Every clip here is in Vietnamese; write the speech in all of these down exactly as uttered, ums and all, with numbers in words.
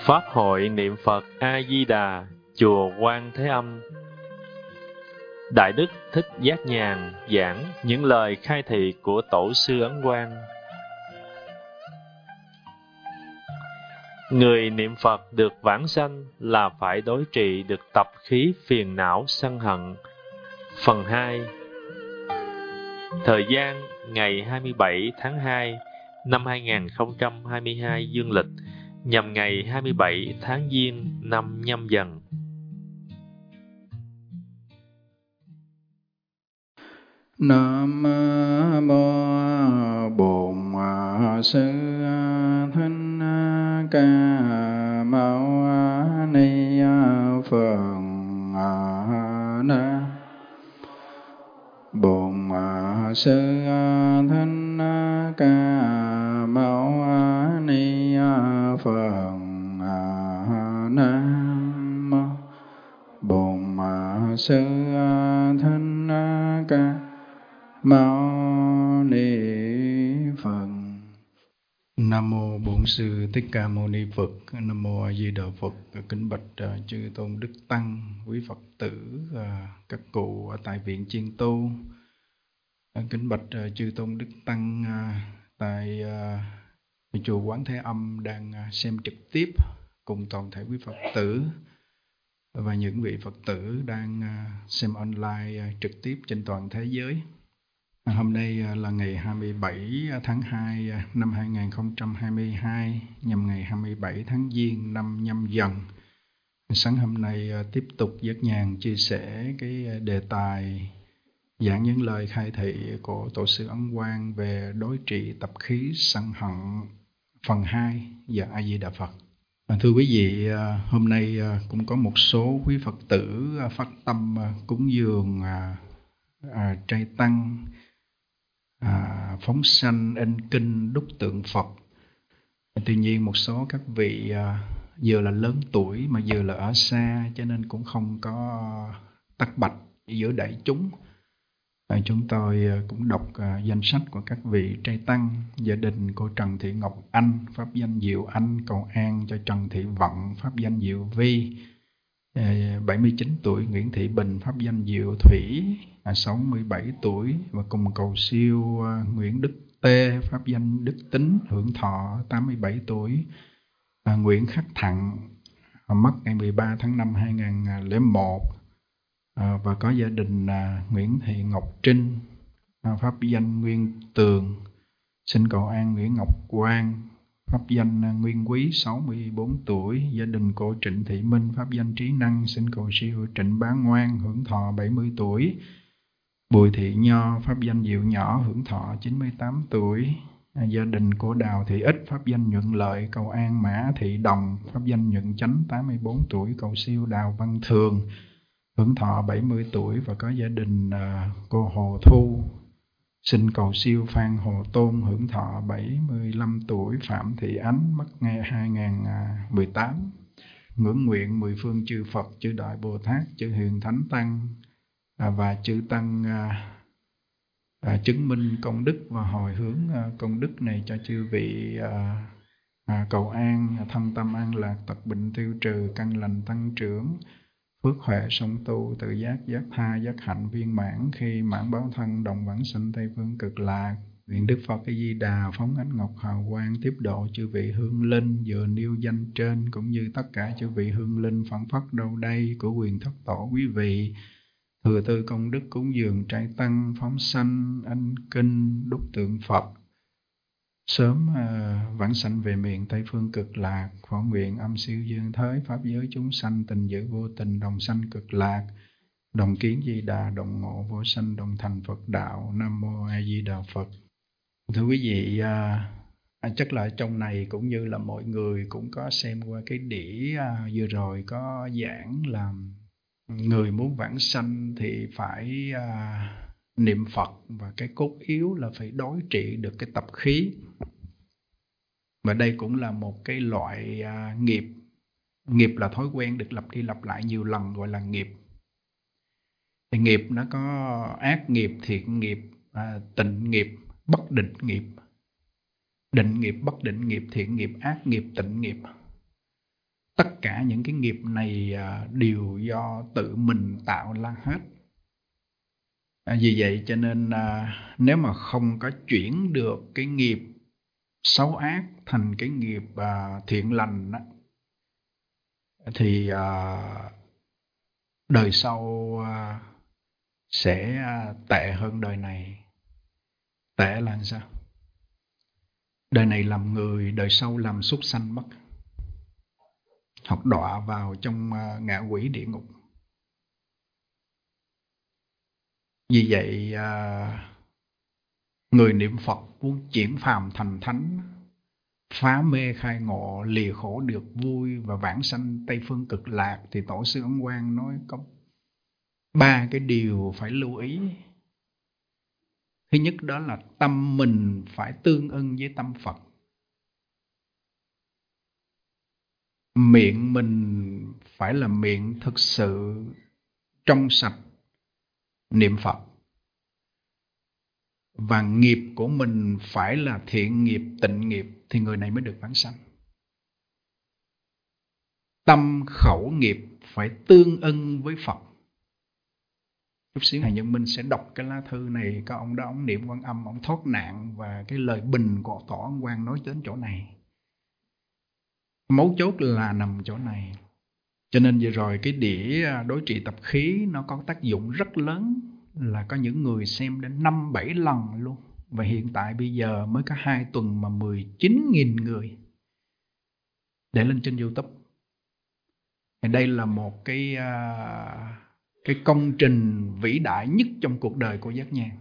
Pháp hội niệm Phật A Di Đà, chùa Quan Thế Âm. Đại đức Thích Giác Nhàn giảng những lời khai thị của Tổ sư Ấn Quang. Người niệm Phật được vãng sanh là phải đối trị được tập khí phiền não sân hận. Phần hai. Thời gian ngày hai mươi bảy tháng hai năm hai nghìn không trăm hai mươi hai dương lịch, nhằm ngày hai mươi bảy tháng Giêng năm Nhâm Dần. Nam mô Bổn Sư Thích Ca Mâu Ni Phật. Nam Bổn Sư Thích Ca Mâu Ni Phật. Nam Bổn Sư Thích Ca Mâu Ni Phật. Nam mô Bổn Sư Thích Ca Mâu Ni Phật. Nam mô A Di Đà Phật. Kính bạch uh, chư tôn đức tăng, quý Phật tử, uh, các cụ ở tại viện Chiên Tu. Uh, kính bạch uh, chư tôn đức tăng uh, tại uh, chùa Quán Thế Âm đang uh, xem trực tiếp cùng toàn thể quý Phật tử và những vị Phật tử đang uh, xem online uh, trực tiếp trên toàn thế giới. Hôm nay là ngày hai mươi bảy tháng hai năm hai nghìn không trăm hai mươi hai, nhằm ngày hai mươi bảy tháng Giêng năm Nhâm Dần. Sáng hôm nay tiếp tục Giác Nhàn chia sẻ cái đề tài giảng những lời khai thị của Tổ sư Ấn Quang về đối trị tập khí sân hận phần hai và A Di Đà Phật. Thưa quý vị, hôm nay cũng có một số quý Phật tử phát tâm cúng dường à, trai tăng, À, phóng sanh in kinh đúc tượng Phật. Tuy nhiên một số các vị à, vừa là lớn tuổi mà vừa là ở xa, cho nên cũng không có tắc bạch giữa đại chúng. à, Chúng tôi cũng đọc à, danh sách của các vị trai tăng. Gia đình cô Trần Thị Ngọc Anh, pháp danh Diệu Anh, cầu an cho Trần Thị Vận, pháp danh Diệu Vi. à, bảy mươi chín tuổi Nguyễn Thị Bình, pháp danh Diệu Thủy, à, sáu mươi bảy tuổi, và cùng cầu siêu uh, Nguyễn Đức Tê, pháp danh Đức Tính, hưởng thọ tám mươi bảy tuổi. à, Nguyễn Khắc Thặng, à, mất ngày mười ba tháng năm hai nghìn không trăm lẻ một. à, và có gia đình à, Nguyễn Thị Ngọc Trinh, à, pháp danh Nguyên Tường, xin cầu an Nguyễn Ngọc Quang, pháp danh à, Nguyên Quý, sáu mươi bốn tuổi. Gia đình cô Trịnh Thị Minh, pháp danh Trí Năng, xin cầu siêu Trịnh Bá Ngoan, hưởng thọ bảy mươi tuổi. Bùi Thị Nho, pháp danh Diệu Nhỏ, hưởng thọ chín mươi tám tuổi. À, gia đình của Đào Thị Ích, pháp danh Nhuận Lợi, cầu an Mã Thị Đồng, pháp danh Nhuận Chánh, tám mươi bốn tuổi, cầu siêu Đào Văn Thường, hưởng thọ bảy mươi tuổi. Và có gia đình à, cô Hồ Thu, xin cầu siêu Phan Hồ Tôn, hưởng thọ bảy mươi lăm tuổi. Phạm Thị Ánh, mất ngày hai nghìn không trăm mười tám. Ngưỡng nguyện mười phương chư Phật, chư Đại Bồ Tát, chư Hiền Thánh Tăng À, và chư tăng à, à, chứng minh công đức và hồi hướng à, công đức này cho chư vị à, à, cầu an thân tâm an lạc, tật bệnh tiêu trừ, căn lành tăng trưởng, phước huệ song tu, tự giác giác tha giác hạnh viên mãn, khi mãn báo thân đồng vãng sanh Tây phương cực lạc. Nguyện Đức Phật A Di Đà phóng ánh ngọc hào quang tiếp độ chư vị hương linh vừa nêu danh trên, cũng như tất cả chư vị hương linh phản phất đâu đây của quyền thất tổ quý vị, thừa tư công đức cúng dường trai tăng, phóng sanh in kinh đúc tượng Phật, sớm uh, vãng sanh về miền Tây phương cực lạc. Phổ nguyện âm siêu dương thới pháp giới chúng sanh tình giữ vô tình, đồng sanh cực lạc, đồng kiến Di Đà, đồng ngộ vô sanh, đồng thành Phật đạo. Nam mô A Di Đà Phật. Thưa quý vị, uh, chắc là trong này cũng như là mọi người cũng có xem qua cái đĩa uh, vừa rồi có giảng làm người muốn vãng sanh thì phải à, niệm Phật, và cái cốt yếu là phải đối trị được cái tập khí. Và đây cũng là một cái loại à, nghiệp. Nghiệp là thói quen được lặp đi lặp lại nhiều lần, gọi là nghiệp. Thì nghiệp nó có ác nghiệp, thiện nghiệp, à, tịnh nghiệp, bất định nghiệp. Định nghiệp, bất định nghiệp, thiện nghiệp, ác nghiệp, tịnh nghiệp. tất cả những cái nghiệp này đều do tự mình tạo ra hết. À, vì vậy cho nên à, nếu mà không có chuyển được cái nghiệp xấu ác thành cái nghiệp à, thiện lành đó, thì à, đời sau à, sẽ à, tệ hơn đời này. Tệ là sao? Đời này làm người, đời sau làm súc sanh mất, hoặc đọa vào trong à, ngạ quỷ địa ngục. Vì vậy à, người niệm Phật muốn chuyển phàm thành thánh, phá mê khai ngộ, lìa khổ được vui và vãng sanh Tây Phương Cực Lạc, thì Tổ sư Ấn Quang nói có ba cái điều phải lưu ý. Thứ nhất đó là tâm mình phải tương ưng với tâm Phật. Miệng mình phải là miệng thực sự trong sạch niệm Phật. Và nghiệp của mình phải là thiện nghiệp, tịnh nghiệp, thì người này mới được vãng sanh. Tâm khẩu nghiệp phải tương ưng với Phật. Chút xíu Thầy Nhân Minh sẽ đọc cái lá thư này. Có ông đó, ông niệm Quan Âm, ông thoát nạn, và cái lời bình của Tổ Ấn Quang nói đến chỗ này. Mấu chốt là nằm chỗ này. Cho nên vừa rồi cái đĩa đối trị tập khí nó có tác dụng rất lớn, là có những người xem đến năm bảy lần luôn. Và hiện tại bây giờ mới có hai tuần mà mười chín nghìn người để lên trên YouTube. Thì đây là một cái cái công trình vĩ đại nhất trong cuộc đời của Giác Nhàn.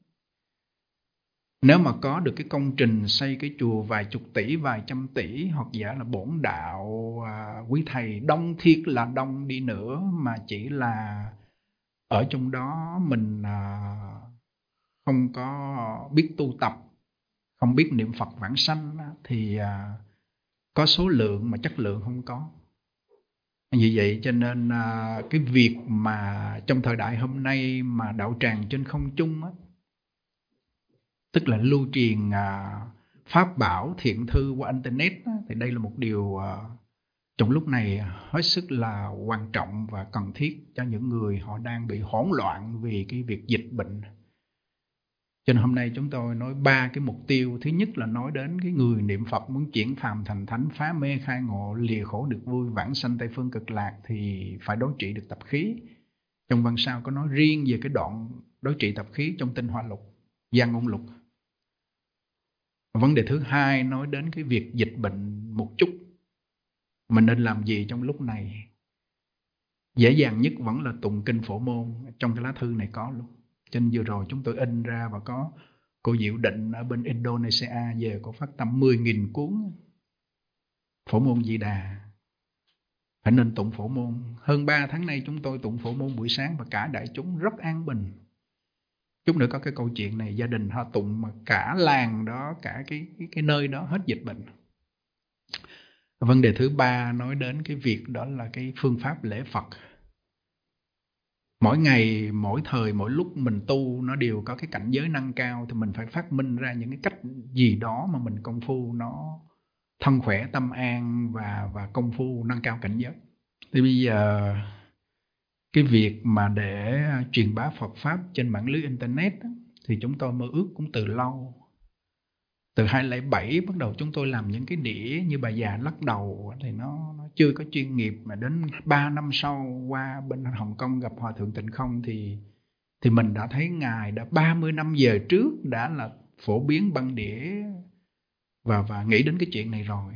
Nếu mà có được cái công trình xây cái chùa vài chục tỷ, vài trăm tỷ, hoặc giả là bổn đạo à, quý thầy đông thiết là đông đi nữa, mà chỉ là ở trong đó mình à, không có biết tu tập, không biết niệm Phật vãng sanh, thì à, có số lượng mà chất lượng không có. Vì vậy cho nên à, cái việc mà trong thời đại hôm nay mà đạo tràng trên không trung á, tức là lưu truyền à, pháp bảo thiện thư qua internet á, thì đây là một điều à, trong lúc này hết sức là quan trọng và cần thiết cho những người họ đang bị hỗn loạn vì cái việc dịch bệnh. Cho nên hôm nay chúng tôi nói ba cái mục tiêu. Thứ nhất là nói đến cái người niệm Phật muốn chuyển phàm thành thánh, phá mê khai ngộ, lìa khổ được vui, vãng sanh Tây Phương Cực Lạc, thì phải đối trị được tập khí. Trong văn sao có nói riêng về cái đoạn đối trị tập khí trong Tinh Hoa Lục, Giang Ngôn Lục. Vấn đề thứ hai nói đến cái việc dịch bệnh một chút. Mình nên làm gì trong lúc này? Dễ dàng nhất vẫn là tụng kinh Phổ Môn. Trong cái lá thư này có luôn. Cho nên vừa rồi chúng tôi in ra, và có cô Diệu Định ở bên Indonesia về, cô phát tâm mười nghìn cuốn Phổ Môn Di Đà. Phải nên tụng Phổ Môn. Hơn ba tháng nay chúng tôi tụng Phổ Môn buổi sáng, và cả đại chúng rất an bình. Chút nữa có cái câu chuyện này, gia đình họ tụng mà cả làng đó, cả cái, cái, cái nơi đó hết dịch bệnh. Vấn đề thứ ba nói đến cái việc đó là cái phương pháp lễ Phật. Mỗi ngày, mỗi thời, mỗi lúc mình tu nó đều có cái cảnh giới nâng cao, thì mình phải phát minh ra những cái cách gì đó mà mình công phu nó thân khỏe, tâm an, và, và công phu nâng cao cảnh giới. Thì bây giờ cái việc mà để truyền bá Phật Pháp trên mạng lưới Internet thì chúng tôi mơ ước cũng từ lâu. Từ hai không không bảy bắt đầu chúng tôi làm những cái đĩa như Bà Già Lắc Đầu, thì nó, nó chưa có chuyên nghiệp. Mà đến ba năm sau qua bên Hồng Kông gặp Hòa Thượng Tịnh Không, thì, thì mình đã thấy Ngài đã ba mươi năm về trước đã là phổ biến băng đĩa và, và nghĩ đến cái chuyện này rồi.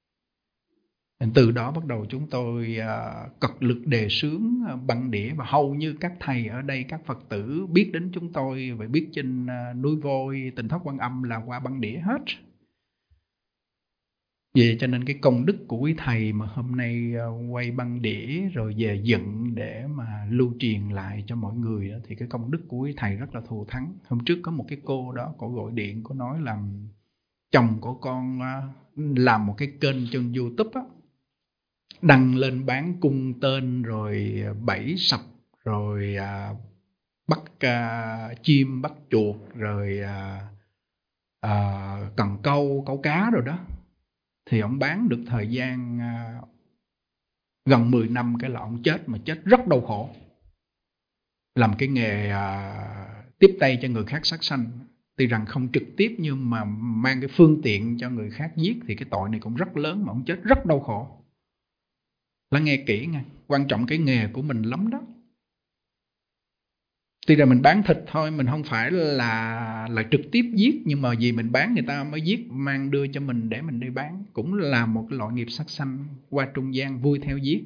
Từ đó bắt đầu chúng tôi uh, cật lực đề xướng băng đĩa, và hầu như các thầy ở đây, các Phật tử biết đến chúng tôi và biết trên uh, núi Vôi, Tịnh Thất Quan Âm là qua băng đĩa hết. Vậy cho nên cái công đức của quý thầy mà hôm nay uh, quay băng đĩa rồi về dựng để mà lưu truyền lại cho mọi người đó, thì cái công đức của quý thầy rất là thù thắng. Hôm trước có một cái cô đó, cô gọi điện, cô nói là chồng của con uh, làm một cái kênh trên YouTube á, đăng lên bán cung tên, rồi bẫy sập, rồi à, bắt à, chim, bắt chuột, rồi à, à, cần câu, câu cá rồi đó. Thì ông bán được thời gian à, Gần mười năm cái là ông chết, mà chết rất đau khổ. Làm cái nghề à, tiếp tay cho người khác sát sanh. Tuy rằng không trực tiếp nhưng mà mang cái phương tiện cho người khác giết thì cái tội này cũng rất lớn, mà ông chết rất đau khổ. Lắng nghe kỹ nha, quan trọng cái nghề của mình lắm đó. Tuy rằng mình bán thịt thôi, mình không phải là là trực tiếp giết, nhưng mà vì mình bán người ta mới giết, mang đưa cho mình để mình đi bán. Cũng là một cái loại nghiệp sát sanh qua trung gian, vui theo giết.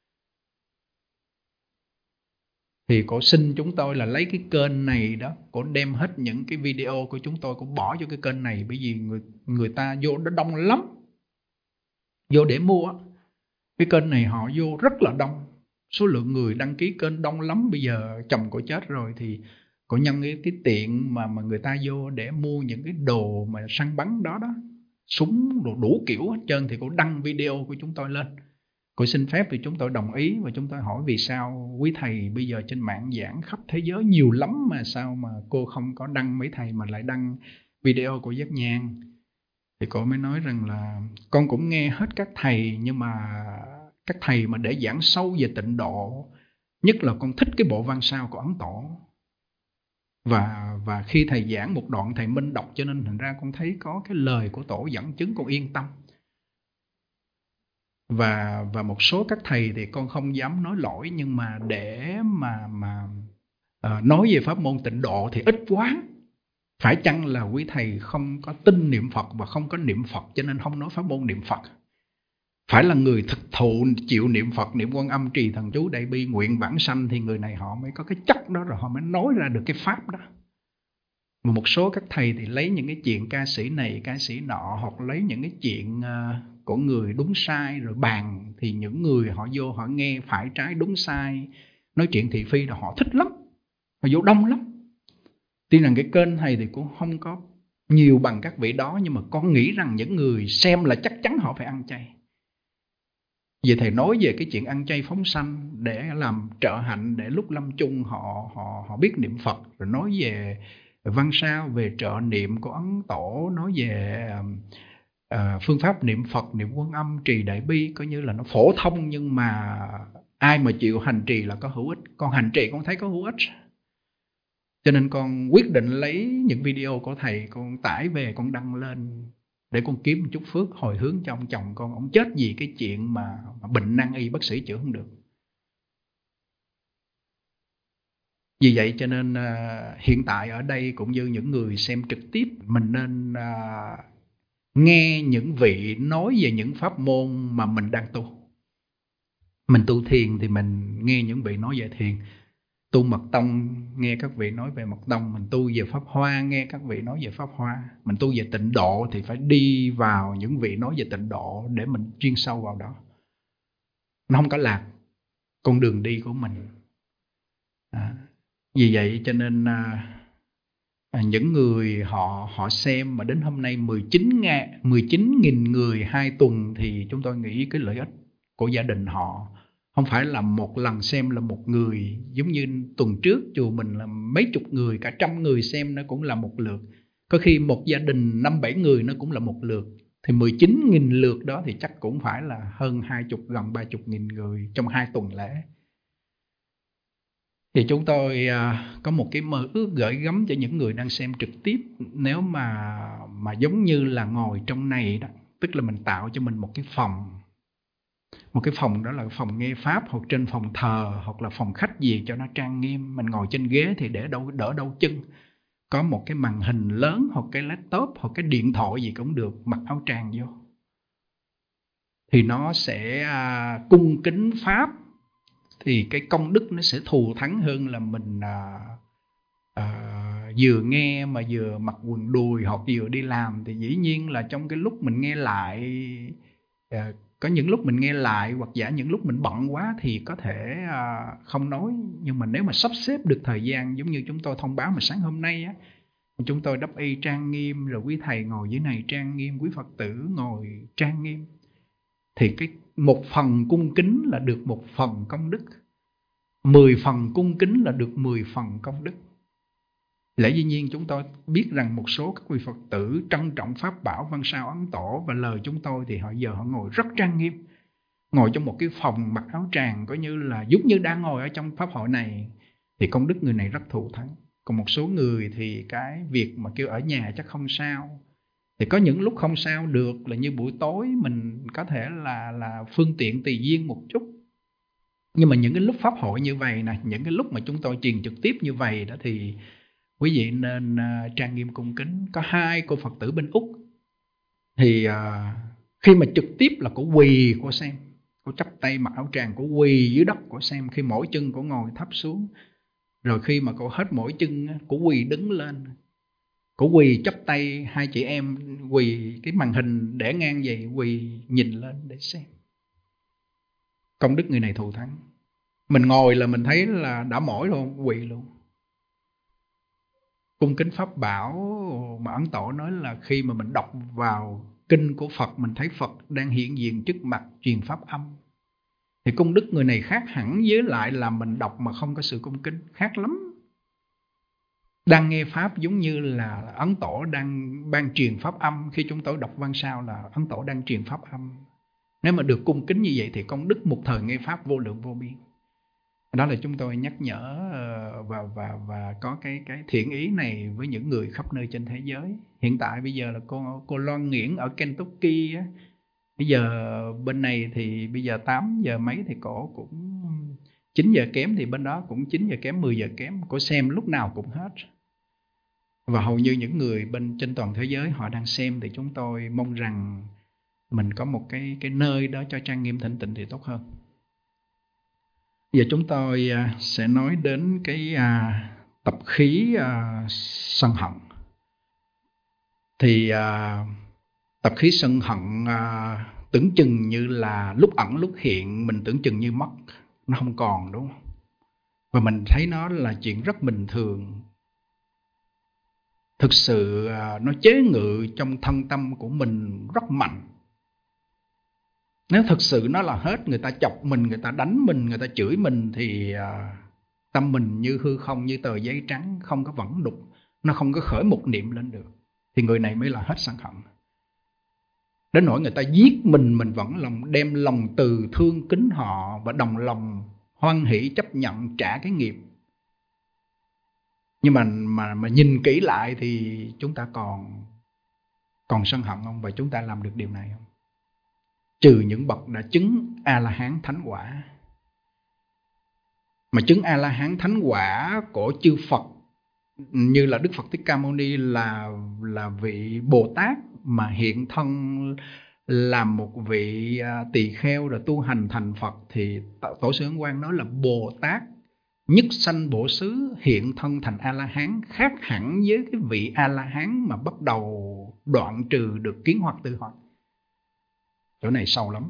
Thì cổ xin chúng tôi là lấy cái kênh này đó, cổ đem hết những cái video của chúng tôi, cổ bỏ vô cái kênh này. Bởi vì người, người ta vô đó đông lắm, vô để mua. Cái kênh này họ vô rất là đông, số lượng người đăng ký kênh đông lắm. Bây giờ chồng cổ chết rồi thì cổ nhân cái, cái tiện mà, mà người ta vô để mua những cái đồ mà săn bắn đó đó, súng đồ đủ kiểu hết trơn, thì cổ đăng video của chúng tôi lên. Cô xin phép thì chúng tôi đồng ý, và chúng tôi hỏi vì sao quý thầy bây giờ trên mạng giảng khắp thế giới nhiều lắm, mà sao mà cô không có đăng mấy thầy mà lại đăng video của Giác Nhàn. Thì cô mới nói rằng là con cũng nghe hết các thầy, nhưng mà các thầy mà để giảng sâu về tịnh độ, nhất là con thích cái bộ văn sao của Ấn Tổ. Và, và khi thầy giảng một đoạn thầy minh đọc, cho nên thành ra con thấy có cái lời của Tổ dẫn chứng, con yên tâm. Và, và một số các thầy thì con không dám nói lỗi, nhưng mà để mà, mà uh, nói về pháp môn tịnh độ thì ít quá. Phải chăng là quý thầy không có tin niệm Phật và không có niệm Phật cho nên không nói pháp môn niệm Phật? Phải là người thực thụ chịu niệm Phật, niệm Quan Âm, trì thần chú, đại bi, nguyện vãng sanh thì người này họ mới có cái chất đó, rồi họ mới nói ra được cái pháp đó. Mà một số các thầy thì lấy những cái chuyện ca sĩ này, ca sĩ nọ, hoặc lấy những cái chuyện uh, của người đúng sai rồi bàn, thì những người họ vô họ nghe phải trái đúng sai, nói chuyện thị phi là họ thích lắm, họ vô đông lắm. Tuy rằng cái kênh thầy thì cũng không có nhiều bằng các vị đó, nhưng mà con nghĩ rằng những người xem là chắc chắn họ phải ăn chay. Vì thầy nói về cái chuyện ăn chay phóng sanh để làm trợ hạnh, để lúc lâm chung họ, họ, họ biết niệm Phật, rồi nói về văn sao, về trợ niệm của Ấn Tổ, nói về uh, phương pháp niệm Phật, niệm Quan Âm, trì đại bi, coi như là nó phổ thông, nhưng mà ai mà chịu hành trì là có hữu ích. Con hành trì con thấy có hữu ích, cho nên con quyết định lấy những video của thầy, con tải về con đăng lên để con kiếm một chút phước hồi hướng cho ông chồng con. Ông chết vì cái chuyện mà, mà bệnh nan y, bác sĩ chữa không được. Vì vậy cho nên uh, hiện tại ở đây cũng như những người xem trực tiếp, mình nên uh, nghe những vị nói về những pháp môn mà mình đang tu. Mình tu thiền thì mình nghe những vị nói về thiền. Tu mật tông nghe các vị nói về mật tông. Mình tu về pháp hoa nghe các vị nói về pháp hoa. Mình tu về tịnh độ thì phải đi vào những vị nói về tịnh độ để mình chuyên sâu vào đó. Nó không có lạc con đường đi của mình. À, vì vậy cho nên à, à, những người họ họ xem mà đến hôm nay mười chín nghìn người hai tuần, thì chúng tôi nghĩ cái lợi ích của gia đình họ không phải là một lần xem là một người. Giống như tuần trước chùa mình là mấy chục người, cả trăm người xem nó cũng là một lượt. Có khi một gia đình năm bảy người nó cũng là một lượt. Thì mười chín nghìn lượt đó thì chắc cũng phải là hơn hai chục, gần ba chục nghìn người trong hai tuần lễ. Thì chúng tôi uh, có một cái mơ ước gửi gắm cho những người đang xem trực tiếp. Nếu mà, mà giống như là ngồi trong này đó, tức là mình tạo cho mình một cái phòng. Một cái phòng đó là phòng nghe Pháp, hoặc trên phòng thờ, hoặc là phòng khách gì cho nó trang nghiêm. Mình ngồi trên ghế thì để đâu, đỡ đâu chân. Có một cái màn hình lớn, hoặc cái laptop, hoặc cái điện thoại gì cũng được, mặc áo tràng vô. Thì nó sẽ à, cung kính Pháp. Thì cái công đức nó sẽ thù thắng hơn là mình à, à, vừa nghe mà vừa mặc quần đùi, hoặc vừa đi làm. Thì dĩ nhiên là trong cái lúc mình nghe lại, à, có những lúc mình nghe lại, hoặc giả những lúc mình bận quá thì có thể à, không nói. Nhưng mà nếu mà sắp xếp được thời gian, giống như chúng tôi thông báo mà sáng hôm nay á, chúng tôi đắp y trang nghiêm, rồi quý thầy ngồi dưới này trang nghiêm, quý Phật tử ngồi trang nghiêm, thì cái một phần cung kính là được một phần công đức, mười phần cung kính là được mười phần công đức. Lẽ dĩ nhiên chúng tôi biết rằng một số các quý Phật tử trân trọng pháp bảo văn sao Ấn Tổ, và lời chúng tôi thì họ giờ họ ngồi rất trang nghiêm, ngồi trong một cái phòng mặc áo tràng, coi như là giống như đang ngồi ở trong pháp hội này, thì công đức người này rất thù thắng. Còn một số người thì cái việc mà kêu ở nhà chắc không sao. Thì có những lúc không sao được, là như buổi tối mình có thể là là phương tiện tùy duyên một chút. Nhưng mà những cái lúc pháp hội như vậy nè, những cái lúc mà chúng tôi truyền trực tiếp như vậy đó, thì quý vị nên uh, trang nghiêm cung kính. Có hai cô Phật tử bên Úc, thì uh, khi mà trực tiếp là cô quỳ cô xem, cô chắp tay mặc áo tràng, cô quỳ dưới đất cô xem. Khi mỗi chân cô ngồi thấp xuống, rồi khi mà cô hết mỗi chân, cô quỳ đứng lên, cô quỳ chắp tay. Hai chị em quỳ cái màn hình để ngang vậy, quỳ nhìn lên để xem. Công đức người này thù thắng. Mình ngồi là mình thấy là đã mỏi luôn, quỳ luôn. Cung kính pháp bảo mà Ấn Tổ nói là khi mà mình đọc vào kinh của Phật, mình thấy Phật đang hiện diện trước mặt truyền pháp âm, thì công đức người này khác hẳn với lại là mình đọc mà không có sự cung kính, khác lắm. Đang nghe pháp giống như là Ấn Tổ đang ban truyền pháp âm. Khi chúng tôi đọc văn sao là Ấn Tổ đang truyền pháp âm. Nếu mà được cung kính như vậy thì công đức một thời nghe pháp vô lượng vô biên. Đó là chúng tôi nhắc nhở và và và có cái cái thiện ý này với những người khắp nơi trên thế giới. Hiện tại bây giờ là cô cô Loan Nghiễn ở Kentucky á. Bây giờ bên này thì bây giờ tám giờ mấy thì cổ cũng chín giờ kém, thì bên đó cũng chín giờ kém, mười giờ kém. Cổ xem lúc nào cũng hết. Và hầu như những người bên trên toàn thế giới họ đang xem, thì chúng tôi mong rằng mình có một cái cái nơi đó cho trang nghiêm thanh tịnh thì tốt hơn. Giờ chúng tôi sẽ nói đến cái à, tập khí à, sân hận. Thì à, tập khí sân hận à, tưởng chừng như là lúc ẩn lúc hiện, mình tưởng chừng như mất, nó không còn, đúng không? Và mình thấy nó là chuyện rất bình thường. Thực sự à, nó chế ngự trong thân tâm của mình rất mạnh. Nếu thực sự nó là hết, người ta chọc mình, người ta đánh mình, người ta chửi mình, thì à, tâm mình như hư không, như tờ giấy trắng, không có vẫn đục, nó không có khởi một niệm lên được, thì người này mới là hết sân hận. Đến nỗi người ta giết mình, mình vẫn lòng đem lòng từ thương kính họ và đồng lòng hoan hỷ chấp nhận trả cái nghiệp. Nhưng mà mà mà nhìn kỹ lại thì chúng ta còn còn sân hận không, và chúng ta làm được điều này không? Trừ những bậc đã chứng A-la-hán thánh quả. Mà chứng A-la-hán thánh quả của chư Phật, như là Đức Phật Thích Ca Mâu Ni là là vị Bồ Tát mà hiện thân làm một vị tỳ kheo rồi tu hành thành Phật, thì Tổ sư Ấn Quang nói là Bồ Tát nhất sanh bổ xứ hiện thân thành A-la-hán, khác hẳn với cái vị A-la-hán mà bắt đầu đoạn trừ được kiến hoặc tư hoặc. Chỗ này sâu lắm.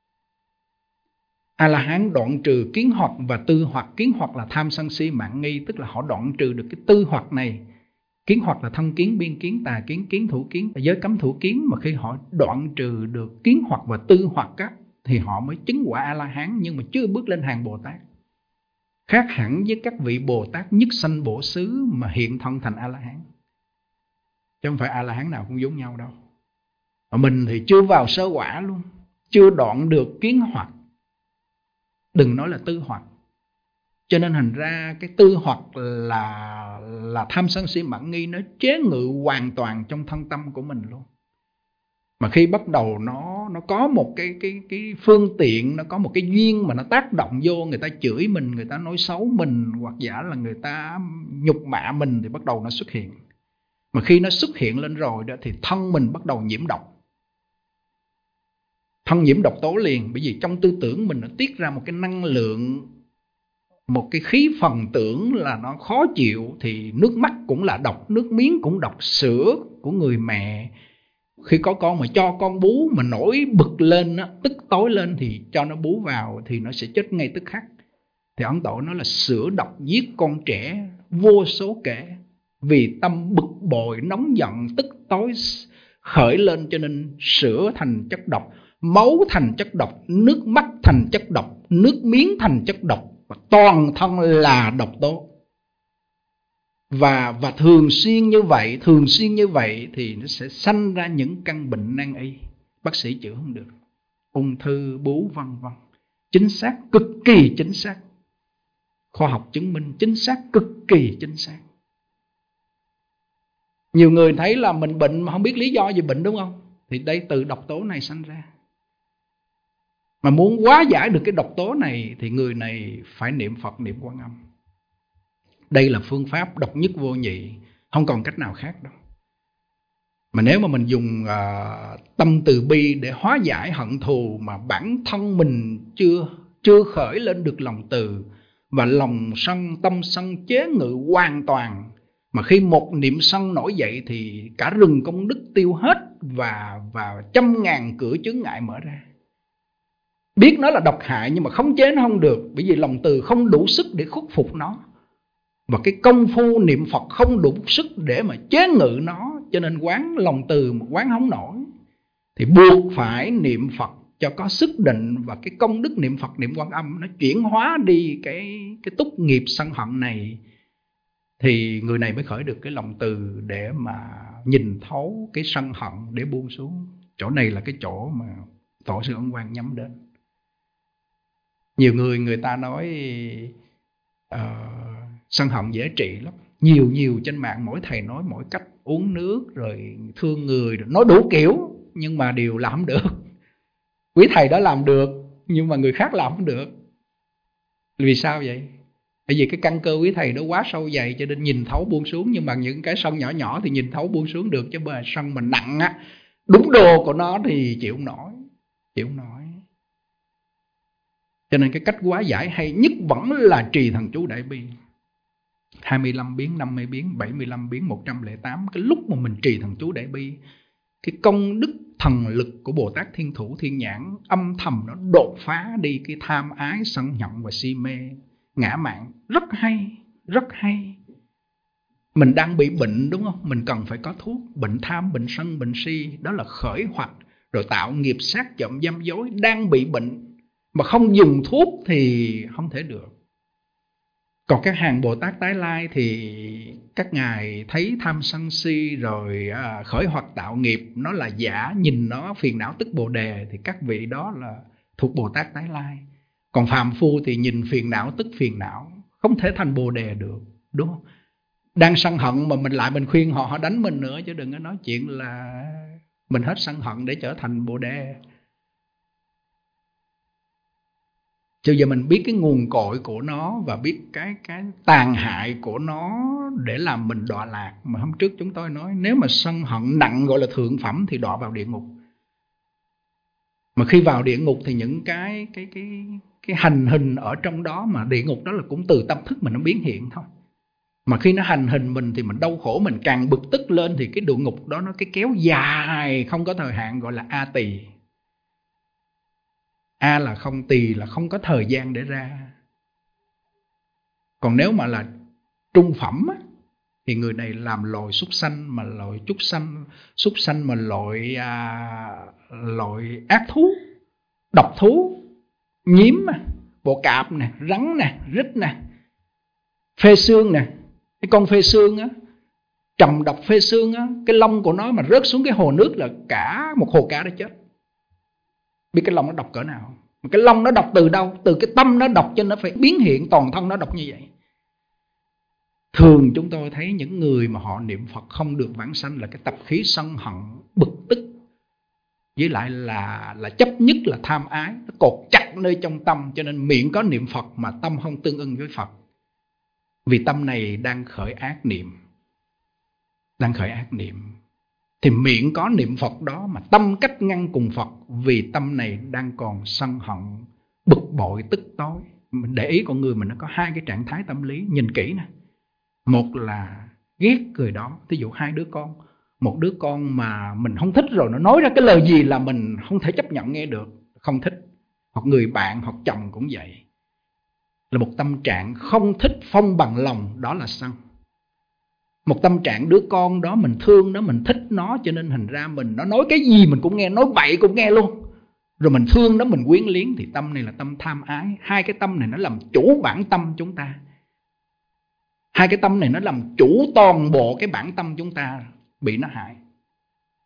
A-la-hán đoạn trừ kiến hoặc và tư hoặc. Kiến hoặc là tham sân si mạng nghi, tức là họ đoạn trừ được cái tư hoặc này. Kiến hoặc là thân kiến, biên kiến, tà kiến, kiến thủ kiến, giới cấm thủ kiến. Mà khi họ đoạn trừ được kiến hoặc và tư hoặc á, thì họ mới chứng quả A-la-hán, nhưng mà chưa bước lên hàng Bồ Tát. Khác hẳn với các vị Bồ Tát nhất sanh bổ xứ mà hiện thân thành A-la-hán. Chứ không phải A-la-hán nào cũng giống nhau đâu. Mà mình thì chưa vào sơ quả luôn, chưa đoạn được kiến hoặc, đừng nói là tư hoặc. Cho nên thành ra cái tư hoặc là là tham sân si mạng nghi, nó chế ngự hoàn toàn trong thân tâm của mình luôn. Mà khi bắt đầu nó nó có một cái cái cái phương tiện, nó có một cái duyên mà nó tác động vô, người ta chửi mình, người ta nói xấu mình, hoặc giả là người ta nhục mạ mình, thì bắt đầu nó xuất hiện. Mà khi nó xuất hiện lên rồi đó, thì thân mình bắt đầu nhiễm độc. Thân nhiễm độc tố liền, bởi vì trong tư tưởng mình nó tiết ra một cái năng lượng, một cái khí phần tưởng là nó khó chịu. Thì nước mắt cũng là độc, nước miếng cũng độc, sữa của người mẹ khi có con mà cho con bú mà nổi bực lên, tức tối lên, thì cho nó bú vào thì nó sẽ chết ngay tức khắc. Thì Ấn Tổ nói là sữa độc giết con trẻ vô số kể, vì tâm bực bội, nóng giận, tức tối khởi lên, cho nên sữa thành chất độc, máu thành chất độc, nước mắt thành chất độc, nước miếng thành chất độc, và toàn thân là độc tố. Và, và thường xuyên như vậy, thường xuyên như vậy thì nó sẽ sanh ra những căn bệnh nan y, bác sĩ chữa không được. ung thư, bú vân vân. Chính xác, cực kỳ chính xác. Khoa học chứng minh chính xác, cực kỳ chính xác. Nhiều người thấy là mình bệnh mà không biết lý do gì bệnh, đúng không? Thì đây từ độc tố này sanh ra. Mà muốn hóa giải được cái độc tố này thì người này phải niệm Phật, niệm Quan Âm. Đây là phương pháp độc nhất vô nhị, không còn cách nào khác đâu. Mà nếu mà mình dùng uh, tâm từ bi để hóa giải hận thù mà bản thân mình chưa chưa khởi lên được lòng từ, và lòng sân, tâm sân chế ngự hoàn toàn, mà khi một niệm sân nổi dậy thì cả rừng công đức tiêu hết, và và trăm ngàn cửa chướng ngại mở ra. Biết nó là độc hại nhưng mà khống chế nó không được, bởi vì lòng từ không đủ sức để khuất phục nó, và cái công phu niệm Phật không đủ sức để mà chế ngự nó, cho nên quán lòng từ mà quán không nổi thì buộc phải niệm Phật cho có sức định, và cái công đức niệm Phật, niệm Quan Âm nó chuyển hóa đi cái cái túc nghiệp sân hận này, thì người này mới khởi được cái lòng từ để mà nhìn thấu cái sân hận để buông xuống. Chỗ này là cái chỗ mà Tổ sư Ấn Quang nhắm đến. Nhiều người người ta nói uh, sân hận dễ trị lắm. Nhiều nhiều trên mạng mỗi thầy nói mỗi cách, uống nước rồi thương người, rồi nói đủ kiểu, nhưng mà đều làm không được. Quý thầy đó làm được nhưng mà người khác làm không được. Vì sao vậy? Bởi vì cái căn cơ quý thầy đó quá sâu dày, cho nên nhìn thấu buông xuống. Nhưng mà những cái sân nhỏ nhỏ thì nhìn thấu buông xuống được, chứ mà sân mà nặng á, đúng đồ của nó thì chịu không nổi, chịu không nổi. Cho nên cái cách hóa giải hay nhất vẫn là trì thần chú Đại Bi. hai mươi lăm biến, năm mươi biến, bảy mươi lăm biến, một trăm lẻ tám. Cái lúc mà mình trì thần chú Đại Bi, cái công đức thần lực của Bồ Tát Thiên Thủ Thiên Nhãn âm thầm nó đột phá đi cái tham ái, sân hận và si mê, ngã mạn. Rất hay, rất hay. Mình đang bị bệnh đúng không? Mình cần phải có thuốc. Bệnh tham, bệnh sân, bệnh si, đó là khởi hoạch, rồi tạo nghiệp sát chậm dâm dối. Đang bị bệnh mà không dùng thuốc thì không thể được. Còn các hàng Bồ Tát tái lai thì các ngài thấy tham sân si rồi à, khởi hoặc tạo nghiệp nó là giả, nhìn nó phiền não tức Bồ Đề, thì các vị đó là thuộc Bồ Tát tái lai. Còn phàm phu thì nhìn phiền não tức phiền não, không thể thành Bồ Đề được, đúng không? Đang sân hận mà mình lại mình khuyên họ, họ đánh mình nữa, chứ đừng có nói chuyện là mình hết sân hận để trở thành Bồ Đề. Chứ giờ mình biết cái nguồn cội của nó và biết cái cái tàn hại của nó để làm mình đọa lạc. Mà hôm trước chúng tôi nói, nếu mà sân hận nặng gọi là thượng phẩm thì đọa vào địa ngục. Mà khi vào địa ngục thì những cái cái cái cái hành hình ở trong đó, mà địa ngục đó là cũng từ tâm thức mình nó biến hiện thôi. Mà khi nó hành hình mình thì mình đau khổ, mình càng bực tức lên, thì cái địa ngục đó nó cái kéo dài không có thời hạn, gọi là A Tỳ. A là không, tỳ là không có thời gian để ra. Còn nếu mà là trung phẩm á, thì người này làm loài súc sanh, mà loài súc sanh, súc sanh mà loại à, loại ác thú, độc thú, nhím, bọ cạp nè, rắn nè, rít nè, phê xương nè. Cái con phê xương á, trầm độc phê xương á, cái lông của nó mà rớt xuống cái hồ nước là cả một hồ cá đã chết. Biết cái lông nó độc cỡ nào? Cái lông nó độc từ đâu? Từ cái tâm nó độc, cho nó phải biến hiện toàn thân nó độc như vậy. Thường chúng tôi thấy những người mà họ niệm Phật không được vãng sanh là cái tập khí sân hận, bực tức, với lại là là chấp nhất là tham ái, nó cột chặt nơi trong tâm, cho nên miệng có niệm Phật mà tâm không tương ưng với Phật. Vì tâm này đang khởi ác niệm, đang khởi ác niệm. Thì miệng có niệm Phật đó mà tâm cách ngăn cùng Phật, vì tâm này đang còn sân hận, bực bội, tức tối. Mình để ý con người mình nó có hai cái trạng thái tâm lý, nhìn kỹ nè. Một là ghét người đó, ví dụ hai đứa con, một đứa con mà mình không thích rồi nó nói ra cái lời gì là mình không thể chấp nhận nghe được, không thích. Hoặc người bạn, hoặc chồng cũng vậy, là một tâm trạng không thích phong bằng lòng, đó là sân. Một tâm trạng đứa con đó mình thương nó, mình thích nó, cho nên thành ra mình nó nói cái gì mình cũng nghe, nói bậy cũng nghe luôn. Rồi mình thương nó, mình quyến liếng, thì tâm này là tâm tham ái. Hai cái tâm này nó làm chủ bản tâm chúng ta. Hai cái tâm này nó làm chủ toàn bộ cái bản tâm chúng ta, bị nó hại.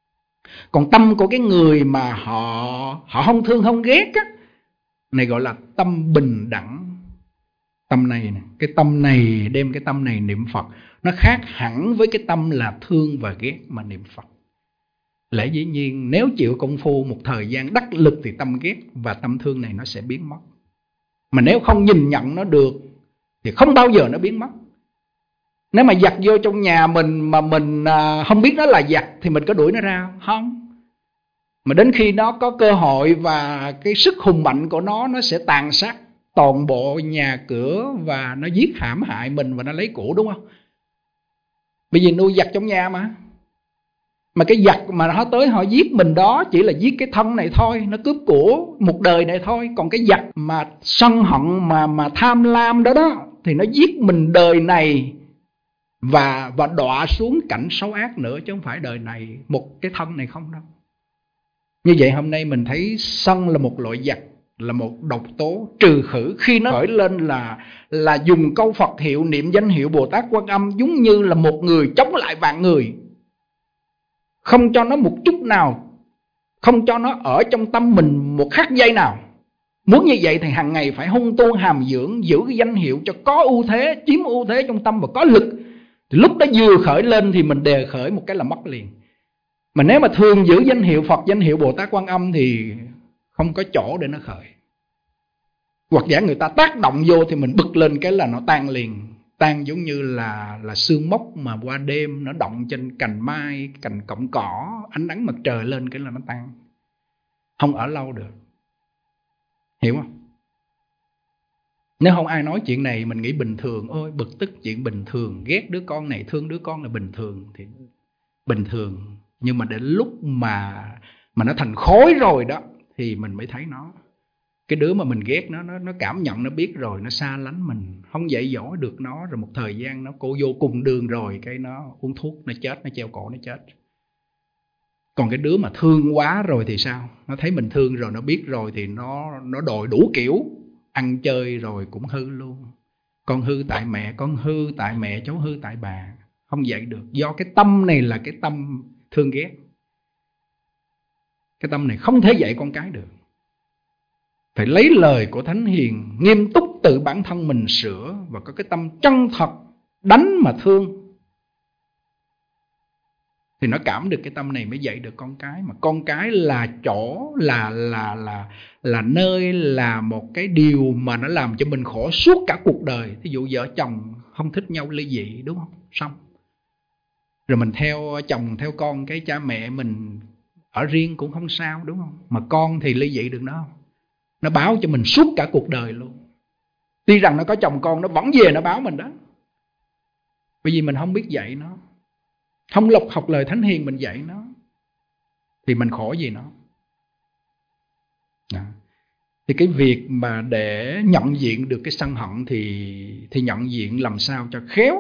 Còn tâm của cái người mà họ họ không thương không ghét á, này gọi là tâm bình đẳng. Tâm này nè, cái tâm này, đem cái tâm này niệm Phật, nó khác hẳn với cái tâm là thương và ghét mà niệm Phật. Lẽ dĩ nhiên nếu chịu công phu một thời gian đắc lực thì tâm ghét và tâm thương này nó sẽ biến mất. Mà nếu không nhìn nhận nó được thì không bao giờ nó biến mất. Nếu mà giặc vô trong nhà mình mà mình không biết nó là giặc thì mình có đuổi nó ra không? Mà đến khi nó có cơ hội và cái sức hùng mạnh của nó, nó sẽ tàn sát toàn bộ nhà cửa và nó giết hãm hại mình và nó lấy của, đúng không? Bởi vì nuôi giặc trong nhà mà. Mà cái giặc mà nó tới họ giết mình đó chỉ là giết cái thân này thôi, nó cướp của một đời này thôi. Còn cái giặc mà sân hận mà mà tham lam đó đó thì nó giết mình đời này và và đọa xuống cảnh xấu ác nữa, chứ không phải đời này một cái thân này không đâu. Như vậy hôm nay mình thấy sân là một loại giặc, là một độc tố trừ khử. Khi nó khởi lên là là dùng câu Phật hiệu, niệm danh hiệu Bồ Tát Quan Âm, giống như là một người chống lại vạn người, không cho nó một chút nào, không cho nó ở trong tâm mình một khắc giây nào. Muốn như vậy thì hàng ngày phải hung tu hàm dưỡng, giữ cái danh hiệu cho có ưu thế, chiếm ưu thế trong tâm và có lực. Thì lúc đó vừa khởi lên thì mình đề khởi một cái là mất liền. Mà nếu mà thường giữ danh hiệu Phật, danh hiệu Bồ Tát Quan Âm thì không có chỗ để nó khởi. Hoặc giả người ta tác động vô thì mình bực lên cái là nó tan liền. Tan giống như là là sương mốc mà qua đêm nó động trên cành mai, cành cọng cỏ, ánh nắng mặt trời lên cái là nó tan. Không ở lâu được. Hiểu không? Nếu không ai nói chuyện này mình nghĩ bình thường, ôi bực tức chuyện bình thường, ghét đứa con này, thương đứa con là bình thường thì bình thường. Nhưng mà đến lúc mà mà nó thành khối rồi đó thì mình mới thấy nó. Cái đứa mà mình ghét nó, nó, nó cảm nhận, nó biết rồi, nó xa lánh mình, không dạy dỗ được nó, rồi một thời gian nó cô vô cùng đường rồi, cái nó uống thuốc, nó chết, nó treo cổ, nó chết. Còn cái đứa mà thương quá rồi thì sao? Nó thấy mình thương rồi, nó biết rồi thì nó nó đòi đủ kiểu, ăn chơi rồi cũng hư luôn. Con hư tại mẹ, con hư tại mẹ, cháu hư tại bà. Không dạy được, do cái tâm này là cái tâm thương ghét. Cái tâm này không thể dạy con cái được. Phải lấy lời của Thánh Hiền, nghiêm túc tự bản thân mình sửa và có cái tâm chân thật, đánh mà thương. Thì nó cảm được cái tâm này mới dạy được con cái. Mà con cái là chỗ, là là là là nơi, là một cái điều mà nó làm cho mình khổ suốt cả cuộc đời. Thí dụ vợ chồng không thích nhau ly dị, đúng không? Xong. Rồi mình theo chồng, theo con, cái cha mẹ mình ở riêng cũng không sao, đúng không? Mà con thì ly dị được nó không? Nó báo cho mình suốt cả cuộc đời luôn. Tuy rằng nó có chồng con, nó vẫn về nó báo mình đó. Bởi vì mình không biết dạy nó, không lọc học lời Thánh Hiền mình dạy nó, thì mình khổ gì nó. Đó. Thì cái việc mà để nhận diện được cái sân hận thì, thì nhận diện làm sao cho khéo.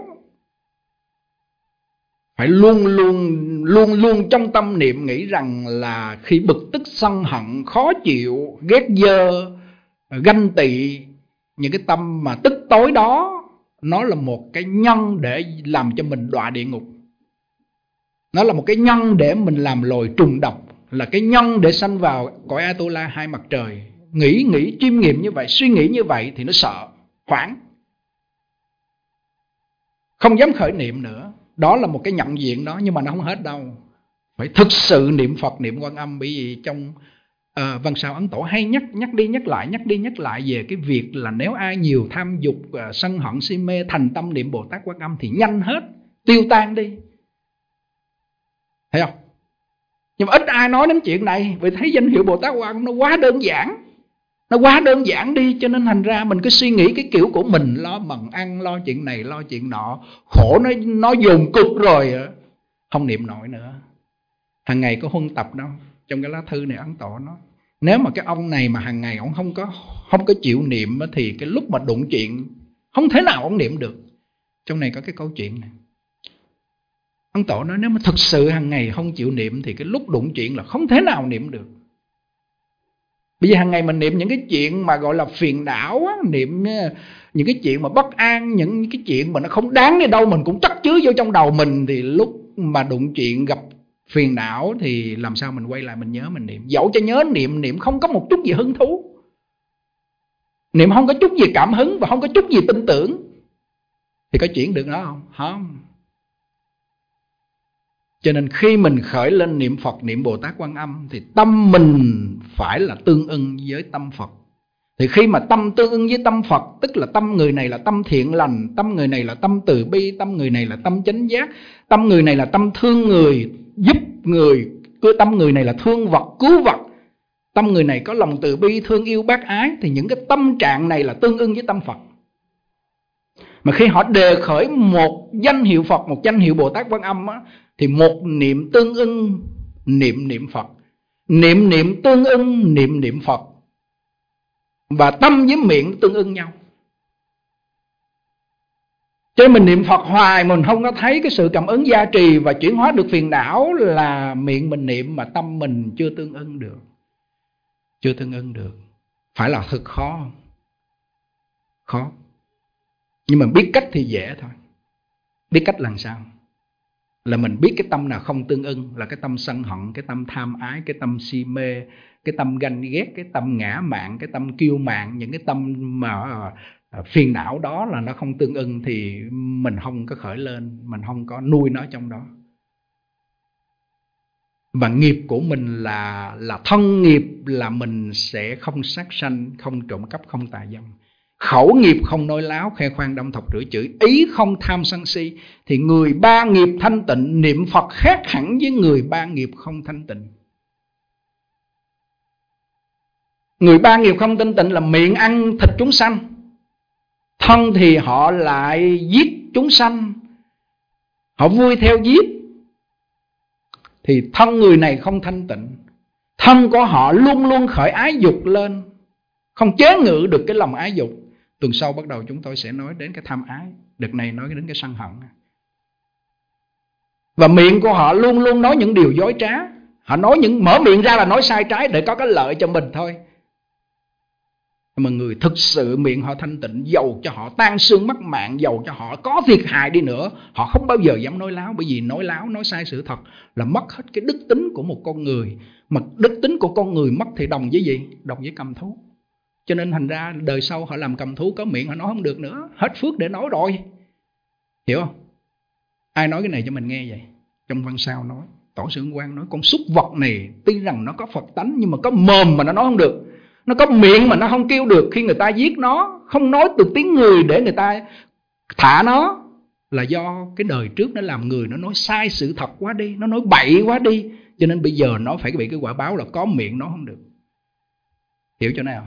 Phải luôn luôn luôn luôn trong tâm niệm nghĩ rằng là khi bực tức sân hận, khó chịu, ghét dơ, ganh tị, những cái tâm mà tức tối đó, nó là một cái nhân để làm cho mình đọa địa ngục. Nó là một cái nhân để mình làm loài trùng độc, là cái nhân để sanh vào cõi Atula hai mặt trời. Nghĩ nghĩ chiêm nghiệm như vậy, suy nghĩ như vậy thì nó sợ, hoảng, không dám khởi niệm nữa. Đó là một cái nhận diện đó, nhưng mà nó không hết đâu. Phải thực sự niệm Phật, niệm Quan Âm. Bởi vì trong uh, Văn Sao Ấn Tổ hay nhắc nhắc đi nhắc lại, nhắc đi nhắc lại về cái việc là nếu ai nhiều tham dục, uh, sân hận, si mê, thành tâm niệm Bồ Tát Quan Âm thì nhanh hết, tiêu tan đi. Thấy không? Nhưng mà ít ai nói đến chuyện này, vì thấy danh hiệu Bồ Tát Quan Âm nó quá đơn giản. Nó quá đơn giản đi, cho nên thành ra mình cứ suy nghĩ cái kiểu của mình, lo bằng ăn, lo chuyện này, lo chuyện nọ, khổ nó nó dồn cực rồi, không niệm nổi nữa. Hàng ngày có huân tập đâu, trong cái lá thư này Ấn Tổ nói, nếu mà cái ông này mà hàng ngày ông không có không có chịu niệm thì cái lúc mà đụng chuyện không thể nào ông niệm được. Trong này có cái câu chuyện này. Ấn Tổ nói nếu mà thực sự hàng ngày không chịu niệm thì cái lúc đụng chuyện là không thể nào niệm được. Bây giờ hàng ngày mình niệm những cái chuyện mà gọi là phiền não á, niệm những cái chuyện mà bất an, những cái chuyện mà nó không đáng đi đâu mình cũng chắc chứa vô trong đầu mình, thì lúc mà đụng chuyện gặp Phiền não thì làm sao mình quay lại mình nhớ mình niệm. Dẫu cho nhớ niệm, niệm không có một chút gì hứng thú, niệm không có chút gì cảm hứng và không có chút gì tin tưởng, thì có chuyển được nó không? Không. Cho nên khi mình khởi lên niệm Phật, niệm Bồ Tát Quan Âm, thì tâm mình phải là tương ưng với tâm Phật. Thì khi mà tâm tương ưng với tâm Phật, tức là tâm người này là tâm thiện lành, tâm người này là tâm từ bi, tâm người này là tâm chánh giác, tâm người này là tâm thương người, giúp người, tâm người này là thương vật, cứu vật, tâm người này có lòng từ bi, thương yêu, bác ái, thì những cái tâm trạng này là tương ưng với tâm Phật. Mà khi họ đề khởi một danh hiệu Phật, một danh hiệu Bồ Tát Quan Âm á, thì một niệm tương ưng niệm niệm Phật, niệm niệm tương ưng niệm niệm Phật, và tâm với miệng tương ưng nhau. Cho nên mình niệm Phật hoài mình không có thấy cái sự cảm ứng gia trì và chuyển hóa được phiền não, là miệng mình niệm mà tâm mình chưa tương ưng được. Chưa tương ưng được. Phải là thật khó. Khó. Nhưng mà biết cách thì dễ thôi. Biết cách làm sao? Là mình biết cái tâm nào không tương ưng, là cái tâm sân hận, cái tâm tham ái, cái tâm si mê, cái tâm ganh ghét, cái tâm ngã mạn, cái tâm kiêu mạn, những cái tâm mà phiền não đó là nó không tương ưng, thì mình không có khởi lên, mình không có nuôi nó trong đó. Và nghiệp của mình là là thân nghiệp, là mình sẽ không sát sanh, không trộm cắp, không tà dâm. Khẩu nghiệp không nói láo, khoe khoang, đâm thọc, rửa chửi. Ý không tham sân si. Thì người ba nghiệp thanh tịnh niệm Phật khác hẳn với người ba nghiệp không thanh tịnh. Người ba nghiệp không thanh tịnh là miệng ăn thịt chúng sanh, thân thì họ lại giết chúng sanh, họ vui theo giết. Thì thân người này không thanh tịnh. Thân của họ luôn luôn khởi ái dục lên, không chế ngự được cái lòng ái dục. Tuần sau bắt đầu chúng tôi sẽ nói đến cái tham ái, đợt này nói đến cái sân hận. Và miệng của họ luôn luôn nói những điều dối trá. Họ nói những mở miệng ra là nói sai trái để có cái lợi cho mình thôi. Mà người thực sự miệng họ thanh tịnh, dầu cho họ tan xương mất mạng, dầu cho họ có thiệt hại đi nữa, họ không bao giờ dám nói láo. Bởi vì nói láo, nói sai sự thật là mất hết cái đức tính của một con người. Mà đức tính của con người mất thì đồng với gì? Đồng với cầm thú. Cho nên thành ra đời sau họ làm cầm thú, có miệng họ nói không được nữa, hết phước để nói rồi. Hiểu không? Ai nói cái này cho mình nghe vậy? Trong văn sao nói, Tổ sư Ấn Quang nói con súc vật này tuy rằng nó có Phật tánh, nhưng mà có mồm mà nó nói không được, nó có miệng mà nó không kêu được. Khi người ta giết nó, không nói được tiếng người để người ta thả nó, là do cái đời trước nó làm người, nó nói sai sự thật quá đi, nó nói bậy quá đi. Cho nên bây giờ nó phải bị cái quả báo là có miệng nó không được. Hiểu chỗ nào?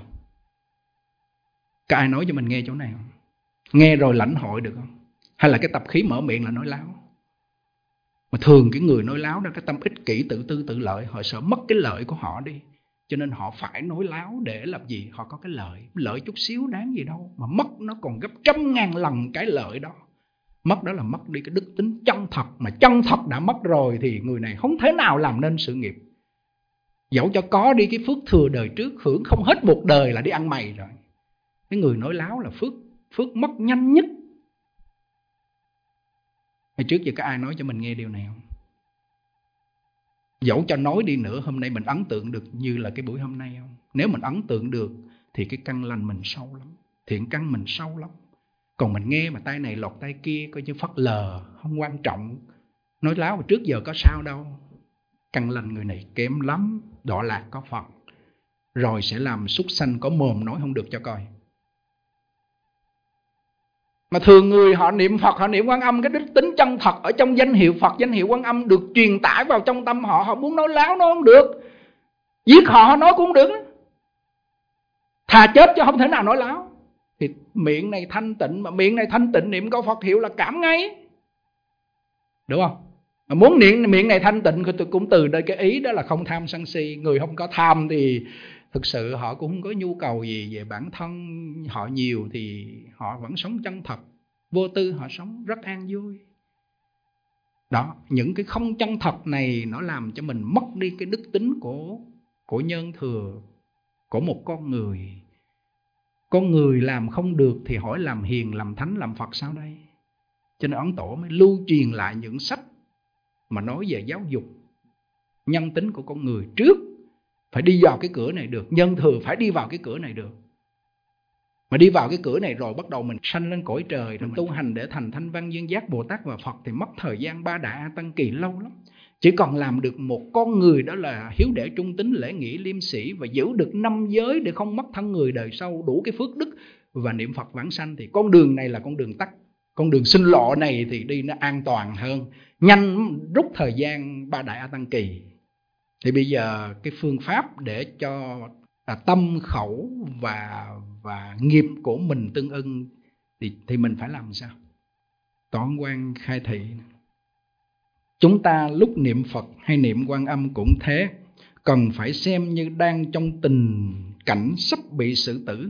Có ai nói cho mình nghe chỗ này không? Nghe rồi lãnh hội được không? Hay là cái tập khí mở miệng là nói láo? Mà thường cái người nói láo đó, cái tâm ích kỷ, tự tư tự lợi, họ sợ mất cái lợi của họ đi, cho nên họ phải nói láo để làm gì? Họ có cái lợi. Lợi chút xíu đáng gì đâu, mà mất nó còn gấp trăm ngàn lần cái lợi đó. Mất đó là mất đi cái đức tính chân thật. Mà chân thật đã mất rồi thì người này không thể nào làm nên sự nghiệp. Dẫu cho có đi cái phước thừa đời trước, hưởng không hết một đời là đi ăn mày rồi. Cái người nói láo là phước phước mất nhanh nhất. Hồi trước giờ có ai nói cho mình nghe điều này không? Dẫu cho nói đi nữa, hôm nay mình ấn tượng được như là cái buổi hôm nay không? Nếu mình ấn tượng được thì cái căn lành mình sâu lắm, thiện căn mình sâu lắm. Còn mình nghe mà tay này lọt tay kia, coi như phất lờ, không quan trọng. Nói láo mà trước giờ có sao đâu. Căn lành người này kém lắm, đọa lạc có Phật, rồi sẽ làm súc sanh có mồm nói không được cho coi. Mà thường người họ niệm Phật, họ niệm Quan Âm, cái đức tính chân thật ở trong danh hiệu Phật, danh hiệu Quan Âm được truyền tải vào trong tâm họ. Họ muốn nói láo nó không được, giết họ họ nói cũng không được. Thà chết chứ không thể nào nói láo. Thì miệng này thanh tịnh, mà miệng này thanh tịnh niệm câu Phật hiệu là cảm ngay, đúng không? Mà muốn niệm miệng này thanh tịnh thì cũng từ đây cái ý đó là không tham sân si. Người không có tham thì thực sự họ cũng không có nhu cầu gì về bản thân họ nhiều, thì họ vẫn sống chân thật, vô tư, họ sống rất an vui. Đó, những cái không chân thật này nó làm cho mình mất đi cái đức tính của, của nhân thừa, của một con người. Con người làm không được thì hỏi làm hiền, làm thánh, làm Phật sao đây? Cho nên Ấn Tổ mới lưu truyền lại những sách mà nói về giáo dục, Nhân tính của con người trước phải đi vào cái cửa này được. Nhân thừa phải đi vào cái cửa này được. Mà đi vào cái cửa này rồi bắt đầu mình sanh lên cõi trời, mình tu hành để thành Thanh Văn, Duyên Giác, Bồ Tát và Phật thì mất thời gian ba đại A Tăng kỳ lâu lắm. Chỉ còn làm được một con người, đó là hiếu đệ trung tín, lễ nghĩa liêm sĩ và giữ được năm giới để không mất thân người đời sau, đủ cái phước đức và niệm Phật vãng sanh, thì con đường này là con đường tắt. Con đường sinh lộ này thì đi nó an toàn hơn, nhanh, rút thời gian ba đại A Tăng kỳ. Thì bây giờ cái phương pháp để cho à, tâm khẩu và và nghiệp của mình tương ưng thì, thì mình phải làm sao? Toán quan khai thị. Chúng ta lúc niệm Phật hay niệm Quan Âm cũng thế, cần phải xem như đang trong tình cảnh sắp bị xử tử.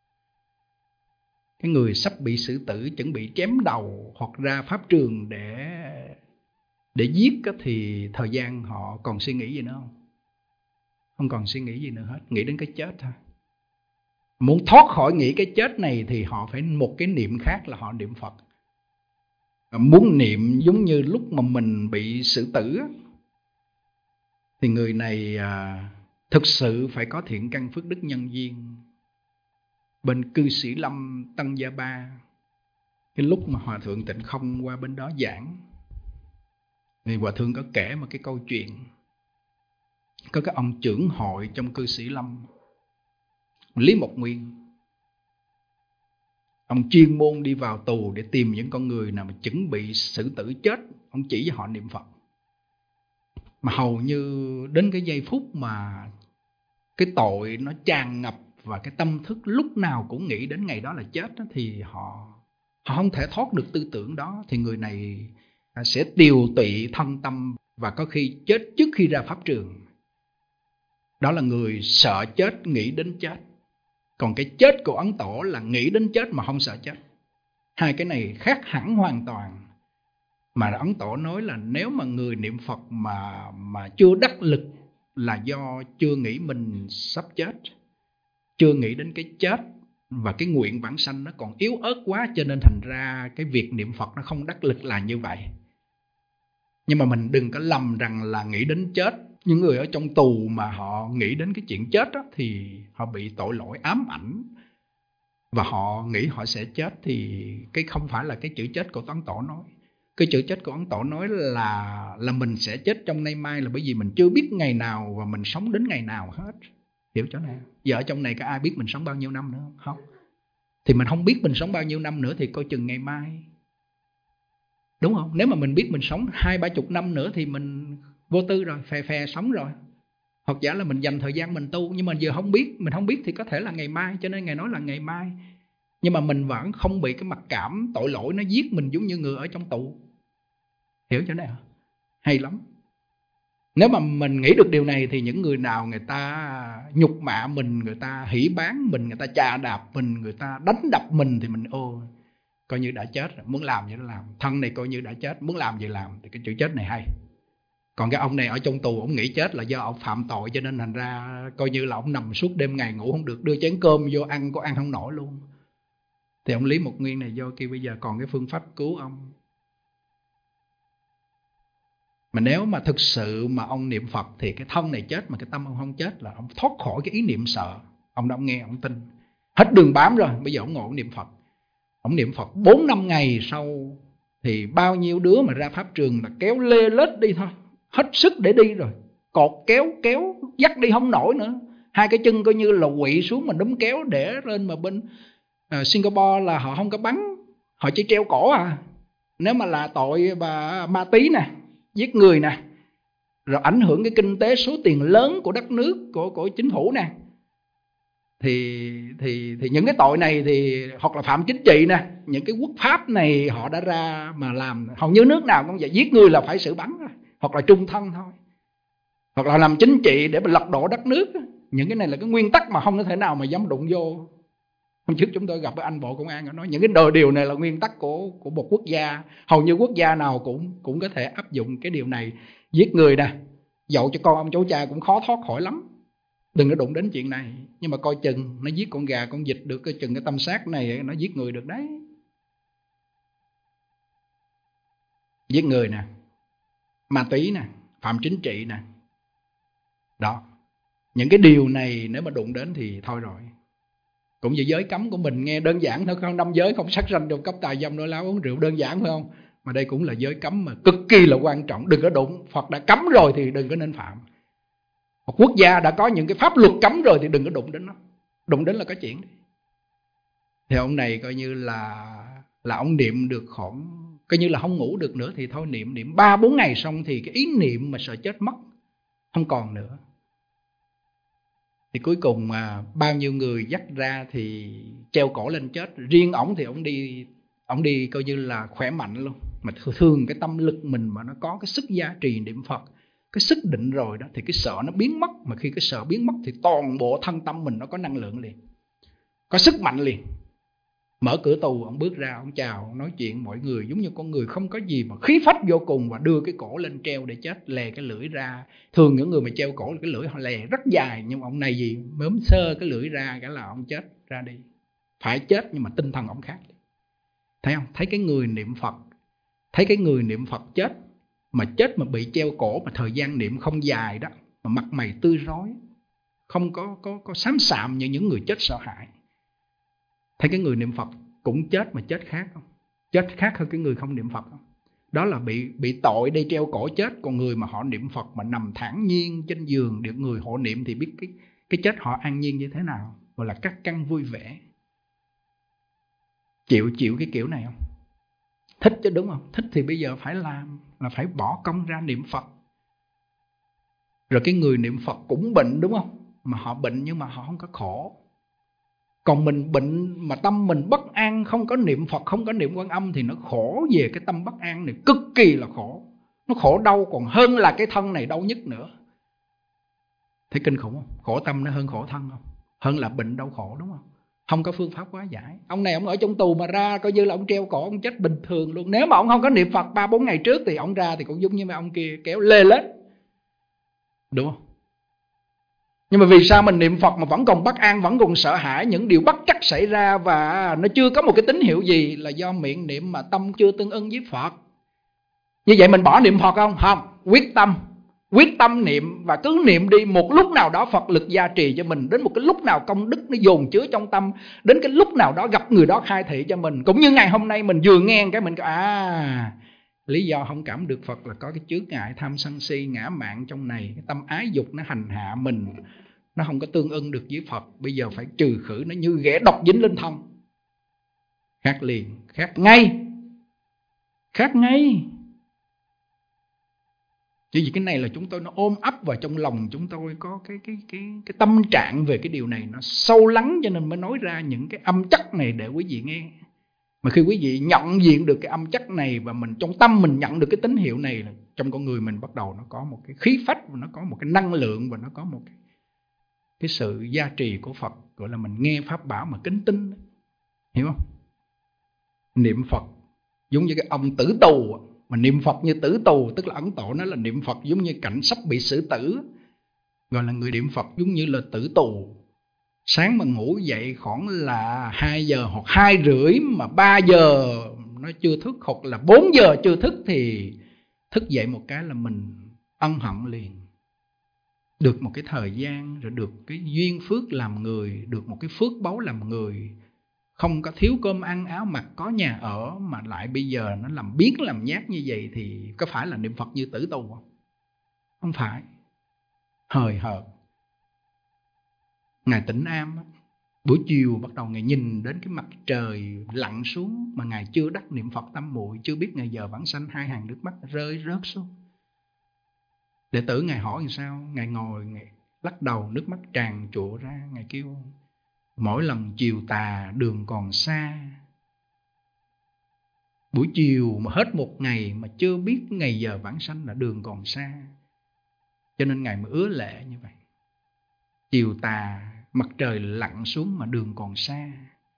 Cái người sắp bị xử tử, chuẩn bị chém đầu hoặc ra pháp trường để để giết thì thời gian họ còn suy nghĩ gì nữa không? Không còn suy nghĩ gì nữa hết, nghĩ đến cái chết thôi. Muốn thoát khỏi nghĩ cái chết này thì họ phải một cái niệm khác là họ niệm Phật. Muốn niệm giống như lúc mà mình bị xử tử thì người này à, thực sự phải có thiện căn phước đức nhân duyên. Bên cư sĩ Lâm Tân Gia Ba, cái lúc mà Hòa Thượng Tịnh Không qua bên đó giảng thì Hòa Thượng có kể một cái câu chuyện. Có cái ông trưởng hội trong cư sĩ Lâm, Lý Mộc Nguyên. Ông chuyên môn đi vào tù để tìm những con người nào mà chuẩn bị xử tử chết. Ông chỉ cho họ niệm Phật. Mà hầu như đến cái giây phút mà cái tội nó tràn ngập và cái tâm thức lúc nào cũng nghĩ đến ngày đó là chết đó, thì họ, họ không thể thoát được tư tưởng đó. Thì người này sẽ tiều tụy thân tâm và có khi chết trước khi ra pháp trường. Đó là người sợ chết, nghĩ đến chết. Còn cái chết của Ấn Tổ là nghĩ đến chết mà không sợ chết. Hai cái này khác hẳn hoàn toàn. Mà Ấn Tổ nói là nếu mà người niệm Phật mà, mà chưa đắc lực là do chưa nghĩ mình sắp chết, chưa nghĩ đến cái chết, và cái nguyện vãng sanh nó còn yếu ớt quá, cho nên thành ra cái việc niệm Phật nó không đắc lực là như vậy. Nhưng mà mình đừng có lầm rằng là nghĩ đến chết. Những người ở trong tù mà họ nghĩ đến cái chuyện chết đó, thì họ bị tội lỗi ám ảnh và họ nghĩ họ sẽ chết. Thì cái không phải là cái chữ chết của Ấn Tổ nói. Cái chữ chết của Ấn Tổ nói là, là mình sẽ chết trong nay mai, là bởi vì mình chưa biết ngày nào và mình sống đến ngày nào hết. Hiểu chỗ nào? Giờ ở trong này có ai biết mình sống bao nhiêu năm nữa không? Không. Thì mình không biết mình sống bao nhiêu năm nữa thì coi chừng ngày mai. Đúng không? Nếu mà mình biết mình sống hai ba chục năm nữa thì mình vô tư rồi, phè phè sống rồi. Hoặc giả là mình dành thời gian mình tu. Nhưng mà giờ không biết, mình không biết thì có thể là ngày mai. Cho nên Ngài nói là ngày mai. Nhưng mà mình vẫn không bị cái mặc cảm tội lỗi nó giết mình giống như người ở trong tù. Hiểu chỗ này hả? Hay lắm. Nếu mà mình nghĩ được điều này thì những người nào người ta nhục mạ mình, người ta hỉ bán mình, người ta chà đạp mình, người ta đánh đập mình thì mình ô coi như đã chết rồi, muốn làm gì nó làm. Thân này coi như đã chết, muốn làm gì làm. Thì cái chữ chết này hay. Còn cái ông này ở trong tù, ông nghĩ chết là do ông phạm tội, cho nên thành ra coi như là ông nằm suốt đêm ngày ngủ không được, đưa chén cơm vô ăn có ăn không nổi luôn. Thì ông Lý Mộc Nguyên này do kia bây giờ còn cái phương pháp cứu ông. Mà nếu mà thực sự mà ông niệm Phật thì cái thân này chết mà cái tâm ông không chết, là ông thoát khỏi cái ý niệm sợ. Ông đã ông nghe, ông tin. Hết đường bám rồi, bây giờ ông ngồi ông niệm Phật. Ông niệm Phật bốn năm ngày sau thì bao nhiêu đứa mà ra pháp trường là kéo lê lết đi thôi. Hết sức để đi rồi. Cột kéo kéo dắt đi không nổi nữa. Hai cái chân coi như là quỵ xuống mà đúm kéo để lên. Mà bên uh, Singapore là họ không có bắn, họ chỉ treo cổ à. Nếu mà là tội bà ma túy nè, giết người nè, rồi ảnh hưởng cái kinh tế số tiền lớn của đất nước, của, của chính phủ nè, thì, thì, thì những cái tội này thì hoặc là phạm chính trị nè, những cái quốc pháp này họ đã ra mà làm, hầu như nước nào cũng vậy, giết người là phải xử bắn rồi, hoặc là trung thân thôi, hoặc là làm chính trị để mà lật đổ đất nước. Những cái này là cái nguyên tắc mà không có thể nào mà dám đụng vô. Hôm trước chúng tôi gặp với anh Bộ Công an, nói những cái đời điều này là nguyên tắc của, của một quốc gia. Hầu như quốc gia nào cũng, cũng có thể áp dụng cái điều này. Giết người nè, dậu cho con ông cháu cha cũng khó thoát khỏi lắm. Đừng có đụng đến chuyện này. Nhưng mà coi chừng nó giết con gà con vịt được, coi chừng cái tâm sát này nó giết người được đấy. Giết người nè, ma túy nè, phạm chính trị nè, Đó. Những cái điều này nếu mà đụng đến thì thôi rồi. Cũng như giới cấm của mình nghe đơn giản thôi, không năm giới, không sát sanh, trộm cắp, tà dâm, nói láo, uống rượu, đơn giản phải không? Mà đây cũng là giới cấm mà cực kỳ là quan trọng. Đừng có đụng. Phật đã cấm rồi thì đừng có nên phạm. Một quốc gia đã có những cái pháp luật cấm rồi thì đừng có đụng đến nó. Đụng đến là có chuyện. Thì ông này coi như là là ông niệm được khoảng, coi như là không ngủ được nữa thì thôi niệm niệm ba bốn ngày xong thì cái ý niệm mà sợ chết mất không còn nữa. Thì cuối cùng mà bao nhiêu người dắt ra thì treo cổ lên chết. Riêng ổng thì ổng đi ổng đi coi như là khỏe mạnh luôn. Mà thường cái tâm lực mình mà nó có cái sức gia trì niệm Phật, cái sức định rồi đó, thì cái sợ nó biến mất. Mà khi cái sợ biến mất thì toàn bộ thân tâm mình nó có năng lượng liền, có sức mạnh liền. Mở cửa tù, ông bước ra, ông chào, ông nói chuyện mọi người giống như con người không có gì mà khí phách vô cùng, và đưa cái cổ lên treo để chết, lè cái lưỡi ra. Thường những người mà treo cổ cái lưỡi họ lè rất dài, nhưng mà ông này gì mớm sơ cái lưỡi ra cái là ông chết ra đi. Phải chết nhưng mà tinh thần ông khác. Thấy không? Thấy cái người niệm Phật, thấy cái người niệm Phật chết, mà chết mà bị treo cổ mà thời gian niệm không dài đó, mà mặt mày tươi rói, không có có có xám xạm như những người chết sợ hãi. Thấy cái người niệm Phật cũng chết mà chết khác không? Chết khác hơn cái người không niệm Phật không? Đó là bị bị tội đây treo cổ chết. Còn người mà họ niệm Phật mà nằm thản nhiên trên giường được người họ niệm thì biết cái cái chết họ an nhiên như thế nào, gọi là cắt căng vui vẻ. Chịu chịu cái kiểu này không? Thích chứ đúng không? Thích thì bây giờ phải làm, là phải bỏ công ra niệm Phật. Rồi cái người niệm Phật cũng bệnh đúng không? Mà họ bệnh nhưng mà họ không có khổ. Còn mình bệnh mà tâm mình bất an, không có niệm Phật, không có niệm Quan Âm thì nó khổ về cái tâm bất an này, cực kỳ là khổ. Nó khổ đau còn hơn là cái thân này đau nhất nữa. Thấy kinh khủng không? Khổ tâm nó hơn khổ thân không? Hơn là bệnh đau khổ đúng không? Không có phương pháp hóa giải. Ông này ông ở trong tù mà ra coi như là ông treo cổ, ông chết bình thường luôn. Nếu mà ông không có niệm Phật ba bốn ngày trước thì ông ra thì cũng giống như mấy ông kia kéo lê lết. Đúng không? Nhưng mà vì sao mình niệm Phật mà vẫn còn bất an, vẫn còn sợ hãi, những điều bất trắc xảy ra và nó chưa có một cái tín hiệu gì? Là do miệng niệm mà tâm chưa tương ưng với Phật. Như vậy mình bỏ niệm Phật không? Không, quyết tâm. Quyết tâm niệm và cứ niệm đi. Một lúc nào đó Phật lực gia trì cho mình, đến một cái lúc nào công đức nó dồn chứa trong tâm, đến cái lúc nào đó gặp người đó khai thị cho mình. Cũng như ngày hôm nay mình vừa nghe cái mình à, lý do không cảm được Phật là có cái chướng ngại tham sân si ngã mạn trong này. Cái tâm ái dục nó hành hạ mình, nó không có tương ưng được với Phật. Bây giờ phải trừ khử nó như ghẻ độc dính lên thân. Khác liền, khác ngay. Khác ngay. Chứ vì cái này là chúng tôi nó ôm ấp vào trong lòng chúng tôi có cái, cái, cái, cái tâm trạng về cái điều này nó sâu lắng, cho nên mới nói ra những cái âm chất này để quý vị nghe. Mà khi quý vị nhận diện được cái âm chất này và mình trong tâm mình nhận được cái tín hiệu này, là trong con người mình bắt đầu nó có một cái khí phách, và nó có một cái năng lượng, và nó có một cái, cái sự gia trì của Phật, gọi là mình nghe pháp bảo mà kính tin. Hiểu không? Niệm Phật giống như cái ông tử tù, mà niệm Phật như tử tù, tức là Ấn Tổ nói là niệm Phật giống như cảnh sắp bị xử tử. Gọi là người niệm Phật giống như là tử tù. Sáng mà ngủ dậy khoảng là hai giờ hoặc hai rưỡi, mà ba giờ nó chưa thức, hoặc là bốn giờ chưa thức, thì thức dậy một cái là mình ân hận liền. Được một cái thời gian, rồi được cái duyên phước làm người, được một cái phước báu làm người, không có thiếu cơm ăn áo mặc, có nhà ở, mà lại bây giờ nó làm biến làm nhát như vậy, thì có phải là niệm Phật như tử tù không? Không phải. Hời hợt. Ngài Tĩnh Am buổi chiều bắt đầu Ngài nhìn đến cái mặt trời lặn xuống, mà Ngài chưa đắc niệm Phật tam muội, chưa biết ngày giờ vãng sanh, hai hàng nước mắt rơi rớt xuống. Đệ tử Ngài hỏi làm sao? Ngài ngồi, Ngài lắc đầu, nước mắt tràn trụa ra. Ngài kêu mỗi lần chiều tà đường còn xa. Buổi chiều mà hết một ngày mà chưa biết ngày giờ vãng sanh là đường còn xa. Cho nên Ngài mới ứa lệ như vậy. Chiều tà, mặt trời lặn xuống mà đường còn xa.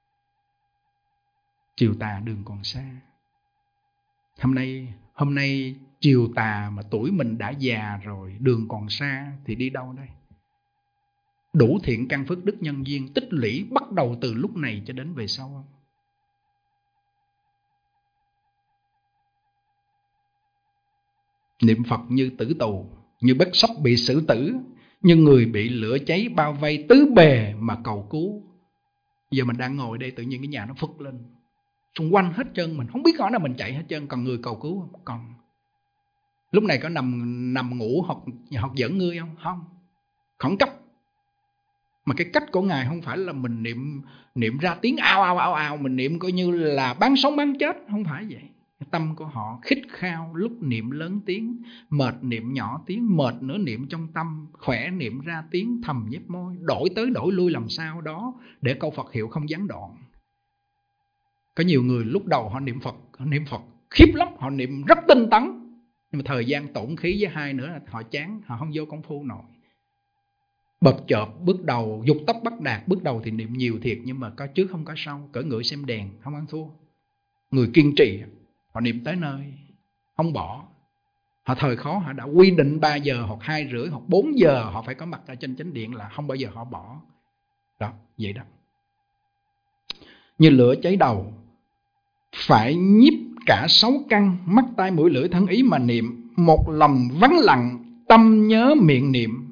Chiều tà đường còn xa. Hôm nay, hôm nay chiều tà mà tuổi mình đã già rồi, đường còn xa thì đi đâu đây? Đủ thiện căn phước đức nhân duyên tích lũy bắt đầu từ lúc này cho đến về sau không? Niệm Phật như tử tù, như bắt sắp bị xử tử, như người bị lửa cháy bao vây tứ bề mà cầu cứu. Giờ mình đang ngồi đây, tự nhiên cái nhà nó phật lên, xung quanh hết trơn, mình không biết khỏi nào mình chạy hết trơn. Còn người cầu cứu không? Còn. Lúc này có nằm nằm ngủ hoặc hoặc giỡn ngươi không? Không. Khẩn cấp. Mà cái cách của Ngài không phải là mình niệm niệm ra tiếng ao ao ao ao, mình niệm coi như là bán sống bán chết, không phải vậy. Tâm của họ khít khao, lúc niệm lớn tiếng, mệt niệm nhỏ tiếng, mệt nữa niệm trong tâm, khỏe niệm ra tiếng, thầm nhếch môi, đổi tới đổi lui làm sao đó để câu Phật hiệu không gián đoạn. Có nhiều người lúc đầu họ niệm Phật, họ niệm Phật khiếp lắm, họ niệm rất tinh tấn, nhưng mà thời gian tổn khí với hai nữa là họ chán, họ không vô công phu nổi. Bập chợp bước đầu, dục tốc bắt đạt, bước đầu thì niệm nhiều thiệt, nhưng mà có trước không có sau, cỡ ngựa xem đèn, không ăn thua. Người kiên trì, họ niệm tới nơi, không bỏ. Họ thời khó, họ đã quy định ba giờ hoặc hai rưỡi hoặc bốn giờ họ phải có mặt ở trên chánh điện, là không bao giờ họ bỏ. Đó, vậy đó. Như lửa cháy đầu, phải nhiếp cả sáu căn, mắt tai mũi lưỡi thân ý mà niệm, một lòng vắng lặng, tâm nhớ miệng niệm.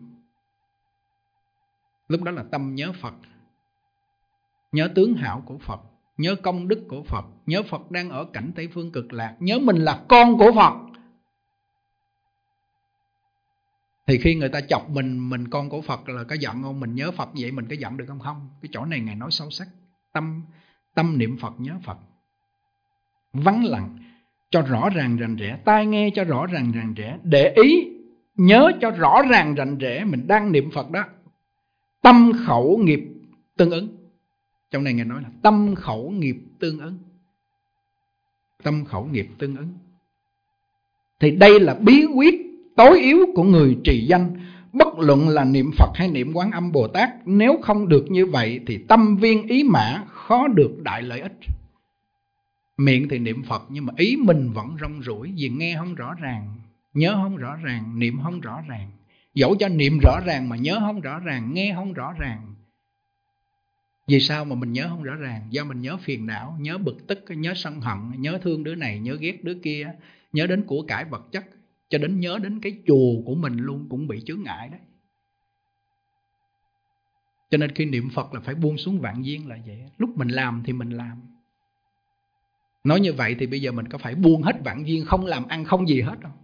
Lúc đó là tâm nhớ Phật, nhớ tướng hảo của Phật, nhớ công đức của Phật, nhớ Phật đang ở cảnh Tây Phương Cực Lạc, nhớ mình là con của Phật. Thì khi người ta chọc mình, mình con của Phật là có giận không? Mình nhớ Phật vậy mình có giận được không? Không. Cái chỗ này Ngài nói sâu sắc. Tâm, tâm niệm Phật, nhớ Phật. Vắng lặng cho rõ ràng rành rẽ, tai nghe cho rõ ràng rành rẽ, để ý, nhớ cho rõ ràng rành rẽ mình đang niệm Phật đó. Tâm khẩu nghiệp tương ứng. Trong này Ngài nói là tâm khẩu nghiệp tương ứng. Tâm khẩu nghiệp tương ứng. Thì đây là bí quyết tối yếu của người trì danh. Bất luận là niệm Phật hay niệm Quán Âm Bồ Tát, nếu không được như vậy thì tâm viên ý mã, khó được đại lợi ích. Miệng thì niệm Phật nhưng mà ý mình vẫn rong ruổi, vì nghe không rõ ràng, nhớ không rõ ràng, niệm không rõ ràng. Dẫu cho niệm rõ ràng mà nhớ không rõ ràng, nghe không rõ ràng. Vì sao mà mình nhớ không rõ ràng? Do mình nhớ phiền não, nhớ bực tức, nhớ sân hận, nhớ thương đứa này, nhớ ghét đứa kia, nhớ đến của cải vật chất, cho đến nhớ đến cái chùa của mình luôn cũng bị chướng ngại đấy. Cho nên khi niệm Phật là phải buông xuống vạn duyên là vậy. Lúc mình làm thì mình làm. Nói như vậy thì bây giờ mình có phải buông hết vạn duyên, không làm ăn không gì hết không?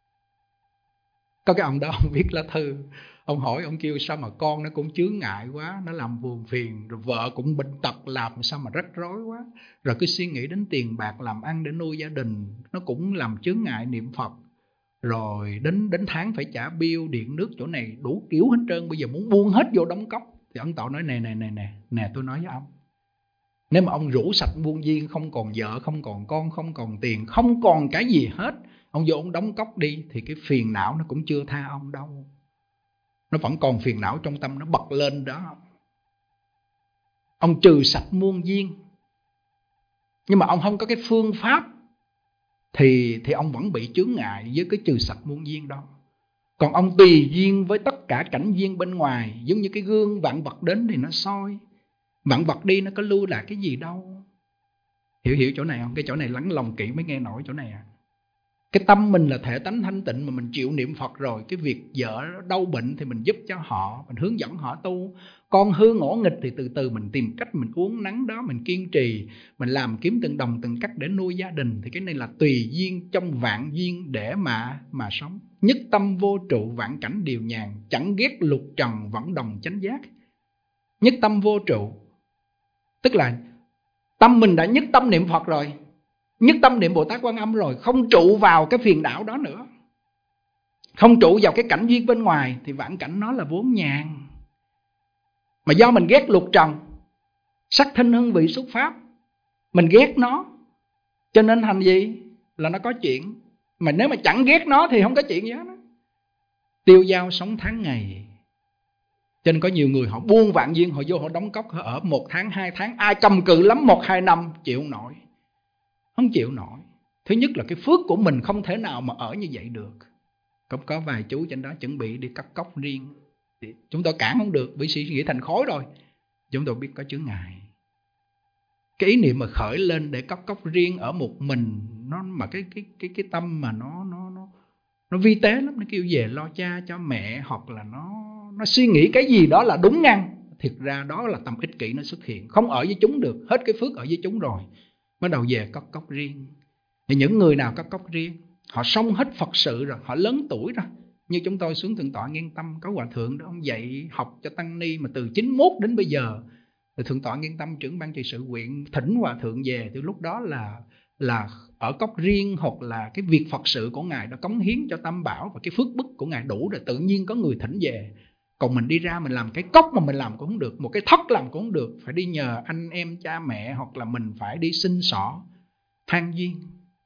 Có cái ông đó ông viết lá thư, ông hỏi, ông kêu sao mà con nó cũng chướng ngại quá, nó làm buồn phiền, rồi vợ cũng bệnh tật, làm sao mà rắc rối quá, rồi cứ suy nghĩ đến tiền bạc làm ăn để nuôi gia đình, nó cũng làm chướng ngại niệm Phật, rồi đến đến tháng phải trả bill điện nước chỗ này đủ kiểu hết trơn, bây giờ muốn buông hết vô đóng cốc. Thì ông Tọa nói nè nè nè nè nè tôi nói với ông, nếu mà ông rủ sạch buông duyên, không còn vợ, không còn con, không còn tiền, không còn cái gì hết, ông vô ông đóng cốc đi, thì cái phiền não nó cũng chưa tha ông đâu. Nó vẫn còn phiền não trong tâm, nó bật lên đó. Ông trừ sạch muôn duyên, nhưng mà ông không có cái phương pháp Thì thì ông vẫn bị chướng ngại với cái trừ sạch muôn duyên đó. Còn ông tùy duyên với tất cả cảnh duyên bên ngoài, giống như cái gương vạn vật đến thì nó soi, vạn vật đi nó có lưu lại cái gì đâu. Hiểu hiểu chỗ này không? Cái chỗ này lắng lòng kỹ mới nghe nổi chỗ này à. Cái tâm mình là thể tánh thanh tịnh mà mình chịu niệm Phật rồi, cái việc vợ đau bệnh thì mình giúp cho họ, mình hướng dẫn họ tu. Con hư ngỗ nghịch thì từ từ mình tìm cách, mình uống nắng đó, mình kiên trì, mình làm kiếm từng đồng từng cắt để nuôi gia đình. Thì cái này là tùy duyên trong vạn duyên để mà mà sống. Nhất tâm vô trụ vạn cảnh điều nhàn, chẳng ghét lục trần vẫn đồng chánh giác. Nhất tâm vô trụ tức là tâm mình đã nhất tâm niệm Phật rồi, nhất tâm niệm Bồ Tát Quan Âm rồi, không trụ vào cái phiền não đó nữa, không trụ vào cái cảnh duyên bên ngoài, thì vạn cảnh nó là vốn nhàn. Mà do mình ghét lục trần, sắc thinh hương vị xuất pháp, mình ghét nó, cho nên thành gì? Là nó có chuyện. Mà nếu mà chẳng ghét nó thì không có chuyện gì hết. Tiêu dao sống tháng ngày. Cho nên có nhiều người họ buông vạn duyên, họ vô họ đóng cốc, họ ở một tháng, hai tháng, ai cầm cự lắm một hai năm, chịu không nổi. Không chịu nổi. Thứ nhất là cái phước của mình không thể nào mà ở như vậy được. Cũng có vài chú trên đó chuẩn bị đi cắt cốc riêng, chúng tôi cản không được, vì suy nghĩ thành khối rồi. Chúng tôi biết có chướng ngại. Cái ý niệm mà khởi lên để cắt cốc riêng ở một mình, nó mà cái cái cái cái tâm mà nó nó nó nó vi tế lắm, nó kêu về lo cha cho mẹ, hoặc là nó nó suy nghĩ cái gì đó là đúng ngăn. Thiệt ra đó là tâm ích kỷ nó xuất hiện. Không ở với chúng được, hết cái phước ở với chúng rồi, bắt đầu về có cốc riêng. Thì những người nào có cốc riêng, họ sống hết Phật sự rồi, họ lớn tuổi rồi. Như chúng tôi xuống Thượng tọa Nghiên Tâm, có hòa thượng đó, ông dạy học cho tăng ni mà từ chín mốt đến bây giờ. Rồi Thượng tọa Nghiên Tâm trưởng ban trị sự huyện thỉnh hòa thượng về, từ lúc đó là là ở cốc riêng, hoặc là cái việc Phật sự của ngài đã cống hiến cho Tam Bảo và cái phước bức của ngài đủ rồi, tự nhiên có người thỉnh về. Còn mình đi ra mình làm cái cốc mà mình làm cũng không được, một cái thất làm cũng không được, phải đi nhờ anh em cha mẹ, hoặc là mình phải đi xin xỏ than duyên.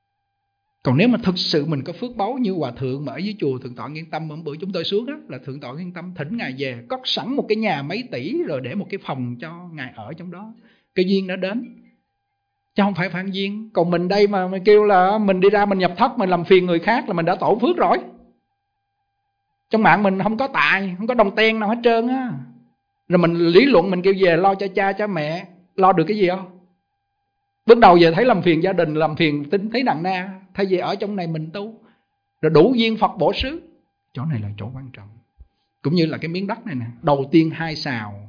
Còn nếu mà thực sự mình có phước báu như hòa thượng mà ở dưới chùa Thượng tọa Nghiên Tâm, hôm bữa chúng tôi xuống đó, là Thượng tọa Nghiên Tâm thỉnh ngài về, cất sẵn một cái nhà mấy tỷ rồi để một cái phòng cho ngài ở trong đó. Cái duyên đã đến, chứ không phải phản duyên. Còn mình đây mà mình kêu là mình đi ra mình nhập thất, mình làm phiền người khác là mình đã tổ phước rồi. Trong mạng mình không có tài, không có đồng tiền nào hết trơn á. Rồi mình lý luận mình kêu về lo cho cha cho mẹ, lo được cái gì không? Bước đầu về thấy làm phiền gia đình, làm phiền tính thấy nặng na. Thay vì ở trong này mình tu, rồi đủ duyên Phật bổ xứ. Chỗ này là chỗ quan trọng. Cũng như là cái miếng đất này nè, đầu tiên hai sào,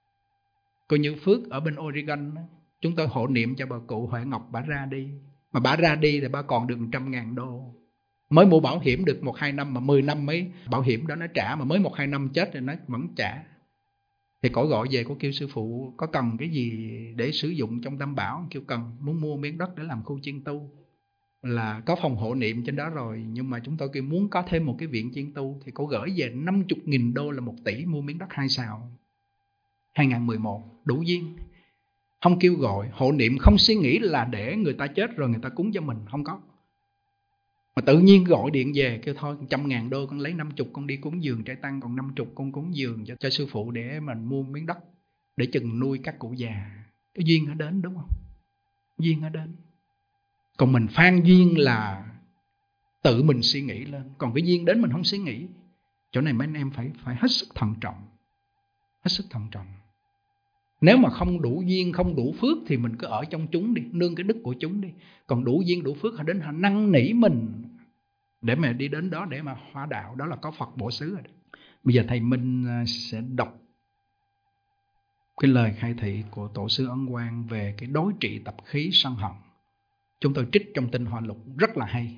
coi như phước ở bên Oregon đó. Chúng tôi hộ niệm cho bà cụ Huệ Ngọc, bà ra đi. Mà bà ra đi thì bà còn được một trăm ngàn đô. Mới mua bảo hiểm được một hai năm, mà mười năm mấy bảo hiểm đó nó trả, mà mới một hai năm chết thì nó vẫn trả. Thì cổ gọi về, cổ kêu sư phụ có cần cái gì để sử dụng trong Tam Bảo. Kêu cần, muốn mua miếng đất để làm khu chiên tu, là có phòng hộ niệm trên đó rồi, nhưng mà chúng tôi kêu muốn có thêm một cái viện chiên tu. Thì cổ gửi về năm mươi nghìn đô là một tỷ mua miếng đất hai sào. Hai nghìn mười một, đủ duyên. Không kêu gọi, hộ niệm không suy nghĩ là để người ta chết rồi người ta cúng cho mình, không có. Mà tự nhiên gọi điện về kêu thôi trăm ngàn đô con lấy năm chục con đi cúng dường trai tăng, còn năm chục con cúng dường cho, cho sư phụ để mình mua miếng đất để chừng nuôi các cụ già. Cái duyên nó đến, đúng không? Duyên nó đến. Còn mình phan duyên là tự mình suy nghĩ lên, còn cái duyên đến mình không suy nghĩ. Chỗ này mấy anh em phải phải hết sức thận trọng, hết sức thận trọng. Nếu mà không đủ duyên, không đủ phước thì mình cứ ở trong chúng đi, nương cái đức của chúng đi. Còn đủ duyên, đủ phước, họ đến họ năn nỉ mình để mà đi đến đó để mà hóa đạo. Đó là có Phật bổ xứ rồi đó. Bây giờ thầy Minh sẽ đọc cái lời khai thị của Tổ sư Ấn Quang về cái đối trị tập khí sân hận. Chúng tôi trích trong Tinh Hoa Lục rất là hay.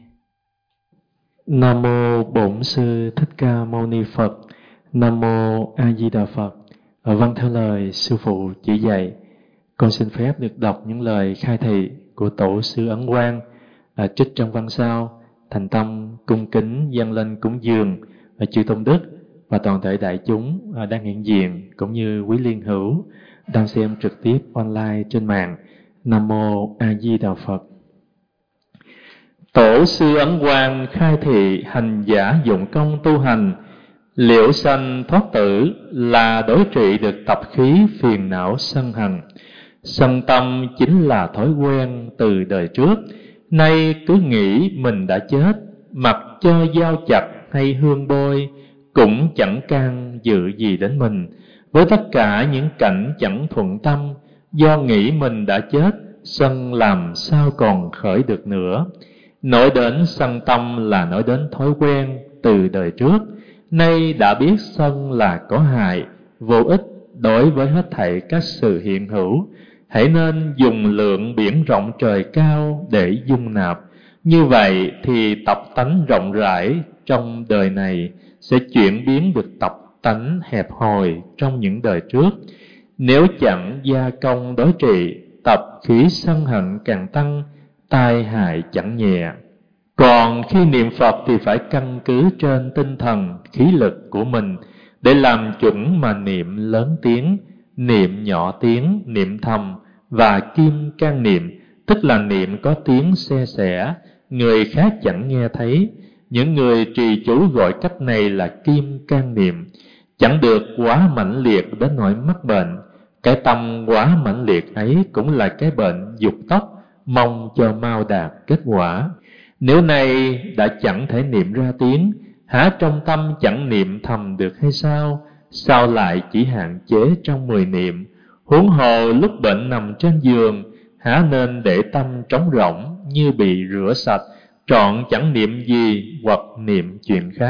Nam mô Bổn Sư Thích Ca Mâu Ni Phật. Nam mô A Di Đà Phật. Vâng, theo lời sư phụ chỉ dạy, con xin phép được đọc những lời khai thị của Tổ sư Ấn Quang, à, trích trong văn sau: thành tâm cung kính dâng lên cúng dường à, chư tôn đức và toàn thể đại chúng à, đang hiện diện, cũng như quý liên hữu đang xem trực tiếp online trên mạng. Nam mô A Di Đà Phật. Tổ sư Ấn Quang khai thị hành giả dụng công tu hành, liễu sanh thoát tử là đối trị được tập khí phiền não sân hận. Sân tâm chính là thói quen từ đời trước, nay cứ nghĩ mình đã chết, mặc cho dao chặt hay hương bôi, cũng chẳng can dự gì đến mình. Với tất cả những cảnh chẳng thuận tâm, do nghĩ mình đã chết, sân làm sao còn khởi được nữa. Nói đến sân tâm là nói đến thói quen từ đời trước, nay đã biết sân là có hại, vô ích đối với hết thảy các sự hiện hữu. Hãy nên dùng lượng biển rộng trời cao để dung nạp. Như vậy thì tập tánh rộng rãi trong đời này sẽ chuyển biến được tập tánh hẹp hòi trong những đời trước. Nếu chẳng gia công đối trị, tập khí sân hận càng tăng, tai hại chẳng nhẹ. Còn khi niệm Phật thì phải căn cứ trên tinh thần, khí lực của mình để làm chuẩn mà niệm lớn tiếng, niệm nhỏ tiếng, niệm thầm và kim can niệm, tức là niệm có tiếng se sẻ, người khác chẳng nghe thấy. Những người trì chú gọi cách này là kim can niệm, chẳng được quá mãnh liệt đến nỗi mắc bệnh. Cái tâm quá mãnh liệt ấy cũng là cái bệnh dục tốc, mong cho mau đạt kết quả. Nếu nay đã chẳng thể niệm ra tiếng, hả trong tâm chẳng niệm thầm được hay sao? Sao lại chỉ hạn chế trong mười niệm? Huống hồ lúc bệnh nằm trên giường, hả nên để tâm trống rỗng như bị rửa sạch, trọn chẳng niệm gì hoặc niệm chuyện khác.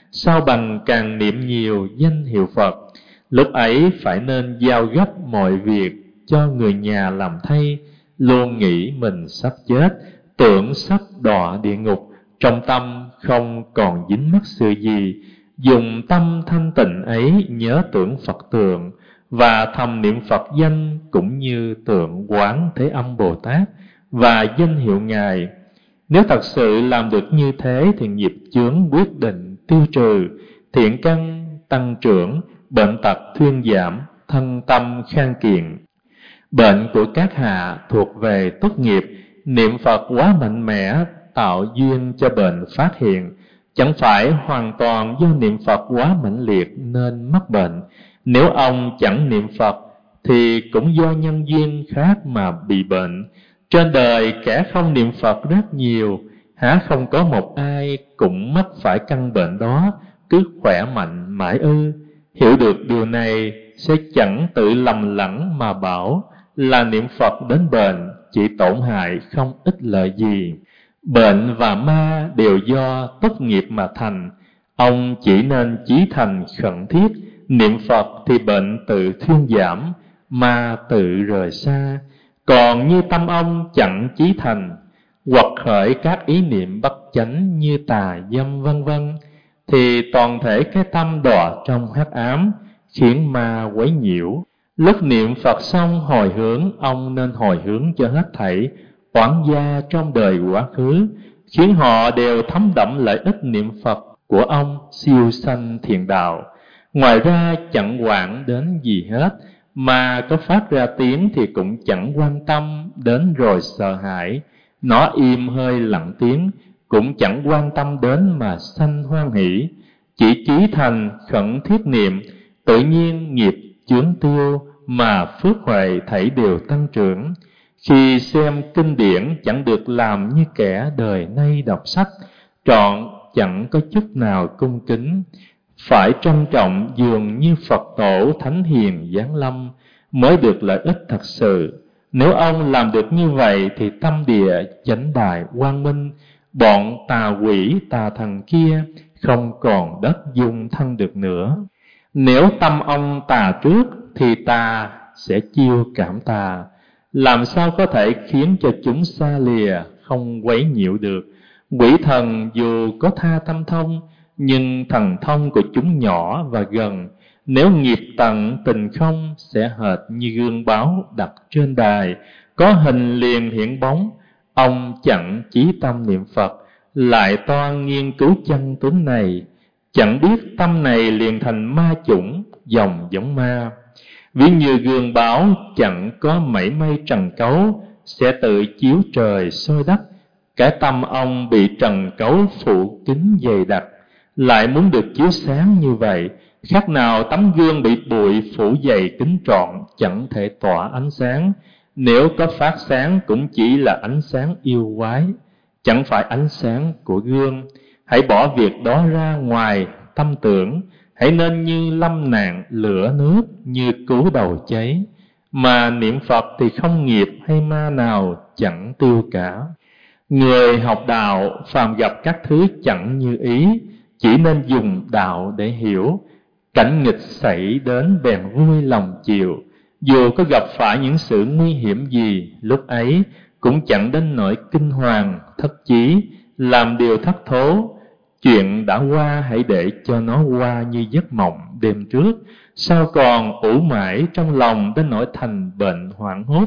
sao bằng càng niệm nhiều danh hiệu Phật. Lúc ấy phải nên giao gấp mọi việc cho người nhà làm thay, luôn nghĩ mình sắp chết, tưởng sắp đọa địa ngục, trong tâm không còn dính mắc sự gì. Dùng tâm thanh tịnh ấy nhớ tưởng Phật tượng, và thầm niệm Phật danh cũng như tượng Quán Thế Âm Bồ Tát và danh hiệu Ngài. Nếu thật sự làm được như thế thì nghiệp chướng quyết định tiêu trừ, thiện căn tăng trưởng, bệnh tật thuyên giảm, thân tâm khang kiện. Bệnh của các hạ thuộc về tốt nghiệp, niệm Phật quá mạnh mẽ tạo duyên cho bệnh phát hiện. Chẳng phải hoàn toàn do niệm Phật quá mãnh liệt nên mắc bệnh. Nếu ông chẳng niệm Phật thì cũng do nhân duyên khác mà bị bệnh. Trên đời kẻ không niệm Phật rất nhiều, há không có một ai cũng mắc phải căn bệnh đó, cứ khỏe mạnh mãi ư? Hiểu được điều này sẽ chẳng tự lầm lẫn mà bảo là niệm Phật đến bệnh chỉ tổn hại không ích lợi gì. Bệnh và ma đều do tốt nghiệp mà thành. Ông chỉ nên chí thành khẩn thiết, niệm Phật thì bệnh tự thuyên giảm, ma tự rời xa. Còn như tâm ông chẳng chí thành, hoặc khởi các ý niệm bất chánh như tà dâm vân vân, thì toàn thể cái tâm đọa trong hắc ám, khiến ma quấy nhiễu. Lúc niệm Phật xong hồi hướng, ông nên hồi hướng cho hết thảy oán gia trong đời quá khứ, khiến họ đều thấm đẫm lợi ích niệm Phật của ông siêu sanh thiện đạo. Ngoài ra chẳng quản đến gì hết, mà có phát ra tiếng thì cũng chẳng quan tâm đến rồi sợ hãi. Nó im hơi lặng tiếng, cũng chẳng quan tâm đến mà sanh hoan hỷ. Chỉ chí thành khẩn thiết niệm, tự nhiên nghiệp chướng tiêu, mà phước huệ thảy đều tăng trưởng. Khi xem kinh điển chẳng được làm như kẻ đời nay đọc sách, trọn chẳng có chút nào cung kính. Phải trân trọng dường như Phật tổ thánh hiền giáng lâm mới được lợi ích thật sự. Nếu ông làm được như vậy thì tâm địa chánh đại quang minh, bọn tà quỷ tà thần kia không còn đất dung thân được nữa. Nếu tâm ông tà trước thì tà sẽ chiêu cảm tà, làm sao có thể khiến cho chúng xa lìa, không quấy nhiễu được. Quỷ thần dù có tha tâm thông, nhưng thần thông của chúng nhỏ và gần. Nếu nghiệp tận tình không, sẽ hệt như gương báo đặt trên đài, có hình liền hiện bóng. Ông chẳng chí tâm niệm Phật, lại toan nghiên cứu chân tướng này, chẳng biết tâm này liền thành ma chủng, dòng giống ma. Ví như gương báo chẳng có mảy may trần cấu, sẽ tự chiếu trời soi đất. Cái tâm ông bị trần cấu phủ kín dày đặc, lại muốn được chiếu sáng như vậy, khác nào tấm gương bị bụi phủ dày kín trọn, chẳng thể tỏa ánh sáng. Nếu có phát sáng cũng chỉ là ánh sáng yêu quái, chẳng phải ánh sáng của gương. Hãy bỏ việc đó ra ngoài tâm tưởng, hãy nên như lâm nạn lửa nước, như cứu đầu cháy. Mà niệm Phật thì không nghiệp hay ma nào chẳng tiêu cả. Người học đạo phàm gặp các thứ chẳng như ý, chỉ nên dùng đạo để hiểu. Cảnh nghịch xảy đến bèn vui lòng chịu, dù có gặp phải những sự nguy hiểm gì, lúc ấy cũng chẳng đến nỗi kinh hoàng, thất chí, làm điều thất thố. Chuyện đã qua hãy để cho nó qua như giấc mộng đêm trước, sao còn ủ mãi trong lòng đến nỗi thành bệnh hoảng hốt.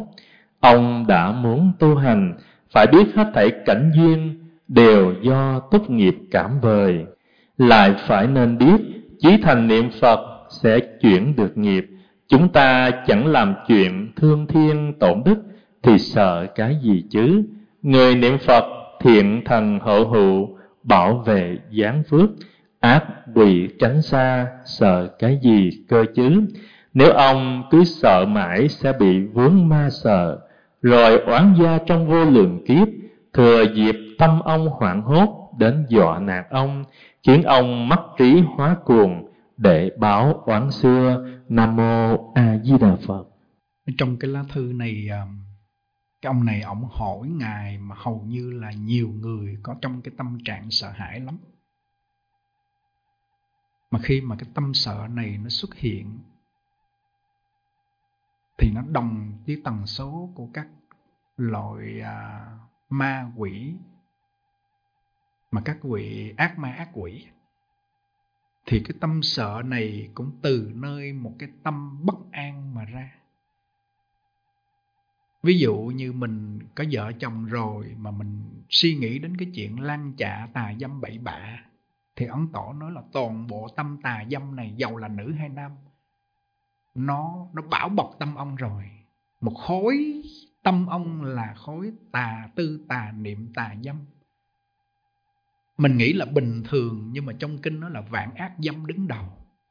Ông đã muốn tu hành, phải biết hết thảy cảnh duyên đều do tốt nghiệp cảm vời. Lại phải nên biết, chí thành niệm Phật sẽ chuyển được nghiệp. Chúng ta chẳng làm chuyện thương thiên tổn đức, thì sợ cái gì chứ? Người niệm Phật thiện thần hộ hữu, bảo vệ giáng phước, ác quỷ tránh xa, sợ cái gì cơ chứ? Nếu ông cứ sợ mãi sẽ bị vướng ma sợ, rồi oán gia trong vô lượng kiếp, thừa dịp tâm ông hoảng hốt đến dọa nạt ông, khiến ông mắc trí hóa cuồng để báo oán xưa. Nam mô A Di Đà Phật. Trong cái lá thư này, cái ông này ổng hỏi Ngài mà hầu như là nhiều người có trong cái tâm trạng sợ hãi lắm. Mà khi mà cái tâm sợ này nó xuất hiện thì nó đồng với tần số của các loại à, ma quỷ, mà các vị ác ma ác quỷ. Thì cái tâm sợ này cũng từ nơi một cái tâm bất an mà ra. Ví dụ như mình có vợ chồng rồi mà mình suy nghĩ đến cái chuyện lan chạ tà dâm bậy bạ, thì Ấn Tổ nói là toàn bộ tâm tà dâm này, dầu là nữ hay nam, Nó nó bảo bọc tâm ông rồi. Một khối tâm ông là khối tà tư, tà niệm, tà dâm. Mình nghĩ là bình thường, nhưng mà trong kinh nó là vạn ác dâm đứng đầu.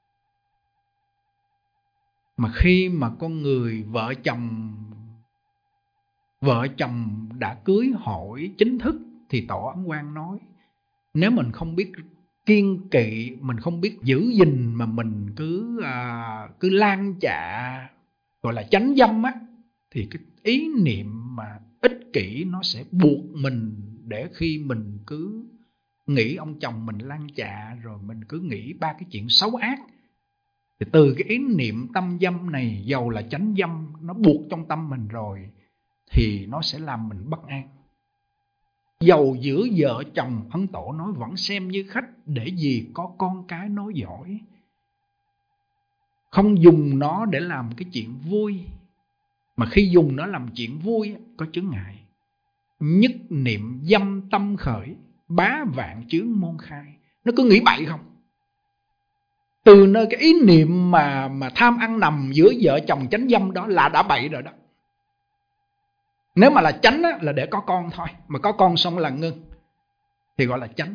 Mà khi mà con người vợ chồng Vợ chồng đã cưới hỏi chính thức thì Tổ Ấn Quang nói, nếu mình không biết kiên kỵ, mình không biết giữ gìn, mà mình cứ à, cứ lan chạ, gọi là chánh dâm á, thì cái ý niệm mà ích kỷ nó sẽ buộc mình, để khi mình cứ nghĩ ông chồng mình lan chạ, rồi mình cứ nghĩ ba cái chuyện xấu ác, thì từ cái ý niệm tâm dâm này, dầu là chánh dâm, nó buộc trong tâm mình rồi, thì nó sẽ làm mình bất an. Dầu giữa vợ chồng, Ấn Tổ nói vẫn xem như khách, để gì có con cái nói giỏi. Không dùng nó để làm cái chuyện vui, mà khi dùng nó làm chuyện vui có chướng ngại. Nhất niệm dâm tâm khởi, bá vạn chướng môn khai. Nó cứ nghĩ bậy không. Từ nơi cái ý niệm mà, mà tham ăn nằm giữa vợ chồng chánh dâm đó là đã bậy rồi đó. Nếu mà là chánh á, là để có con thôi, mà có con xong là ngưng, thì gọi là chánh.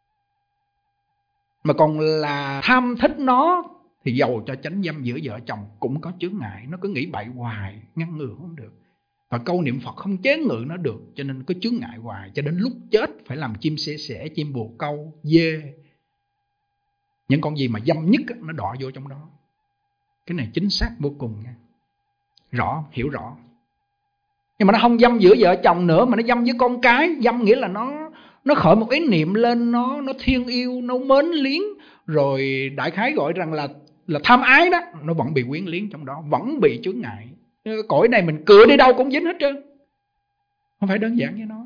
Mà còn là tham thích nó, thì dầu cho chánh dâm giữa vợ chồng cũng có chướng ngại. Nó cứ nghĩ bậy hoài, ngăn ngừa không được. Và câu niệm Phật không chế ngự nó được, cho nên có chướng ngại hoài. Cho đến lúc chết phải làm chim sẻ sẻ, chim bồ câu, dê, những con gì mà dâm nhất nó đọa vô trong đó. Cái này chính xác vô cùng nha. Rõ, hiểu rõ. Nhưng mà nó không dâm giữa vợ chồng nữa, mà nó dâm với con cái. Dâm nghĩa là nó nó khởi một ý niệm lên, nó nó thiêng yêu, nó mến liếng, rồi đại khái gọi rằng là là tham ái đó, nó vẫn bị quyến liếng trong đó, vẫn bị chướng ngại. Cõi này mình cựa đi đâu cũng dính hết trơn, không phải đơn giản với nó.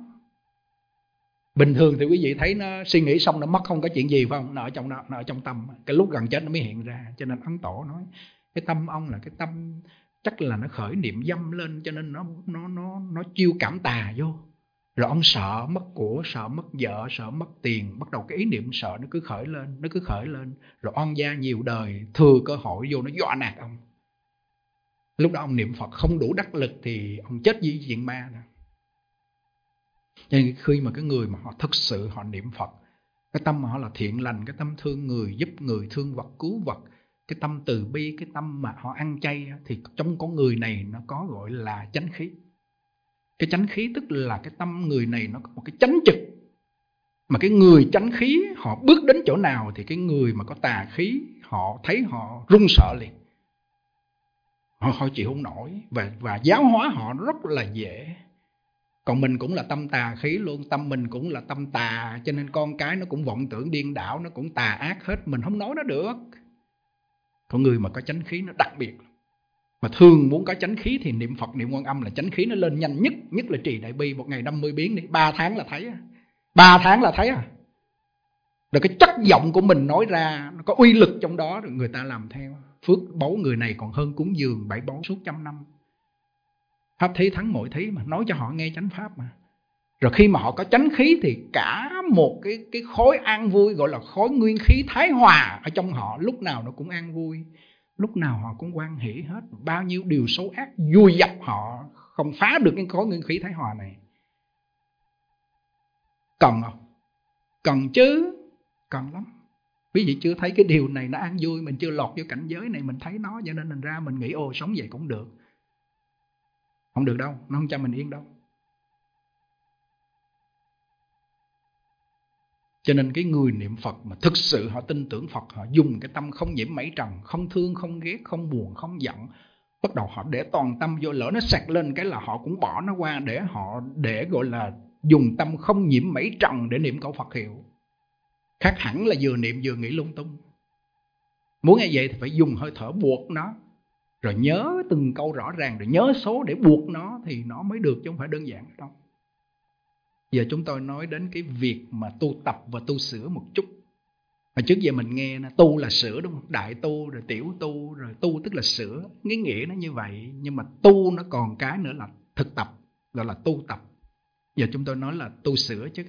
Bình thường thì quý vị thấy nó suy nghĩ xong nó mất không có chuyện gì, phải không? Nó ở trong nó, nó ở trong tâm. Cái lúc gần chết nó mới hiện ra. Cho nên Ấn Tổ nói cái tâm ông là cái tâm chắc là nó khởi niệm dâm lên, cho nên nó nó nó nó chiêu cảm tà vô. Rồi ông sợ mất của, sợ mất vợ, sợ mất tiền, bắt đầu cái ý niệm sợ nó cứ khởi lên, nó cứ khởi lên, rồi oan gia nhiều đời, thừa cơ hội vô nó dọa nạt ông. Lúc đó ông niệm Phật không đủ đắc lực thì ông chết với chuyện ma đó. Cho nên khi mà cái người mà họ thực sự họ niệm Phật, cái tâm mà họ là thiện lành, cái tâm thương người, giúp người, thương vật, cứu vật, cái tâm từ bi, cái tâm mà họ ăn chay, thì trong con người này nó có gọi là chánh khí. Cái chánh khí tức là cái tâm người này nó có một cái chánh trực. Mà cái người chánh khí họ bước đến chỗ nào thì cái người mà có tà khí họ thấy họ run sợ liền. Họ, họ chịu không nổi, và, và giáo hóa họ rất là dễ. Còn mình cũng là tâm tà khí luôn, tâm mình cũng là tâm tà, cho nên con cái nó cũng vọng tưởng điên đảo, nó cũng tà ác hết, mình không nói nó được. Còn người mà có chánh khí nó đặc biệt. Mà thường muốn có chánh khí thì niệm Phật, niệm Quan Âm là chánh khí nó lên nhanh nhất. Nhất là trì đại bi một ngày năm mươi biến đi, ba tháng là thấy. Ba tháng là thấy à. Rồi cái chất giọng của mình nói ra nó có uy lực trong đó, rồi người ta làm theo. Phước báu người này còn hơn cúng dường bảy báu suốt trăm năm. Pháp thí thắng mọi thí mà, nói cho họ nghe chánh pháp mà. Rồi khi mà họ có chánh khí thì cả một cái, cái khối an vui, gọi là khối nguyên khí thái hòa ở trong họ, lúc nào nó cũng an vui, lúc nào họ cũng hoan hỷ hết. Bao nhiêu điều xấu ác vùi dập họ, không phá được cái khối nguyên khí thái hòa này. Cần không? Cần chứ, cần lắm. Quý vị chưa thấy cái điều này nó an vui, mình chưa lọt vô cảnh giới này, mình thấy nó, cho nên mình ra mình nghĩ ồ sống vậy cũng được. Không được đâu, nó không cho mình yên đâu. Cho nên cái người niệm Phật mà thực sự họ tin tưởng Phật, họ dùng cái tâm không nhiễm mảy trần, không thương, không ghét, không buồn, không giận. Bắt đầu họ để toàn tâm vô, lỡ nó sạc lên cái là họ cũng bỏ nó qua, để họ để gọi là dùng tâm không nhiễm mảy trần để niệm câu Phật hiệu. Khác hẳn là vừa niệm vừa nghĩ lung tung. Muốn như vậy thì phải dùng hơi thở buộc nó, rồi nhớ từng câu rõ ràng, rồi nhớ số để buộc nó thì nó mới được, chứ không phải đơn giản đâu. Giờ chúng tôi nói đến cái việc mà tu tập và tu sửa một chút. Hồi trước giờ mình nghe tu là sửa, đúng không? Đại tu rồi tiểu tu, rồi tu tức là sửa. Cái nghĩa nó như vậy. Nhưng mà tu nó còn cái nữa là thực tập, gọi là tu tập. Giờ chúng tôi nói là tu sửa chứ.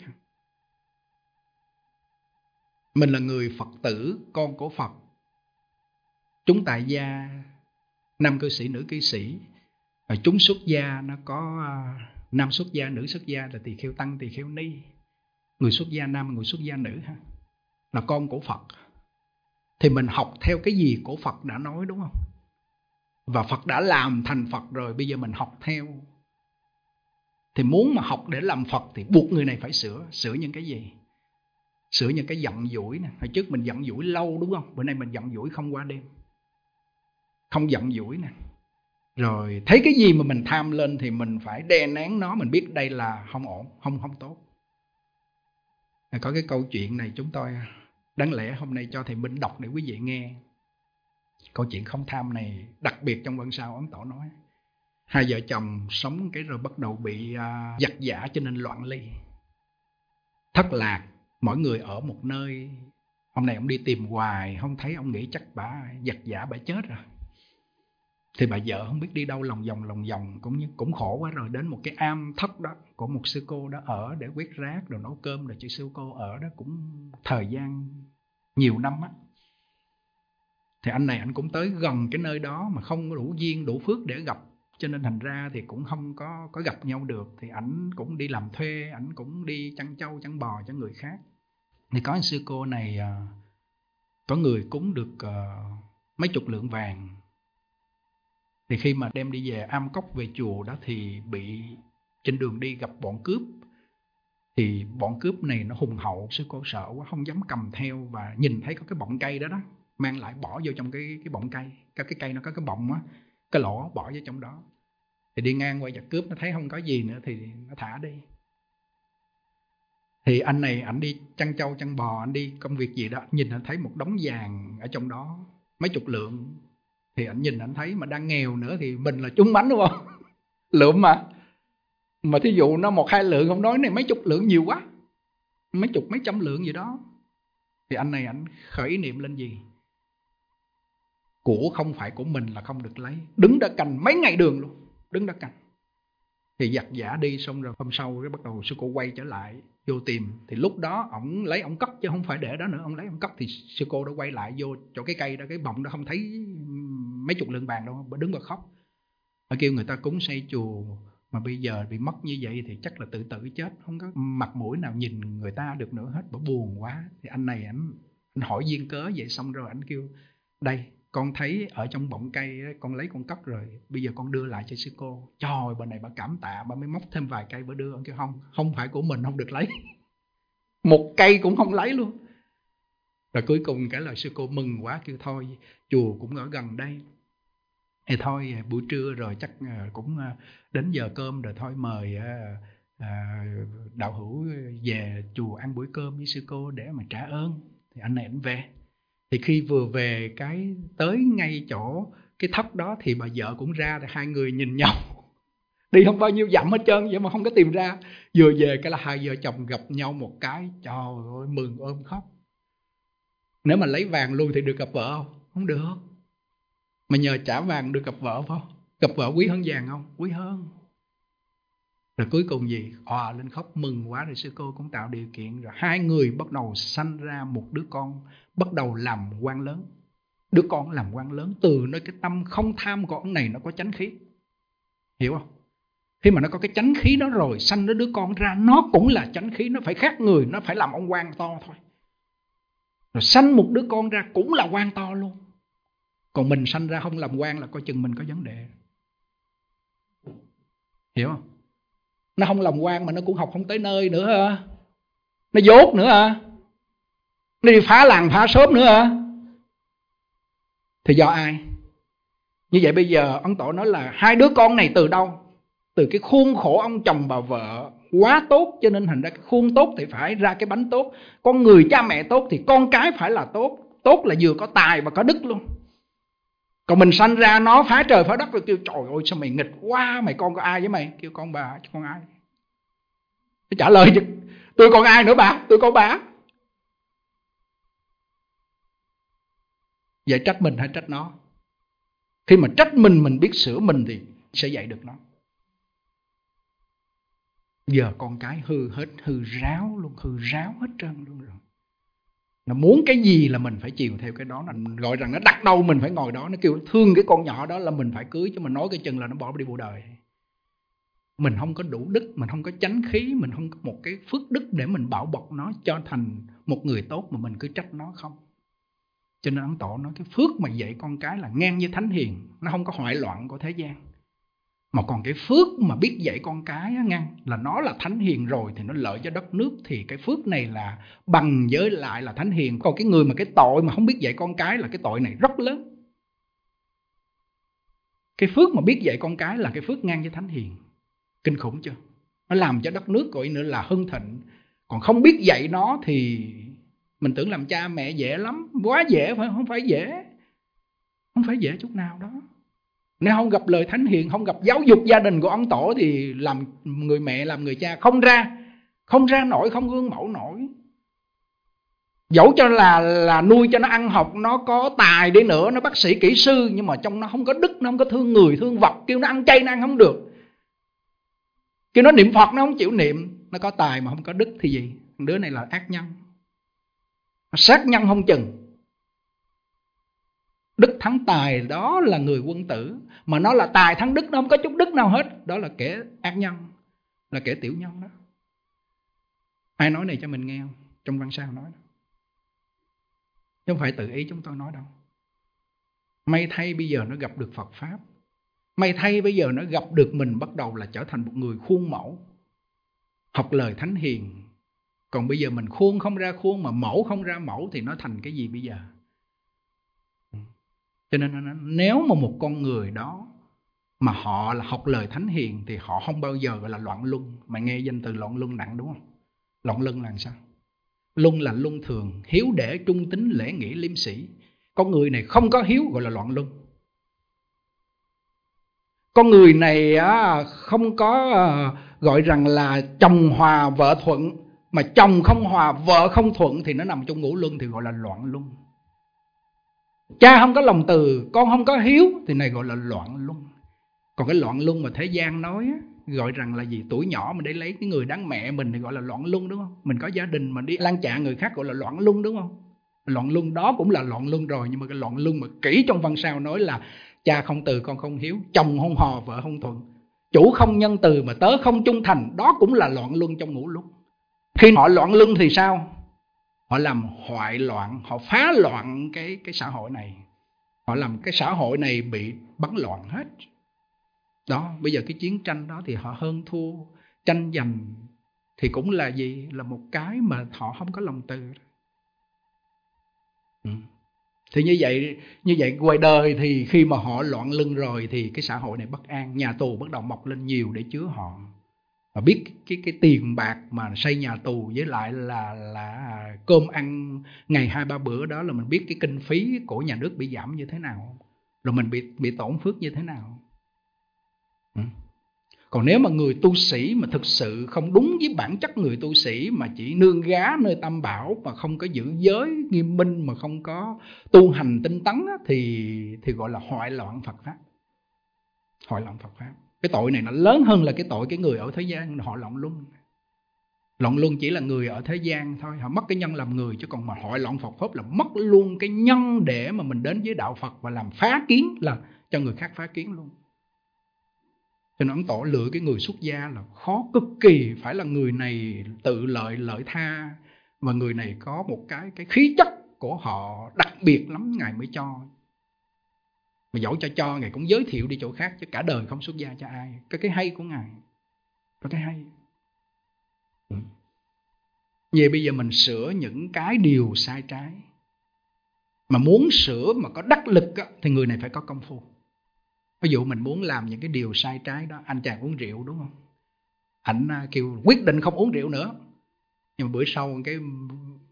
Mình là người Phật tử, con của Phật. Chúng tại gia, nam cư sĩ, nữ cư sĩ. Rồi chúng xuất gia nó có nam xuất gia, nữ xuất gia là tỳ kheo tăng, tỳ kheo ni. Người xuất gia nam, người xuất gia nữ ha, là con của Phật. Thì mình học theo cái gì của Phật đã nói, đúng không? Và Phật đã làm thành Phật rồi, bây giờ mình học theo. Thì muốn mà học để làm Phật thì buộc người này phải sửa. Sửa những cái gì? Sửa những cái giận dỗi nè. Hồi trước mình giận dỗi lâu, đúng không? Bữa nay mình giận dỗi không qua đêm. Không giận dỗi nè. Rồi thấy cái gì mà mình tham lên thì mình phải đè nén nó. Mình biết đây là không ổn, không không tốt. Có cái câu chuyện này chúng tôi đáng lẽ hôm nay cho thầy Minh đọc để quý vị nghe. Câu chuyện không tham này đặc biệt trong Văn Sao Ấn Tổ nói. Hai vợ chồng sống cái rồi bắt đầu bị uh, giặc giả cho nên loạn ly. Thất lạc, mỗi người ở một nơi. Hôm nay ông đi tìm hoài, không thấy, ông nghĩ chắc bà giặc giả bà chết rồi. Thì bà vợ không biết đi đâu, lòng vòng lòng vòng cũng như cũng khổ quá rồi. Đến một cái am thất đó của một sư cô đó ở để quét rác rồi nấu cơm, rồi chị sư cô ở đó cũng thời gian nhiều năm á. Thì anh này anh cũng tới gần cái nơi đó mà không đủ duyên đủ phước để gặp, cho nên thành ra thì cũng không có có gặp nhau được. Thì ảnh cũng đi làm thuê, ảnh cũng đi chăn trâu chăn bò cho người khác. Thì có anh sư cô này có người cúng được uh, mấy chục lượng vàng. Thì khi mà đem đi về am cốc về chùa đó thì bị trên đường đi gặp bọn cướp. Thì bọn cướp này nó hùng hậu, sư cô sợ quá không dám cầm theo, và nhìn thấy có cái bọng cây đó đó, mang lại bỏ vô trong cái cái bọng cây. Cái cái cây nó có cái bọng á, cái lỗ bỏ vô trong đó. Thì đi ngang qua giặc cướp nó thấy không có gì nữa thì nó thả đi. Thì anh này ảnh đi chăn trâu chăn bò, anh đi công việc gì đó, nhìn anh thấy một đống vàng ở trong đó mấy chục lượng. Thì anh nhìn anh thấy mà đang nghèo nữa thì mình là trúng mánh, đúng không? Lượng mà Mà thí dụ nó một hai lượng không nói, này mấy chục lượng nhiều quá, mấy chục mấy trăm lượng gì đó. Thì anh này anh khởi ý niệm lên gì? Của không phải của mình là không được lấy. Đứng đã canh mấy ngày đường luôn, đứng đã canh. Thì giặc giả đi xong rồi hôm sau cái bắt đầu sư cô quay trở lại vô tìm. Thì lúc đó ổng lấy ổng cất chứ không phải để đó nữa. Ổng lấy ổng cất thì sư cô đã quay lại vô chỗ cái cây đó, cái bọng đó, không thấy mấy chục lượng vàng đâu. Bà đứng và khóc. Bà kêu người ta cúng xây chùa mà bây giờ bị mất như vậy thì chắc là tự tử chết, không có mặt mũi nào nhìn người ta được nữa hết. Bà buồn quá. Thì anh này anh, anh hỏi duyên cớ vậy, xong rồi anh kêu đây, con thấy ở trong bọng cây con lấy con cất rồi, bây giờ con đưa lại cho sư cô. Trời, bà này bà cảm tạ, bà mới móc thêm vài cây bà đưa. Ông kêu không, không phải của mình, không được lấy. Một cây cũng không lấy luôn. Rồi cuối cùng cái lời sư cô mừng quá, kêu thôi chùa cũng ở gần đây, thì thôi buổi trưa rồi chắc cũng đến giờ cơm rồi, thôi mời à, đạo hữu về chùa ăn buổi cơm với sư cô để mà trả ơn. Thì anh này anh về. Thì khi vừa về cái tới ngay chỗ cái thất đó thì bà vợ cũng ra, thì hai người nhìn nhau đi không bao nhiêu dặm hết trơn vậy mà không có tìm ra. Vừa về cái là hai vợ chồng gặp nhau một cái, trời ơi mừng ôm khóc. Nếu mà lấy vàng luôn thì được gặp vợ không? Không được. Mà nhờ trả vàng được gặp vợ phải không? Gặp vợ quý hơn vàng không? Quý hơn. Rồi cuối cùng gì? Òa lên khóc mừng quá. Rồi sư cô cũng tạo điều kiện. Rồi hai người bắt đầu sanh ra một đứa con, bắt đầu làm quan lớn. Đứa con làm quan lớn từ nơi cái tâm không tham của ông này nó có chánh khí. Hiểu không? Khi mà nó có cái chánh khí đó rồi, sanh đứa con ra nó cũng là chánh khí. Nó phải khác người, nó phải làm ông quan to thôi. Rồi sanh một đứa con ra cũng là quan to luôn. Còn mình sanh ra không làm quan là coi chừng mình có vấn đề. Hiểu không? Nó không làm quan mà nó cũng học không tới nơi nữa hả? Nó dốt nữa hả? Nó đi phá làng phá xóm nữa hả? Thì do ai? Như vậy bây giờ Ấn Tổ nói là hai đứa con này từ đâu? Từ cái khuôn khổ ông chồng bà vợ quá tốt, cho nên thành ra cái khuôn tốt thì phải ra cái bánh tốt. Con người cha mẹ tốt thì con cái phải là tốt. tốt là vừa có tài và có đức luôn. Còn mình sanh ra nó phá trời phá đất rồi kêu trời ơi sao mày nghịch quá, mày con có ai với mày? Kêu con bà, chứ con ai? Tôi trả lời chứ, tôi còn ai nữa bà? Tôi có bà. Vậy trách mình hay trách nó? Khi mà trách mình, mình biết sửa mình thì sẽ dạy được nó. Giờ con cái hư hết, hư ráo luôn, hư ráo hết trơn luôn rồi. Nó muốn cái gì là mình phải chiều theo cái đó. Nó gọi rằng nó đặt đâu mình phải ngồi đó. Nó kêu thương cái con nhỏ đó là mình phải cưới, chứ mình nói cái chừng là nó bỏ đi bộ đời. Mình không có đủ đức, mình không có chánh khí, mình không có một cái phước đức để mình bảo bọc nó cho thành một người tốt mà mình cứ trách nó không. Cho nên Ấn Tổ nói cái phước mà dạy con cái là ngang với thánh hiền, nó không có hoại loạn của thế gian. Mà còn cái phước mà biết dạy con cái á, ngang là nó là thánh hiền rồi thì nó lợi cho đất nước, thì cái phước này là bằng với lại là thánh hiền. Còn cái người mà cái tội mà không biết dạy con cái là cái tội này rất lớn. Cái phước mà biết dạy con cái là cái phước ngang với thánh hiền. Kinh khủng chưa? Nó làm cho đất nước gọi nữa là hưng thịnh. Còn không biết dạy nó thì mình tưởng làm cha mẹ dễ lắm, quá dễ, phải không? Phải dễ, không phải dễ chút nào đó. Nếu không gặp lời thánh hiền, không gặp giáo dục gia đình của Ấn Tổ thì làm người mẹ, làm người cha không ra, không ra nổi, không gương mẫu nổi. Dẫu cho là là nuôi cho nó ăn học, nó có tài đi nữa, nó bác sĩ kỹ sư, nhưng mà trong nó không có đức, nó không có thương người thương vật. Kêu nó ăn chay nó ăn không được, kêu nó niệm Phật nó không chịu niệm. Nó có tài mà không có đức thì gì? Đứa này là ác nhân, sát nhân không chừng. Đức thắng tài đó là người quân tử, mà nó là tài thắng đức, nó không có chút đức nào hết. Đó là kẻ ác nhân, là kẻ tiểu nhân đó. Ai nói này cho mình nghe không? Trong văn sao nói đó, chứ không phải tự ý chúng tôi nói đâu. May thay bây giờ nó gặp được Phật Pháp. May thay bây giờ nó gặp được mình bắt đầu là trở thành một người khuôn mẫu, học lời thánh hiền. Còn bây giờ mình khuôn không ra khuôn, mà mẫu không ra mẫu thì nó thành cái gì bây giờ? Cho nên nếu mà một con người đó mà họ là học lời thánh hiền thì họ không bao giờ gọi là loạn luân. Mà nghe danh từ loạn luân nặng đúng không? Loạn luân là sao? Luân là luân thường, hiếu để, trung tín, lễ nghĩa, liêm sĩ. Con người này không có hiếu gọi là loạn luân. Con người này không có gọi rằng là chồng hòa vợ thuận, mà chồng không hòa vợ không thuận thì nó nằm trong ngũ luân thì gọi là loạn luân. Cha không có lòng từ, con không có hiếu thì này gọi là loạn luân. Còn cái loạn luân mà thế gian nói gọi rằng là gì? Tuổi nhỏ mình để lấy cái người đáng mẹ mình thì gọi là loạn luân đúng không? Mình có gia đình mà đi lan chạ người khác gọi là loạn luân đúng không? Loạn luân đó cũng là loạn luân rồi. Nhưng mà cái loạn luân mà kỹ trong văn sao nói là cha không từ, con không hiếu, chồng không hòa, vợ không thuận, chủ không nhân từ mà tớ không trung thành, đó cũng là loạn luân trong ngũ luân. Khi họ loạn luân thì sao? Họ làm hoại loạn, họ phá loạn cái, cái xã hội này. Họ làm cái xã hội này bị bấn loạn hết. Đó, bây giờ cái chiến tranh đó thì họ hơn thua, tranh giành thì cũng là gì? Là một cái mà họ không có lòng từ. Ừ. Thì như vậy, như vậy ngoài đời thì khi mà họ loạn luân rồi thì cái xã hội này bất an, nhà tù bắt đầu mọc lên nhiều để chứa họ. Mà biết cái, cái tiền bạc mà xây nhà tù với lại là, là cơm ăn ngày hai ba bữa đó là mình biết cái kinh phí của nhà nước bị giảm như thế nào, rồi mình bị, bị tổn phước như thế nào. Ừ. Còn nếu mà người tu sĩ mà thực sự không đúng với bản chất người tu sĩ, mà chỉ nương gá nơi tam bảo, mà không có giữ giới nghiêm minh, mà không có tu hành tinh tấn thì, thì gọi là hoại loạn Phật Pháp. Hoại loạn Phật Pháp. Cái tội này nó lớn hơn là cái tội cái người ở thế gian họ loạn luân. Loạn luân chỉ là người ở thế gian thôi, họ mất cái nhân làm người, chứ còn mà hoại loạn Phật Pháp là mất luôn cái nhân để mà mình đến với đạo Phật và làm phá kiến, là cho người khác phá kiến luôn. Cho nên Ấn Tổ lựa cái người xuất gia là khó cực kỳ, phải là người này tự lợi lợi tha, và người này có một cái, cái khí chất của họ đặc biệt lắm Ngài mới cho. Mà dẫu cho cho Ngài cũng giới thiệu đi chỗ khác, chứ cả đời không xuất gia cho ai. Cái cái hay của Ngài, có cái hay. Ừ. Vậy bây giờ mình sửa những cái điều sai trái. Mà muốn sửa mà có đắc lực á, thì người này phải có công phu. Ví dụ mình muốn làm những cái điều sai trái đó, anh chàng uống rượu đúng không? Anh kêu quyết định không uống rượu nữa, nhưng mà bữa sau cái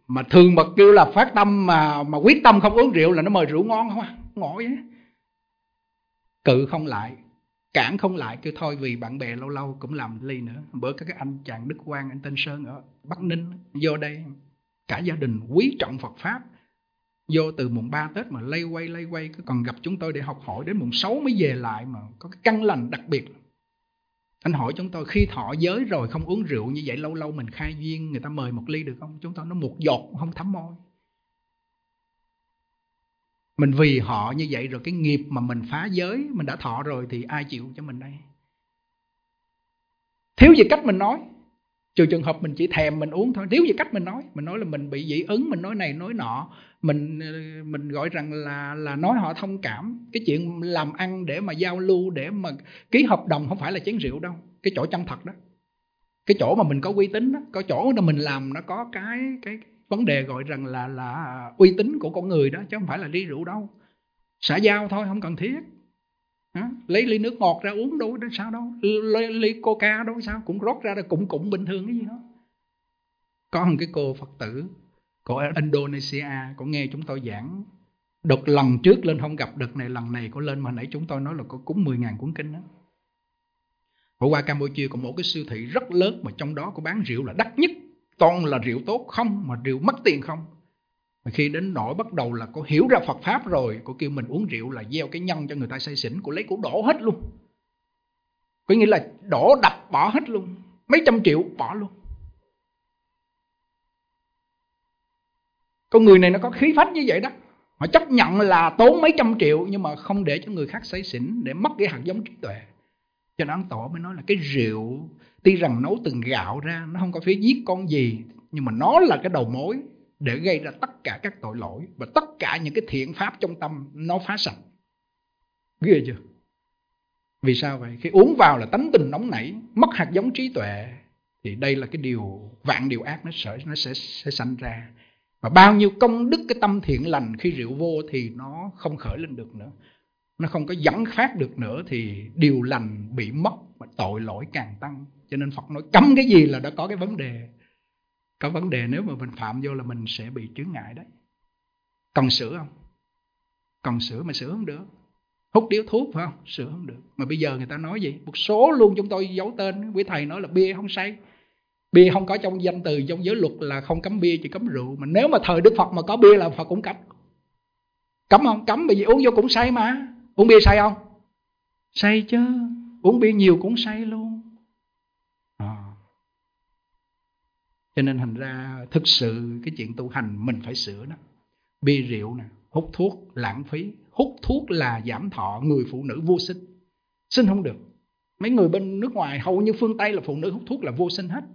Mà thường mà kêu là phát tâm mà mà quyết tâm không uống rượu là nó mời rượu ngon không à, ngộ vậy. Cự không lại, cản không lại, kêu thôi vì bạn bè lâu lâu cũng làm ly nữa. Bữa các cái anh chàng Đức Quang, anh Tên Sơn ở Bắc Ninh vô đây, cả gia đình quý trọng Phật Pháp, vô từ mùng ba Tết mà lây quay lây quay, còn gặp chúng tôi để học hỏi, đến mùng sáu mới về lại, mà có cái căn lành đặc biệt. Anh hỏi chúng tôi khi thọ giới rồi không uống rượu như vậy, lâu lâu mình khai duyên người ta mời một ly được không? Chúng tôi nói một giọt không thấm môi. Mình vì họ như vậy rồi cái nghiệp mà mình phá giới, mình đã thọ rồi thì ai chịu cho mình đây? Thiếu gì cách mình nói. Trừ trường hợp mình chỉ thèm mình uống thôi, thiếu gì cách mình nói. Mình nói là mình bị dị ứng, mình nói này nói nọ, mình mình gọi rằng là là nói họ thông cảm. Cái chuyện làm ăn để mà giao lưu, để mà ký hợp đồng không phải là chén rượu đâu. Cái chỗ chân thật đó, cái chỗ mà mình có uy tín đó, có chỗ mà mình làm nó có cái cái vấn đề gọi rằng là là uy tín của con người đó, chứ không phải là ly rượu đâu. Xã giao thôi, không cần thiết. Hả? Lấy ly nước ngọt ra uống đâu đó sao đâu, lấy ly coca đâu sao, cũng rót ra cũng cũng bình thường cái gì đó. Có một cái cô Phật tử của Indonesia, cô nghe chúng tôi giảng. Đợt lần trước lên không gặp, đợt này lần này cô lên, mà nãy chúng tôi nói là cô cúng mười ngàn cuốn kinh đó. Cô qua Campuchia có một cái siêu thị rất lớn, mà trong đó cô bán rượu là đắt nhất, toàn là rượu tốt không, mà rượu mất tiền không. Mà khi đến nỗi bắt đầu là cô hiểu ra Phật Pháp rồi, cô kêu mình uống rượu là gieo cái nhân cho người ta say xỉn. Cô lấy cô đổ hết luôn. Có nghĩa là đổ đập bỏ hết luôn, mấy trăm triệu bỏ luôn. Con người này nó có khí phách như vậy đó. Họ chấp nhận là tốn mấy trăm triệu nhưng mà không để cho người khác say xỉn, để mất cái hạt giống trí tuệ. Cho nên Ấn Tổ mới nói là cái rượu tuy rằng nấu từ gạo ra, nó không có phải giết con gì, nhưng mà nó là cái đầu mối để gây ra tất cả các tội lỗi, và tất cả những cái thiện pháp trong tâm nó phá sạch. Ghê chưa? Vì sao vậy? Khi uống vào là tánh tình nóng nảy, mất hạt giống trí tuệ, thì đây là cái điều vạn điều ác nó sẽ nó sẽ sẽ sanh ra. Và bao nhiêu công đức cái tâm thiện lành khi rượu vô thì nó không khởi lên được nữa, nó không có dẫn phát được nữa, thì điều lành bị mất và tội lỗi càng tăng. Cho nên Phật nói cấm cái gì là đã có cái vấn đề. Có vấn đề, nếu mà mình phạm vô là mình sẽ bị chướng ngại đấy. Cần sửa không? Cần sửa mà sửa không được. Hút điếu thuốc phải không? Sửa không được. Mà bây giờ người ta nói gì? Một số luôn chúng tôi giấu tên. Quý thầy nói là bia không say. Bia không có trong danh từ, trong giới luật là không cấm bia, chỉ cấm rượu. Mà nếu mà thời Đức Phật mà có bia là Phật cũng cấm. Cấm không? Cấm, bởi vì uống vô cũng say mà. Uống bia say không? Say chứ. Uống bia nhiều cũng say luôn. À. Cho nên thành ra thực sự cái chuyện tu hành mình phải sửa đó. Bia rượu nè, hút thuốc lãng phí. Hút thuốc là giảm thọ, người phụ nữ vô sinh. Sinh không được. Mấy người bên nước ngoài, hầu như phương Tây là phụ nữ hút thuốc là vô sinh hết.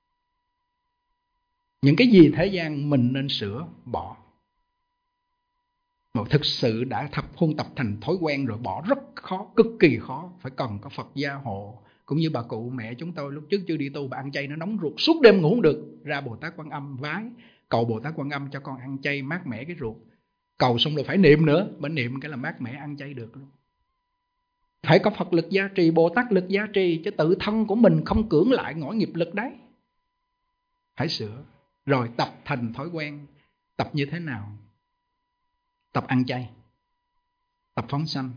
Những cái gì thế gian mình nên sửa, bỏ. Mà thực sự đã thập huân tập thành thói quen rồi, bỏ rất khó, cực kỳ khó. Phải cần có Phật gia hộ. Cũng như bà cụ mẹ chúng tôi lúc trước chưa đi tu, bà ăn chay nó nóng ruột, suốt đêm ngủ không được. Ra Bồ Tát Quan Âm vái, cầu Bồ Tát Quan Âm cho con ăn chay mát mẻ cái ruột. Cầu xong rồi phải niệm nữa, bởi niệm cái là mát mẻ ăn chay được luôn. Phải có Phật lực gia trì, Bồ Tát lực gia trì, chứ tự thân của mình không cưỡng lại ngõi nghiệp lực đấy. Phải sửa. Rồi tập thành thói quen. Tập như thế nào? Tập ăn chay, tập phóng sanh.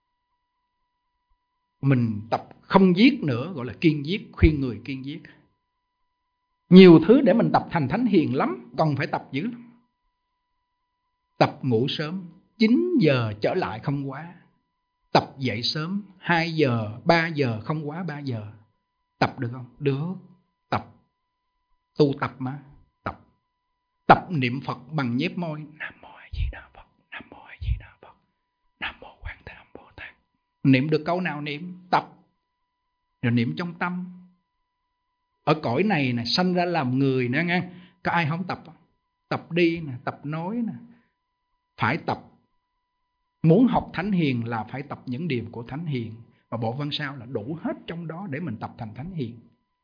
Mình tập không giết nữa, gọi là kiêng giết, khuyên người kiêng giết. Nhiều thứ để mình tập thành thánh hiền lắm, còn phải tập dữ lắm. Tập ngủ sớm, chín giờ trở lại không quá. Tập dậy sớm, hai giờ, ba giờ không quá ba giờ. Tập được không? Được. Tập. Tu tập mà. Tập. Tập niệm Phật bằng nhép môi. Nam Mô A Di Đà Phật. Nam Mô A Di Đà Phật. Nam Mô Quan Thế Âm Bồ Tát. Niệm được câu nào niệm. Tập. Rồi niệm trong tâm. Ở cõi này nè, sanh ra làm người nè nghe. Có ai không tập? Tập đi nè, tập nói nè. Phải tập. Muốn học thánh hiền là phải tập những điều của thánh hiền. Và bộ văn sao là đủ hết trong đó để mình tập thành thánh hiền.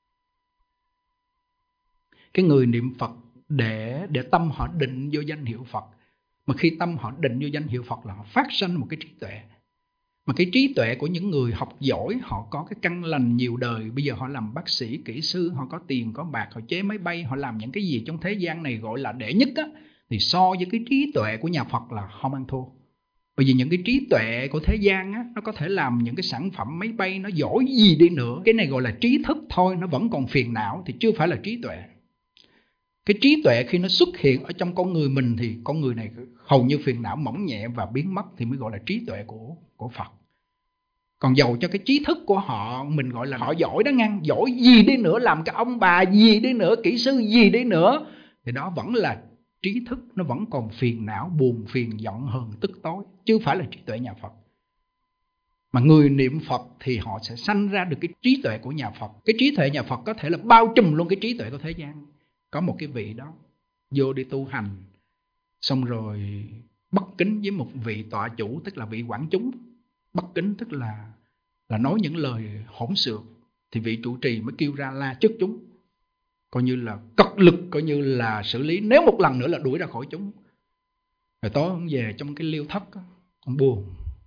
Cái người niệm Phật để, để tâm họ định vô danh hiệu Phật. Mà khi tâm họ định vô danh hiệu Phật là họ phát sanh một cái trí tuệ. Mà cái trí tuệ của những người học giỏi, họ có cái căn lành nhiều đời, bây giờ họ làm bác sĩ, kỹ sư, họ có tiền, có bạc, họ chế máy bay, họ làm những cái gì trong thế gian này gọi là đệ nhất á, thì so với cái trí tuệ của nhà Phật là không ăn thua. Bởi vì những cái trí tuệ của thế gian á, nó có thể làm những cái sản phẩm máy bay nó giỏi gì đi nữa, cái này gọi là trí thức thôi, nó vẫn còn phiền não thì chưa phải là trí tuệ. Cái trí tuệ khi nó xuất hiện ở trong con người mình thì con người này hầu như phiền não mỏng nhẹ và biến mất thì mới gọi là trí tuệ của, của Phật. Còn dầu cho cái trí thức của họ mình gọi là họ giỏi đó ngăn, giỏi gì đi nữa, làm cái ông bà gì đi nữa, kỹ sư gì đi nữa, thì đó vẫn là trí thức, nó vẫn còn phiền não, buồn phiền, giận hờn, tức tối, chứ phải là trí tuệ nhà Phật. Mà người niệm Phật thì họ sẽ sanh ra được cái trí tuệ của nhà Phật. Cái trí tuệ nhà Phật có thể là bao trùm luôn cái trí tuệ của thế gian. Có một cái vị đó vô đi tu hành, xong rồi bất kính với một vị tọa chủ, tức là vị quản chúng. Bất kính tức là là nói những lời hỗn xược, thì vị trụ trì mới kêu ra la trước chúng, coi như là cật lực, coi như là xử lý, nếu một lần nữa là đuổi ra khỏi chúng. Rồi tối ông về trong cái liêu thất, ông buồn,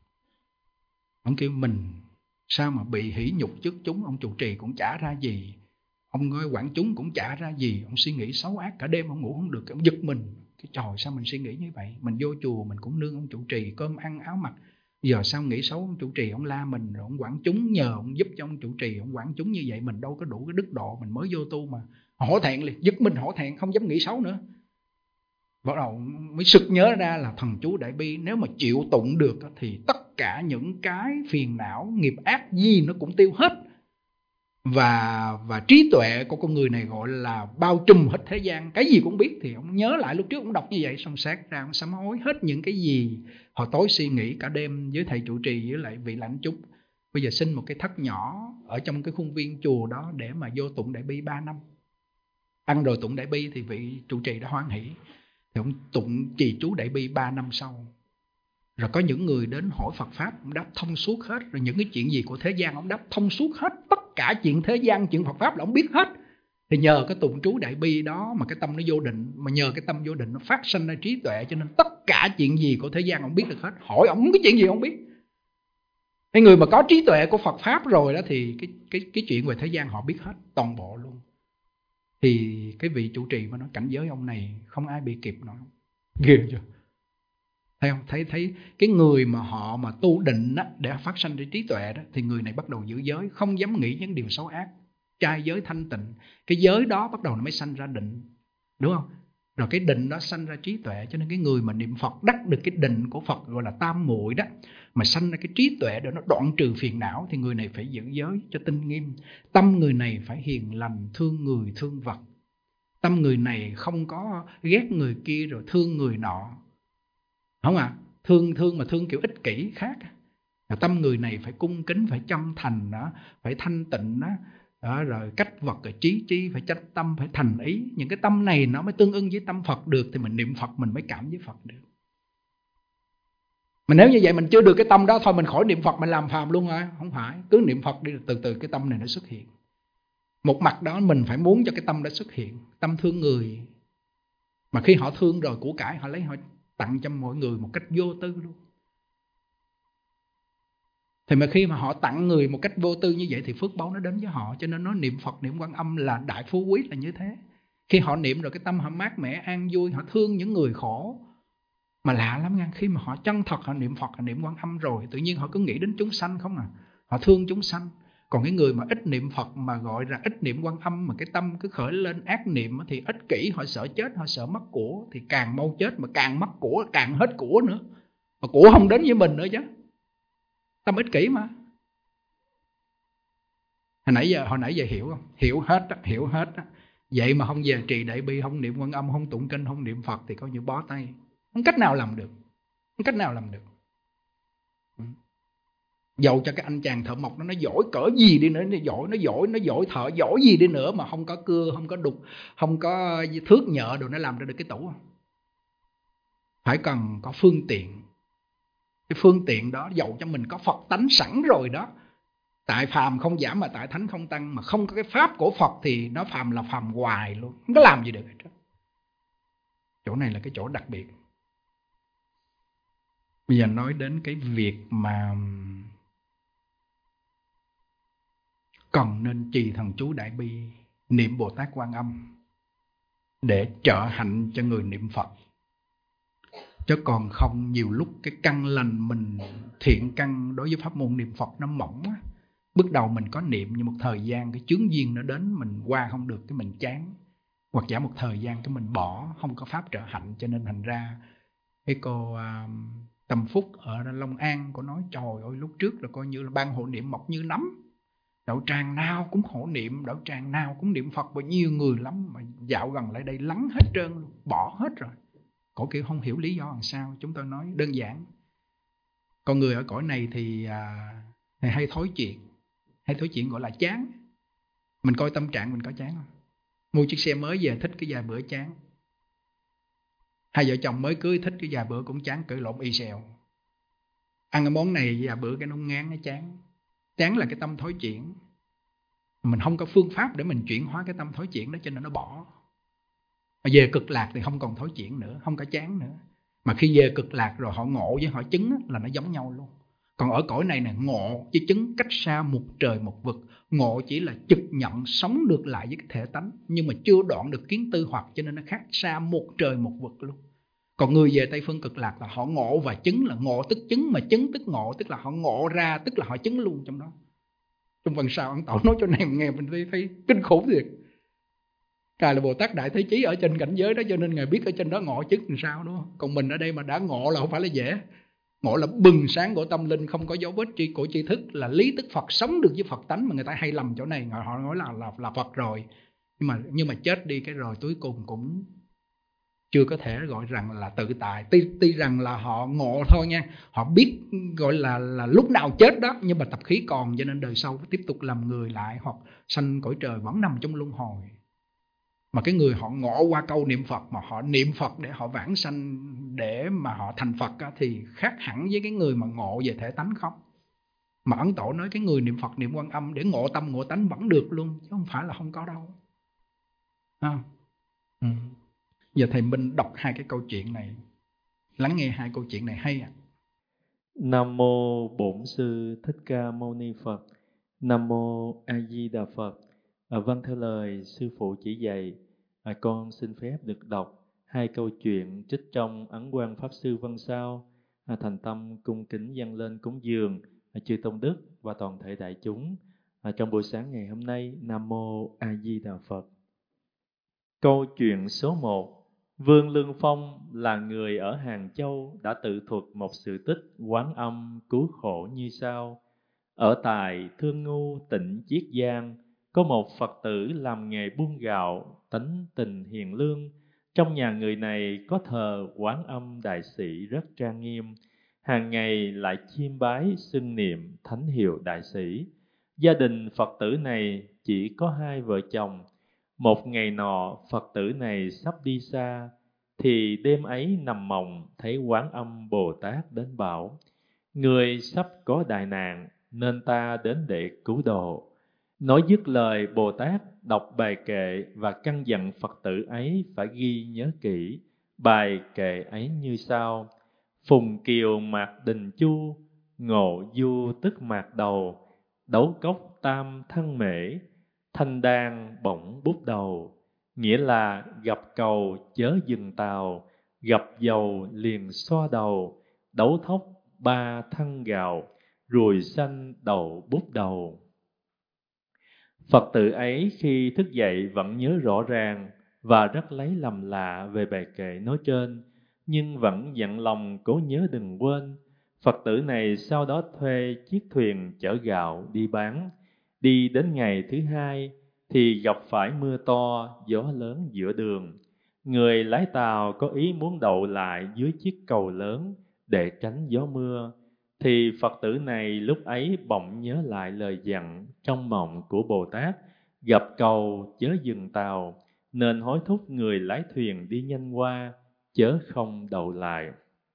ông kêu mình sao mà bị hỉ nhục trước chúng, ông trụ trì cũng chả ra gì, ông ngôi quản chúng cũng chả ra gì, ông suy nghĩ xấu ác cả đêm, ông ngủ không được, ông giật mình. Cái trời, sao mình suy nghĩ như vậy? Mình vô chùa mình cũng nương ông trụ trì, cơm ăn áo mặc, giờ sao nghĩ xấu ông trụ trì, ông la mình, rồi ông quản chúng nhờ ông giúp cho ông trụ trì, ông quản chúng như vậy mình đâu có đủ cái đức độ, mình mới vô tu mà. Hổ thẹn liền, giật mình hổ thẹn, không dám nghĩ xấu nữa. Bắt đầu mới sực nhớ ra là thần chú Đại Bi nếu mà chịu tụng được thì tất cả những cái phiền não, nghiệp ác gì nó cũng tiêu hết. Và, và trí tuệ của con người này gọi là bao trùm hết thế gian, cái gì cũng biết. Thì ông nhớ lại lúc trước ông đọc như vậy, xong sát ra ông sám hối hết những cái gì hồi tối suy nghĩ cả đêm với thầy trụ trì với lại vị lãnh chúc. Bây giờ xin một cái thất nhỏ ở trong cái khuôn viên chùa đó để mà vô tụng Đại Bi ba năm. Ăn rồi tụng Đại Bi thì vị trụ trì đã hoan hỷ, thì ông tụng trì chú Đại Bi ba năm sau. Rồi có những người đến hỏi Phật Pháp, ông đáp thông suốt hết. Rồi những cái chuyện gì của thế gian ông đáp thông suốt hết. Tất cả chuyện thế gian, chuyện Phật Pháp là ông biết hết. Thì nhờ cái tụng chú Đại Bi đó mà cái tâm nó vô định, mà nhờ cái tâm vô định nó phát sinh ra trí tuệ, cho nên tất cả chuyện gì của thế gian ông biết được hết. Hỏi ông cái chuyện gì ông biết. Cái người mà có trí tuệ của Phật Pháp rồi đó thì cái, cái, cái chuyện về thế gian họ biết hết, toàn bộ luôn. Thì cái vị trụ trì mà nói cảnh giới ông này không ai bị kịp nói. Ghê chưa? Thấy không? Thấy, thấy cái người mà họ mà tu định á, để phát sinh ra trí tuệ đó, thì người này bắt đầu giữ giới, không dám nghĩ những điều xấu ác, trai giới thanh tịnh. Cái giới đó bắt đầu nó mới sanh ra định, đúng không? Rồi cái định đó sanh ra trí tuệ. Cho nên cái người mà niệm Phật đắc được cái định của Phật gọi là tam muội đó, mà sanh ra cái trí tuệ để nó đoạn trừ phiền não, thì người này phải giữ giới cho tinh nghiêm. Tâm người này phải hiền lành, thương người thương vật. Tâm người này không có ghét người kia rồi thương người nọ, không à? Thương thương mà thương kiểu ích kỷ khác. Tâm người này phải cung kính, phải chân thành đó, phải thanh tịnh đó. Đó, rồi cách vật, rồi trí chi, phải chánh tâm, phải thành ý. Những cái tâm này nó mới tương ưng với tâm Phật được, thì mình niệm Phật mình mới cảm với Phật được. Mà nếu như vậy mình chưa được cái tâm đó, thôi mình khỏi niệm Phật, mình làm phàm luôn rồi. Không phải, cứ niệm Phật đi, từ từ cái tâm này nó xuất hiện. Một mặt đó mình phải muốn cho cái tâm đó xuất hiện. Tâm thương người, mà khi họ thương rồi của cải họ lấy họ tặng cho mọi người một cách vô tư luôn. Thì mà khi mà họ tặng người một cách vô tư như vậy thì phước báu nó đến với họ. Cho nên nói niệm Phật, niệm Quan Âm là đại phú quý là như thế. Khi họ niệm rồi cái tâm họ mát mẻ, an vui, họ thương những người khổ. Mà lạ lắm nha, khi mà họ chân thật họ niệm Phật, họ niệm Quan Âm rồi, tự nhiên họ cứ nghĩ đến chúng sanh không à. Họ thương chúng sanh. Còn cái người mà ít niệm Phật mà gọi là ít niệm Quan Âm, mà cái tâm cứ khởi lên ác niệm thì ích kỷ, họ sợ chết, họ sợ mất của, thì càng mau chết, mà càng mất của càng hết của nữa. Mà của không đến với mình nữa chứ. Tâm ích kỷ mà. Hồi nãy giờ, hồi nãy giờ hiểu không? Hiểu hết á, hiểu hết á. Vậy mà không về trì Đại Bi, không niệm Quan Âm, không tụng kinh, không niệm Phật thì coi như bó tay. Không cách nào làm được. Không cách nào làm được. Dầu cho cái anh chàng thợ mộc nó nó giỏi cỡ gì đi nữa, nó giỏi, nó giỏi, nó giỏi thợ giỏi gì đi nữa mà không có cưa, không có đục, không có thước nhợ đồ, nó làm ra được cái tủ. Phải cần có phương tiện. Cái phương tiện đó dầu cho mình có Phật tánh sẵn rồi đó. Tại phàm không giảm mà tại thánh không tăng, mà không có cái pháp của Phật thì nó phàm là phàm hoài luôn, không có làm gì được hết. Chỗ này là cái chỗ đặc biệt. Bây giờ nói đến cái việc mà cần nên trì thần chú Đại Bi, niệm Bồ Tát Quan Âm để trợ hạnh cho người niệm Phật. Chứ còn không, nhiều lúc cái căn lành mình, thiện căn đối với pháp môn niệm Phật nó mỏng á. Bước đầu mình có niệm, nhưng một thời gian cái chướng duyên nó đến, mình qua không được cái mình chán. Hoặc giả một thời gian cái mình bỏ, không có pháp trợ hạnh. Cho nên thành ra cái cô uh, Tâm Phúc ở Long An, cô nói trời ơi, lúc trước là coi như là ban hộ niệm mọc như nấm. Đạo tràng nào cũng hộ niệm, đạo tràng nào cũng niệm Phật, và nhiều người lắm. Mà dạo gần lại đây lắng hết trơn luôn, bỏ hết rồi. Cổ kiểu không hiểu lý do làm sao. Chúng tôi nói đơn giản, con người ở cõi này thì, à, thì hay thói chuyện. Hay thói chuyện gọi là chán. Mình coi tâm trạng mình có chán không? Mua chiếc xe mới về thích cái vài bữa chán. Hai vợ chồng mới cưới thích cái vài bữa cũng chán, cãi lộn y xèo. Ăn cái món này vài bữa cái nó ngán, nó chán. Chán là cái tâm thói chuyển. Mình không có phương pháp để mình chuyển hóa cái tâm thói chuyển đó, cho nên nó bỏ. Mà về cực lạc thì không còn thói chuyển nữa, không có chán nữa. Mà khi về cực lạc rồi họ ngộ với họ chứng là nó giống nhau luôn. Còn ở cõi này nè, ngộ chứ chứng cách xa một trời một vực. Ngộ chỉ là trực nhận sống được lại với cái thể tánh, nhưng mà chưa đoạn được kiến tư hoặc, cho nên nó khác xa một trời một vực luôn. Còn người về Tây Phương Cực Lạc là họ ngộ và chứng, là ngộ tức chứng, mà chứng tức ngộ, tức là họ ngộ ra, tức là họ chứng luôn trong đó. Trong phần sau Ấn Tổ nói cho này nghe mình thấy, thấy kinh khủng thiệt. Ngài là Bồ Tát Đại Thế Chí ở trên cảnh giới đó, cho nên Ngài biết ở trên đó ngộ chứng làm sao, đúng không? Còn mình ở đây mà đã ngộ là không phải là dễ. Ngộ là bừng sáng của tâm linh, không có dấu vết tri của tri thức, là lý tức Phật, sống được với Phật tánh. Mà người ta hay lầm chỗ này, họ nói là, là, là Phật rồi. Nhưng mà, nhưng mà chết đi cái rồi cuối cùng cũng chưa có thể gọi rằng là tự tại. Tuy, tuy rằng là họ ngộ thôi nha, họ biết gọi là, là lúc nào chết đó, nhưng mà tập khí còn, cho nên đời sau tiếp tục làm người lại, hoặc sanh cõi trời vẫn nằm trong luân hồi. Mà cái người họ ngộ qua câu niệm Phật, mà họ niệm Phật để họ vãng sanh, để mà họ thành Phật á, thì khác hẳn với cái người mà ngộ về thể tánh không. Mà Ấn Tổ nói cái người niệm Phật, niệm Quan Âm để ngộ tâm ngộ tánh vẫn được luôn, chứ không phải là không có đâu. À. Ừ. Giờ thầy Minh đọc hai cái câu chuyện này, lắng nghe hai câu chuyện này hay ạ. À? Nam mô Bổn Sư Thích Ca Mâu Ni Phật. Nam mô A Di Đà Phật. À, vâng, theo lời sư phụ chỉ dạy, à, con xin phép được đọc hai câu chuyện trích trong Ấn Quang Pháp Sư Văn Sao, à, thành tâm cung kính dâng lên cúng dường à, chư Tông Đức và toàn thể đại chúng à, trong buổi sáng ngày hôm nay. Nam mô A Di Đà Phật. Câu chuyện số một. Vương Lương Phong là người ở Hàng Châu đã tự thuật một sự tích Quán Âm cứu khổ như sau. Ở tại Thương Ngu, tỉnh Chiết Giang, có một Phật tử làm nghề buôn gạo, tánh tình hiền lương. Trong nhà người này có thờ Quán Âm Đại Sĩ rất trang nghiêm, hàng ngày lại chiêm bái xưng niệm thánh hiệu Đại Sĩ. Gia đình Phật tử này chỉ có hai vợ chồng. Một ngày nọ, Phật tử này sắp đi xa, thì đêm ấy nằm mộng thấy Quán Âm Bồ Tát đến bảo: người sắp có đại nạn, nên ta đến để cứu độ. Nói dứt lời, Bồ Tát đọc bài kệ và căn dặn Phật tử ấy phải ghi nhớ kỹ. Bài kệ ấy như sau: Phùng kiều mạc đình chu, ngộ du tức mạc đầu, đấu cốc tam thân mễ, thanh đan bổng bút đầu. Nghĩa là gặp cầu chớ dừng tàu, gặp dầu liền xoa đầu, đấu thóc ba thân gạo, ruồi xanh đầu bút đầu. Phật tử ấy khi thức dậy vẫn nhớ rõ ràng và rất lấy làm lạ về bài kệ nói trên, nhưng vẫn dặn lòng cố nhớ đừng quên. Phật tử này sau đó thuê chiếc thuyền chở gạo đi bán. Đi đến ngày thứ hai thì gặp phải mưa to, gió lớn giữa đường. Người lái tàu có ý muốn đậu lại dưới chiếc cầu lớn để tránh gió mưa. Thì Phật tử này lúc ấy bỗng nhớ lại lời dặn trong mộng của Bồ Tát: gặp cầu chớ dừng tàu, nên hối thúc người lái thuyền đi nhanh qua, chớ không đậu lại.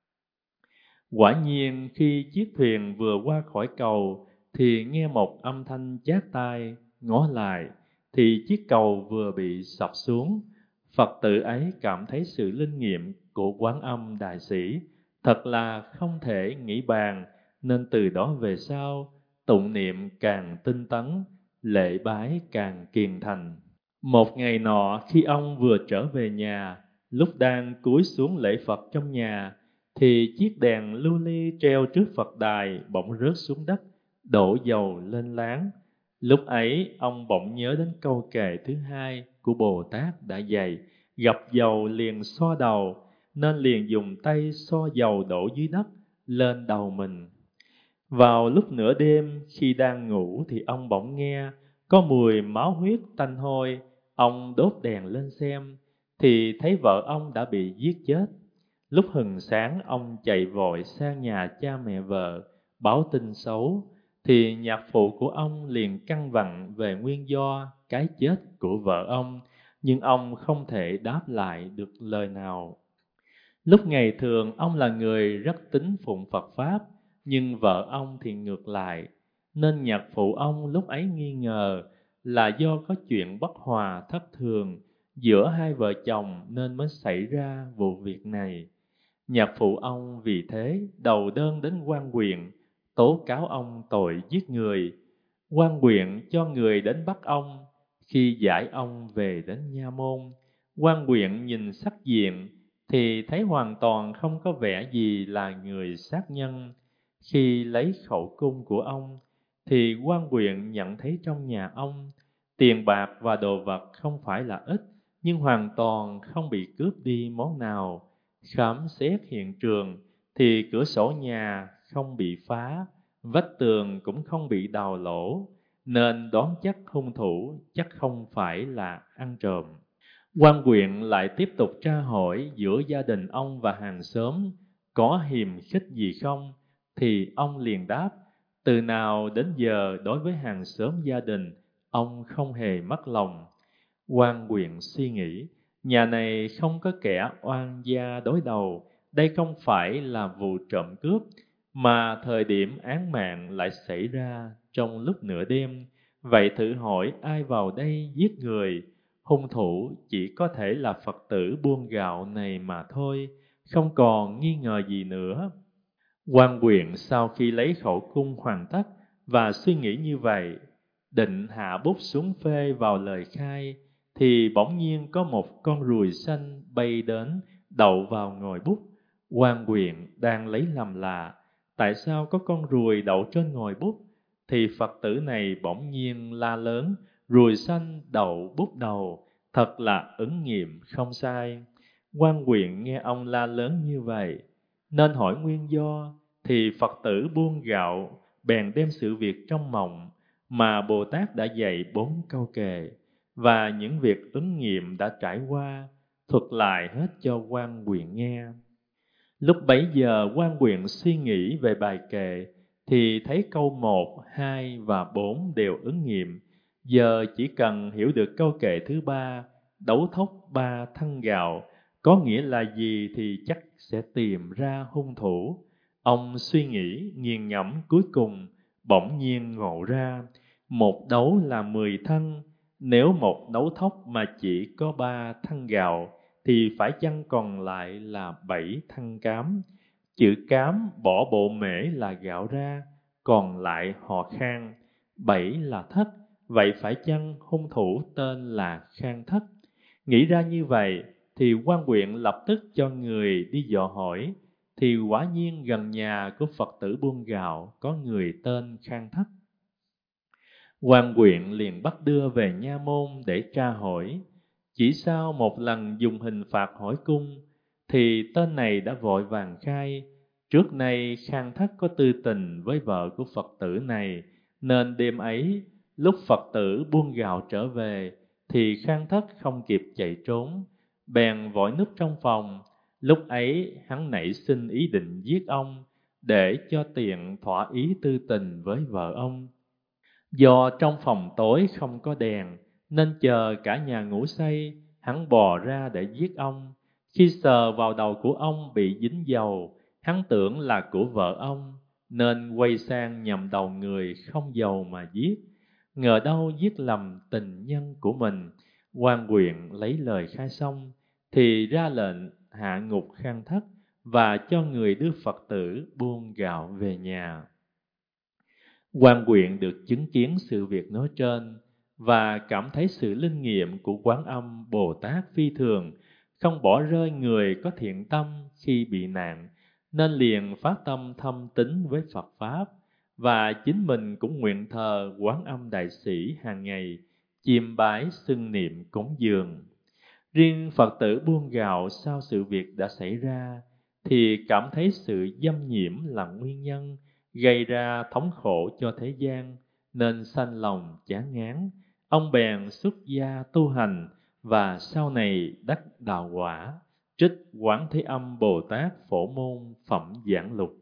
Quả nhiên khi chiếc thuyền vừa qua khỏi cầu thì nghe một âm thanh chát tai, ngó lại thì chiếc cầu vừa bị sập xuống. Phật tử ấy cảm thấy sự linh nghiệm của Quán Âm Đại Sĩ thật là không thể nghĩ bàn, nên từ đó về sau tụng niệm càng tinh tấn, lễ bái càng kiền thành. Một ngày nọ, khi ông vừa trở về nhà, lúc đang cúi xuống lễ Phật trong nhà, thì chiếc đèn lưu ly treo trước Phật đài bỗng rớt xuống đất, đổ dầu lên láng. Lúc ấy, ông bỗng nhớ đến câu kệ thứ hai của Bồ Tát đã dạy: gặp dầu liền xoa đầu, nên liền dùng tay xoa dầu đổ dưới đất lên đầu mình. Vào lúc nửa đêm, khi đang ngủ thì ông bỗng nghe có mùi máu huyết tanh hôi. Ông đốt đèn lên xem, thì thấy vợ ông đã bị giết chết. Lúc hừng sáng, ông chạy vội sang nhà cha mẹ vợ, báo tin xấu, thì nhạc phụ của ông liền căn vặn về nguyên do cái chết của vợ ông, nhưng ông không thể đáp lại được lời nào. Lúc ngày thường, ông là người rất tín phụng Phật Pháp, nhưng vợ ông thì ngược lại, nên nhạc phụ ông lúc ấy nghi ngờ là do có chuyện bất hòa thất thường giữa hai vợ chồng nên mới xảy ra vụ việc này. Nhạc phụ ông vì thế đầu đơn đến quan huyện, tố cáo ông tội giết người. Quan huyện cho người đến bắt ông. Khi giải ông về đến nha môn, quan huyện nhìn sắc diện thì thấy hoàn toàn không có vẻ gì là người sát nhân. Khi lấy khẩu cung của ông, thì quan huyện nhận thấy trong nhà ông tiền bạc và đồ vật không phải là ít, nhưng hoàn toàn không bị cướp đi món nào. Khám xét hiện trường thì cửa sổ nhà không bị phá, vách tường cũng không bị đào lỗ, nên đoán chắc hung thủ chắc không phải là ăn trộm. Quan huyện lại tiếp tục tra hỏi giữa gia đình ông và hàng xóm có hiềm khích gì không, thì ông liền đáp: từ nào đến giờ đối với hàng xóm gia đình, ông không hề mất lòng. Quan huyện suy nghĩ, nhà này không có kẻ oan gia đối đầu, đây không phải là vụ trộm cướp, mà thời điểm án mạng lại xảy ra trong lúc nửa đêm. Vậy thử hỏi ai vào đây giết người? Hung thủ chỉ có thể là Phật tử buôn gạo này mà thôi, không còn nghi ngờ gì nữa. Quan huyện sau khi lấy khẩu cung hoàn tất và suy nghĩ như vậy, định hạ bút xuống phê vào lời khai, thì bỗng nhiên có một con ruồi xanh bay đến đậu vào ngòi bút. Quan huyện đang lấy làm lạ, tại sao có con ruồi đậu trên ngòi bút, thì Phật tử này bỗng nhiên la lớn: ruồi xanh đậu bút đầu, thật là ứng nghiệm không sai. Quan huyện nghe ông la lớn như vậy nên hỏi nguyên do, thì Phật tử buôn gạo bèn đem sự việc trong mộng mà Bồ Tát đã dạy bốn câu kệ và những việc ứng nghiệm đã trải qua, thuật lại hết cho quan huyện nghe. Lúc bấy giờ quan huyện suy nghĩ về bài kệ thì thấy câu một, hai và bốn đều ứng nghiệm. Giờ chỉ cần hiểu được câu kệ thứ ba, đấu thóc ba thân gạo, có nghĩa là gì thì chắc sẽ tìm ra hung thủ. Ông suy nghĩ nghiền ngẫm, cuối cùng bỗng nhiên ngộ ra, một đấu là mười thân, nếu một đấu thóc mà chỉ có ba thân gạo thì phải chăng còn lại là bảy thân cám? Chữ cám bỏ bộ mễ là gạo ra, còn lại họ Khang. Bảy là thất, vậy phải chăng hung thủ tên là Khang Thất? Nghĩ ra như vậy, thì quan huyện lập tức cho người đi dò hỏi, thì quả nhiên gần nhà của Phật tử buôn gạo có người tên Khang Thất. Quan huyện liền bắt đưa về nha môn để tra hỏi. Chỉ sau một lần dùng hình phạt hỏi cung, thì tên này đã vội vàng khai: trước nay Khang Thất có tư tình với vợ của Phật tử này, nên đêm ấy, lúc Phật tử buôn gạo trở về, thì Khang Thất không kịp chạy trốn, bèn vội núp trong phòng. Lúc ấy hắn nảy sinh ý định giết ông, để cho tiện thỏa ý tư tình với vợ ông. Do trong phòng tối không có đèn, nên chờ cả nhà ngủ say, hắn bò ra để giết ông. Khi sờ vào đầu của ông bị dính dầu, hắn tưởng là của vợ ông, nên quay sang nhằm đầu người không dầu mà giết. Ngờ đâu giết lầm tình nhân của mình. Quan huyện lấy lời khai xong, thì ra lệnh hạ ngục Khang Thất và cho người đưa Phật tử buôn gạo về nhà. Quan Quyện được chứng kiến sự việc nói trên và cảm thấy sự linh nghiệm của Quán Âm Bồ Tát phi thường, không bỏ rơi người có thiện tâm khi bị nạn, nên liền phát tâm thâm tín với Phật Pháp, và chính mình cũng nguyện thờ Quán Âm Đại Sĩ hàng ngày, chiêm bái xưng niệm cúng dường. Riêng Phật tử buôn gạo sau sự việc đã xảy ra thì cảm thấy sự dâm nhiễm là nguyên nhân gây ra thống khổ cho thế gian, nên sanh lòng chán ngán. Ông bèn xuất gia tu hành và sau này đắc đạo quả, trích Quán Thế Âm Bồ Tát Phổ Môn Phẩm Giảng Lục.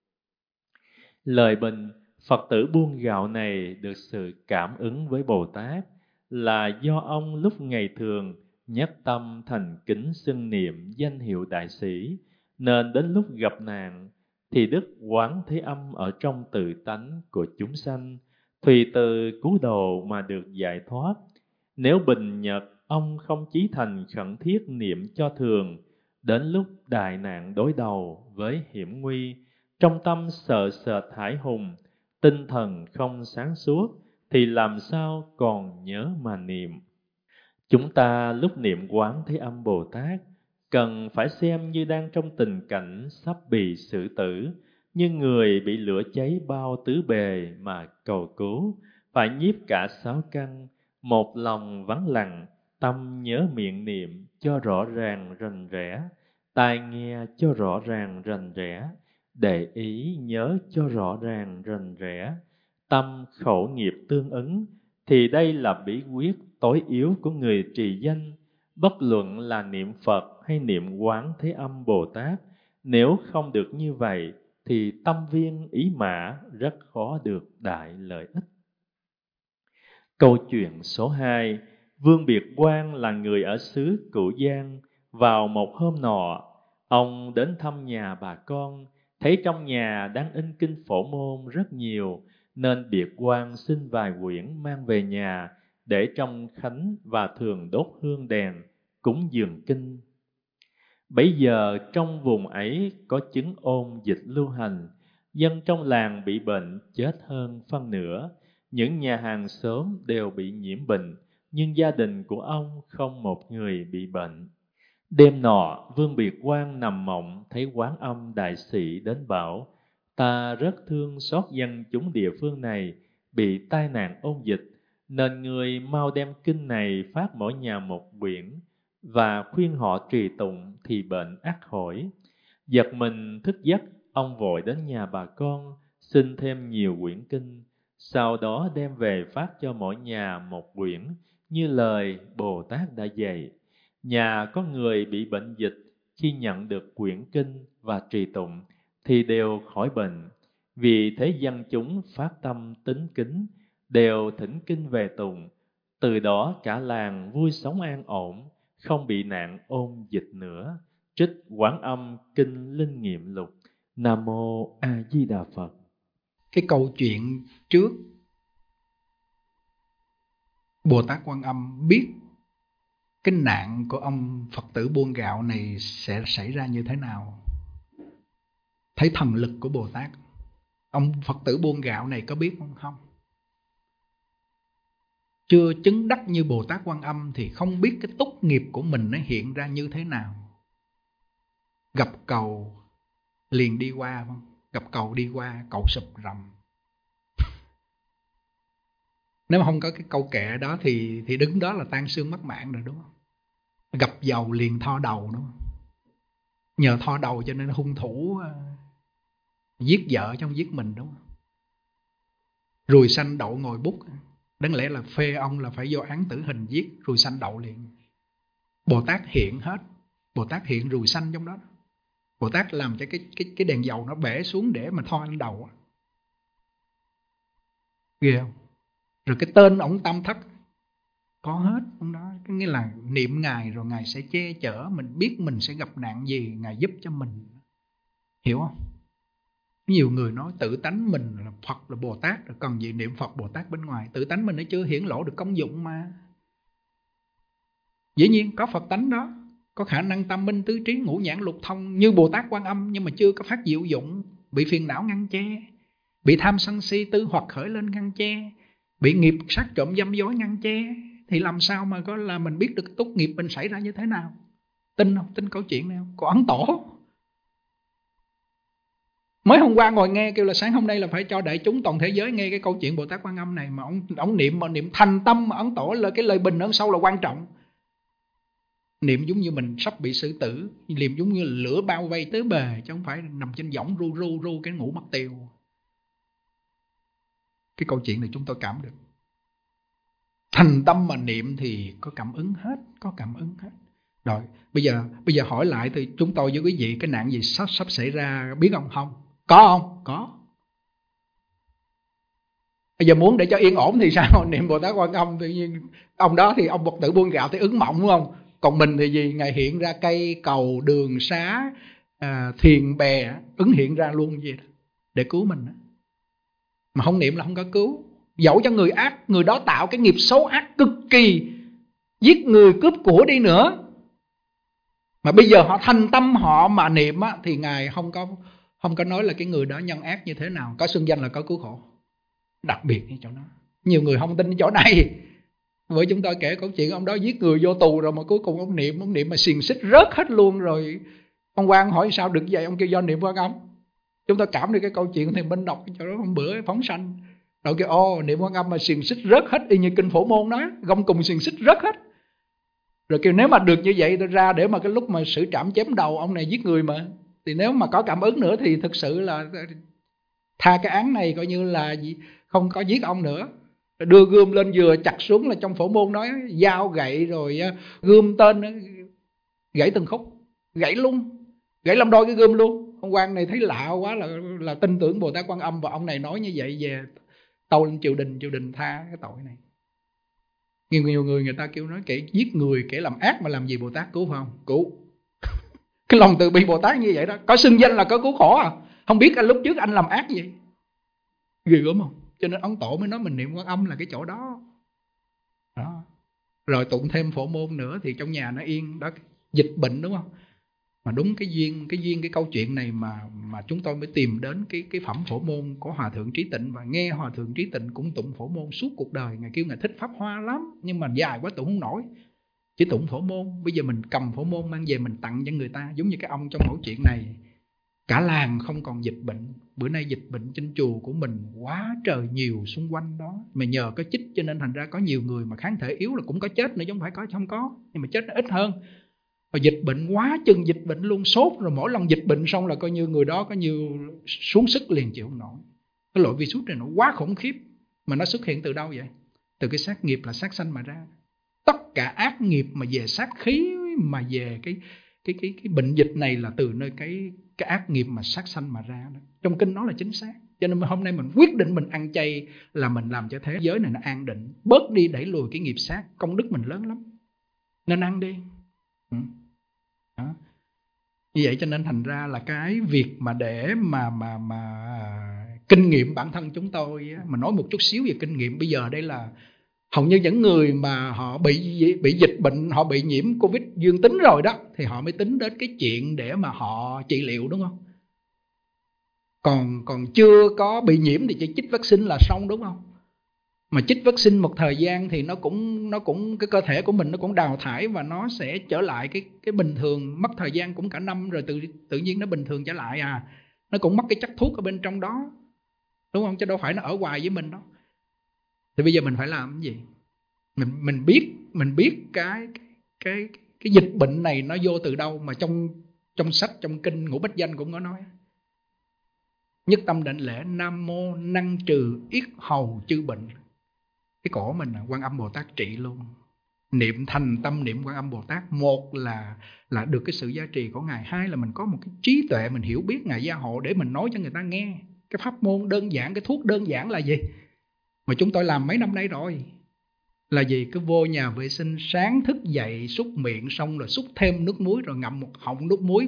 Lời bình Phật tử buôn gạo này được sự cảm ứng với Bồ Tát là do ông lúc ngày thường nhất tâm thành kính xưng niệm danh hiệu đại sĩ, nên đến lúc gặp nạn thì Đức Quán Thế Âm ở trong tự tánh của chúng sanh, tùy từ cứu độ mà được giải thoát. Nếu bình nhật ông không chí thành khẩn thiết niệm cho thường, đến lúc đại nạn đối đầu với hiểm nguy, trong tâm sợ sệt hãi hùng, tinh thần không sáng suốt, thì làm sao còn nhớ mà niệm. Chúng ta lúc niệm Quán Thế Âm Bồ Tát cần phải xem như đang trong tình cảnh sắp bị xử tử, như người bị lửa cháy bao tứ bề mà cầu cứu, phải nhiếp cả sáu căn, một lòng vắng lặng, tâm nhớ miệng niệm cho rõ ràng rành rẽ, tai nghe cho rõ ràng rành rẽ, để ý nhớ cho rõ ràng rành rẽ, tâm khẩu nghiệp tương ứng, thì đây là bí quyết tối yếu của người trì danh. Bất luận là niệm Phật hay niệm Quán Thế Âm Bồ Tát, nếu không được như vậy thì tâm viên ý mã rất khó được đại lợi ích. Câu chuyện số hai. Vương Biệt Quang là người ở xứ Cửu Giang. Vào một hôm nọ, ông đến thăm nhà bà con, thấy trong nhà đang in kinh Phổ Môn rất nhiều, nên Biệt Quang xin vài quyển mang về nhà để trong khánh và thường đốt hương đèn, cúng dường kinh. Bấy giờ trong vùng ấy có chứng ôn dịch lưu hành, dân trong làng bị bệnh chết hơn phân nửa, những nhà hàng xóm đều bị nhiễm bệnh, nhưng gia đình của ông không một người bị bệnh. Đêm nọ, Vương Biệt Quang nằm mộng thấy Quán Âm Đại Sĩ đến bảo: ta rất thương xót dân chúng địa phương này bị tai nạn ôn dịch, nên người mau đem kinh này phát mỗi nhà một quyển và khuyên họ trì tụng thì bệnh ắt khỏi. Giật mình thức giấc, ông vội đến nhà bà con xin thêm nhiều quyển kinh, sau đó đem về phát cho mỗi nhà một quyển như lời Bồ Tát đã dạy. Nhà có người bị bệnh dịch, khi nhận được quyển kinh và trì tụng thì đều khỏi bệnh. Vì thế dân chúng phát tâm tín kính, đều thỉnh kinh về tụng. Từ đó cả làng vui sống an ổn, không bị nạn ôn dịch nữa. Trích Quán Âm Kinh Linh Nghiệm Lục. Nam Mô A Di Đà Phật. Cái câu chuyện trước, Bồ Tát Quan Âm biết cái nạn của ông Phật tử buôn gạo này sẽ xảy ra như thế nào. Thấy thần lực của Bồ Tát. Ông Phật tử buôn gạo này có biết không? Không. Chưa chứng đắc như Bồ Tát Quan Âm thì không biết cái túc nghiệp của mình nó hiện ra như thế nào. Gặp cầu liền đi qua, không? Gặp cầu đi qua, cầu sụp rầm. Nếu mà không có cái câu kệ đó thì thì đứng đó là tan xương mất mạng rồi, đúng không? Gặp dầu liền tho đầu, đúng không? Nhờ tho đầu cho nên hung thủ uh, giết vợ chứ không giết mình, đúng không? Ruồi xanh đậu ngồi bút, đáng lẽ là phê ông là phải vô án tử hình giết, ruồi xanh đậu liền. Bồ Tát hiện hết, Bồ Tát hiện ruồi xanh trong đó. Bồ Tát làm cho cái cái cái đèn dầu nó bể xuống để mà tho anh đầu. Ghê không? Rồi cái tên ổng Tam Thất có hết trong đó. Cái nghĩa là niệm Ngài rồi Ngài sẽ che chở mình, biết mình sẽ gặp nạn gì, Ngài giúp cho mình. Hiểu không? Nhiều người nói tự tánh mình là Phật là Bồ Tát, rồi cần gì niệm Phật Bồ Tát bên ngoài. Tự tánh mình nó chưa hiển lộ được công dụng mà. Dĩ nhiên có Phật tánh đó, có khả năng tâm minh tứ trí ngũ nhãn lục thông như Bồ Tát Quan Âm, nhưng mà chưa có phát diệu dụng, bị phiền não ngăn che. bị tham sân si tư hoặc khởi lên ngăn che, bị nghiệp sát trộm dâm dối ngăn che, thì làm sao mà có là mình biết được tốt nghiệp mình xảy ra như thế nào? Tin không? Tin câu chuyện này không? Của Ấn Tổ. Mới hôm qua ngồi nghe kêu là sáng hôm nay là phải cho đại chúng toàn thế giới nghe cái câu chuyện Bồ Tát Quan Âm này, mà ông, ông niệm mà niệm thành tâm mà Ấn Tổ là cái lời bình ơn sâu là quan trọng. Niệm giống như mình sắp bị xử tử, niệm giống như lửa bao vây tới bề, chứ không phải nằm trên võng ru ru ru cái ngủ mất tiêu. Cái câu chuyện này chúng tôi cảm được. Thành tâm mà niệm thì có cảm ứng hết, có cảm ứng hết. Rồi, bây giờ bây giờ hỏi lại thì chúng tôi với quý vị, cái nạn gì sắp sắp xảy ra biết không? Không. Có không? Có. Bây giờ muốn để cho yên ổn thì sao? Niệm Bồ Tát Quan Âm, tự nhiên ông đó thì ông Phật tử buôn gạo thì ứng mộng, đúng không? Còn mình thì gì? Ngài hiện ra cây cầu, đường xá, à, thuyền bè, ứng hiện ra luôn vậy đó, để cứu mình đó. Mà không niệm là không có cứu. Dẫu cho người ác, người đó tạo cái nghiệp xấu ác cực kỳ, giết người cướp của đi nữa, mà bây giờ họ thành tâm họ mà niệm á, thì Ngài không có không có nói là cái người đó nhân ác như thế nào, có xưng danh là có cứu khổ. Đặc biệt như chỗ đó. Nhiều người không tin chỗ này. Với chúng tôi kể câu chuyện ông đó giết người vô tù rồi mà cuối cùng ông niệm, ông niệm mà xiềng xích rớt hết luôn rồi. Ông quan hỏi sao được vậy, ông kêu do niệm Quan Âm. Chúng ta cảm được cái câu chuyện thì mình đọc chỗ đó hôm bữa phóng sanh. Rồi kêu ô niệm Quan Âm mà xiềng xích rớt hết, y như kinh Phổ Môn nói, gông cùng xiềng xích rớt hết. Rồi kêu nếu mà được như vậy tôi ra để mà cái lúc mà xử trảm chém đầu ông này giết người mà, thì nếu mà có cảm ứng nữa thì thực sự là tha cái án này, coi như là không có giết ông nữa. Đưa gươm lên vừa chặt xuống là trong Phổ Môn nói dao gậy rồi gươm tên gãy từng khúc, gãy luôn, gãy làm đôi cái gươm luôn. Ông quan này thấy lạ quá là là tin tưởng Bồ Tát Quan Âm, và ông này nói như vậy về tâu lên triều đình, triều đình tha cái tội này. Nhiều, nhiều người người ta kêu nói kẻ giết người, kẻ làm ác mà làm gì Bồ Tát cứu, phải không? Cứu. Cái lòng từ bi Bồ Tát như vậy đó, có xưng danh là có cứu khổ à? Không biết anh lúc trước anh làm ác gì, ghê gớm không? Cho nên Ấn Tổ mới nói mình niệm Quan Âm là cái chỗ đó. Đó. Rồi tụng thêm Phổ Môn nữa thì trong nhà nó yên đó. Dịch bệnh đúng không? Mà đúng cái duyên cái duyên cái câu chuyện này mà mà chúng tôi mới tìm đến cái cái phẩm Phổ Môn của Hòa thượng Trí Tịnh, và nghe Hòa thượng Trí Tịnh cũng tụng Phổ Môn suốt cuộc đời. Ngài kêu ngài thích Pháp Hoa lắm, nhưng mà dài quá tụng không nổi, chỉ tụng Phổ Môn. Bây giờ mình cầm Phổ Môn mang về mình tặng cho người ta, giống như cái ông trong mẫu chuyện này. Cả làng không còn dịch bệnh. Bữa nay dịch bệnh trên chùa của mình quá trời nhiều xung quanh đó, mà nhờ có chích cho nên thành ra có nhiều người mà kháng thể yếu là cũng có chết nữa, chứ không phải có không có, nhưng mà chết nó ít hơn. Và dịch bệnh quá chừng dịch bệnh luôn, sốt rồi mỗi lần dịch bệnh xong là coi như người đó có nhiều xuống sức liền chịu không nổi. Cái loại virus này nó quá khủng khiếp. Mà nó xuất hiện từ đâu vậy? Từ cái sát nghiệp là sát sanh mà ra. Tất cả ác nghiệp mà về sát khí, mà về cái cái cái cái bệnh dịch này là từ nơi cái cái ác nghiệp mà sát sanh mà ra đó. Trong kinh nó là chính xác. Cho nên hôm nay mình quyết định mình ăn chay là mình làm cho thế giới này nó an định, bớt đi đẩy lùi cái nghiệp sát. Công đức mình lớn lắm, nên ăn đi. Ừ. Đó. Như vậy cho nên thành ra là cái việc mà để mà mà mà kinh nghiệm bản thân chúng tôi, mà nói một chút xíu về kinh nghiệm bây giờ đây là hầu như những người mà họ bị bị dịch bệnh, họ bị nhiễm Covid dương tính rồi đó, thì họ mới tính đến cái chuyện để mà họ trị liệu, đúng không? Còn còn chưa có bị nhiễm thì chỉ chích vaccine là xong, đúng không? Mà chích vaccine một thời gian thì nó cũng nó cũng cái cơ thể của mình nó cũng đào thải và nó sẽ trở lại cái cái bình thường, mất thời gian cũng cả năm rồi tự tự nhiên nó bình thường trở lại à. Nó cũng mất cái chất thuốc ở bên trong đó, đúng không? Chứ đâu phải nó ở hoài với mình đó. Thì bây giờ mình phải làm cái gì? Mình mình biết mình biết cái cái cái dịch bệnh này nó vô từ đâu, mà trong trong sách trong kinh Ngũ Bách Danh cũng có nói. Nhất tâm định lễ Nam mô năng trừ yết hầu chư bệnh. Cái cổ mình là Quan Âm Bồ Tát trị luôn. Niệm thành tâm niệm Quan Âm Bồ Tát, một là là được cái sự gia trì của Ngài, hai là mình có một cái trí tuệ, mình hiểu biết Ngài gia hộ để mình nói cho người ta nghe. Cái pháp môn đơn giản, cái thuốc đơn giản là gì? Mà chúng tôi làm mấy năm nay rồi. Là gì? Cứ vô nhà vệ sinh, sáng thức dậy xúc miệng xong rồi xúc thêm nước muối, rồi ngậm một họng nước muối.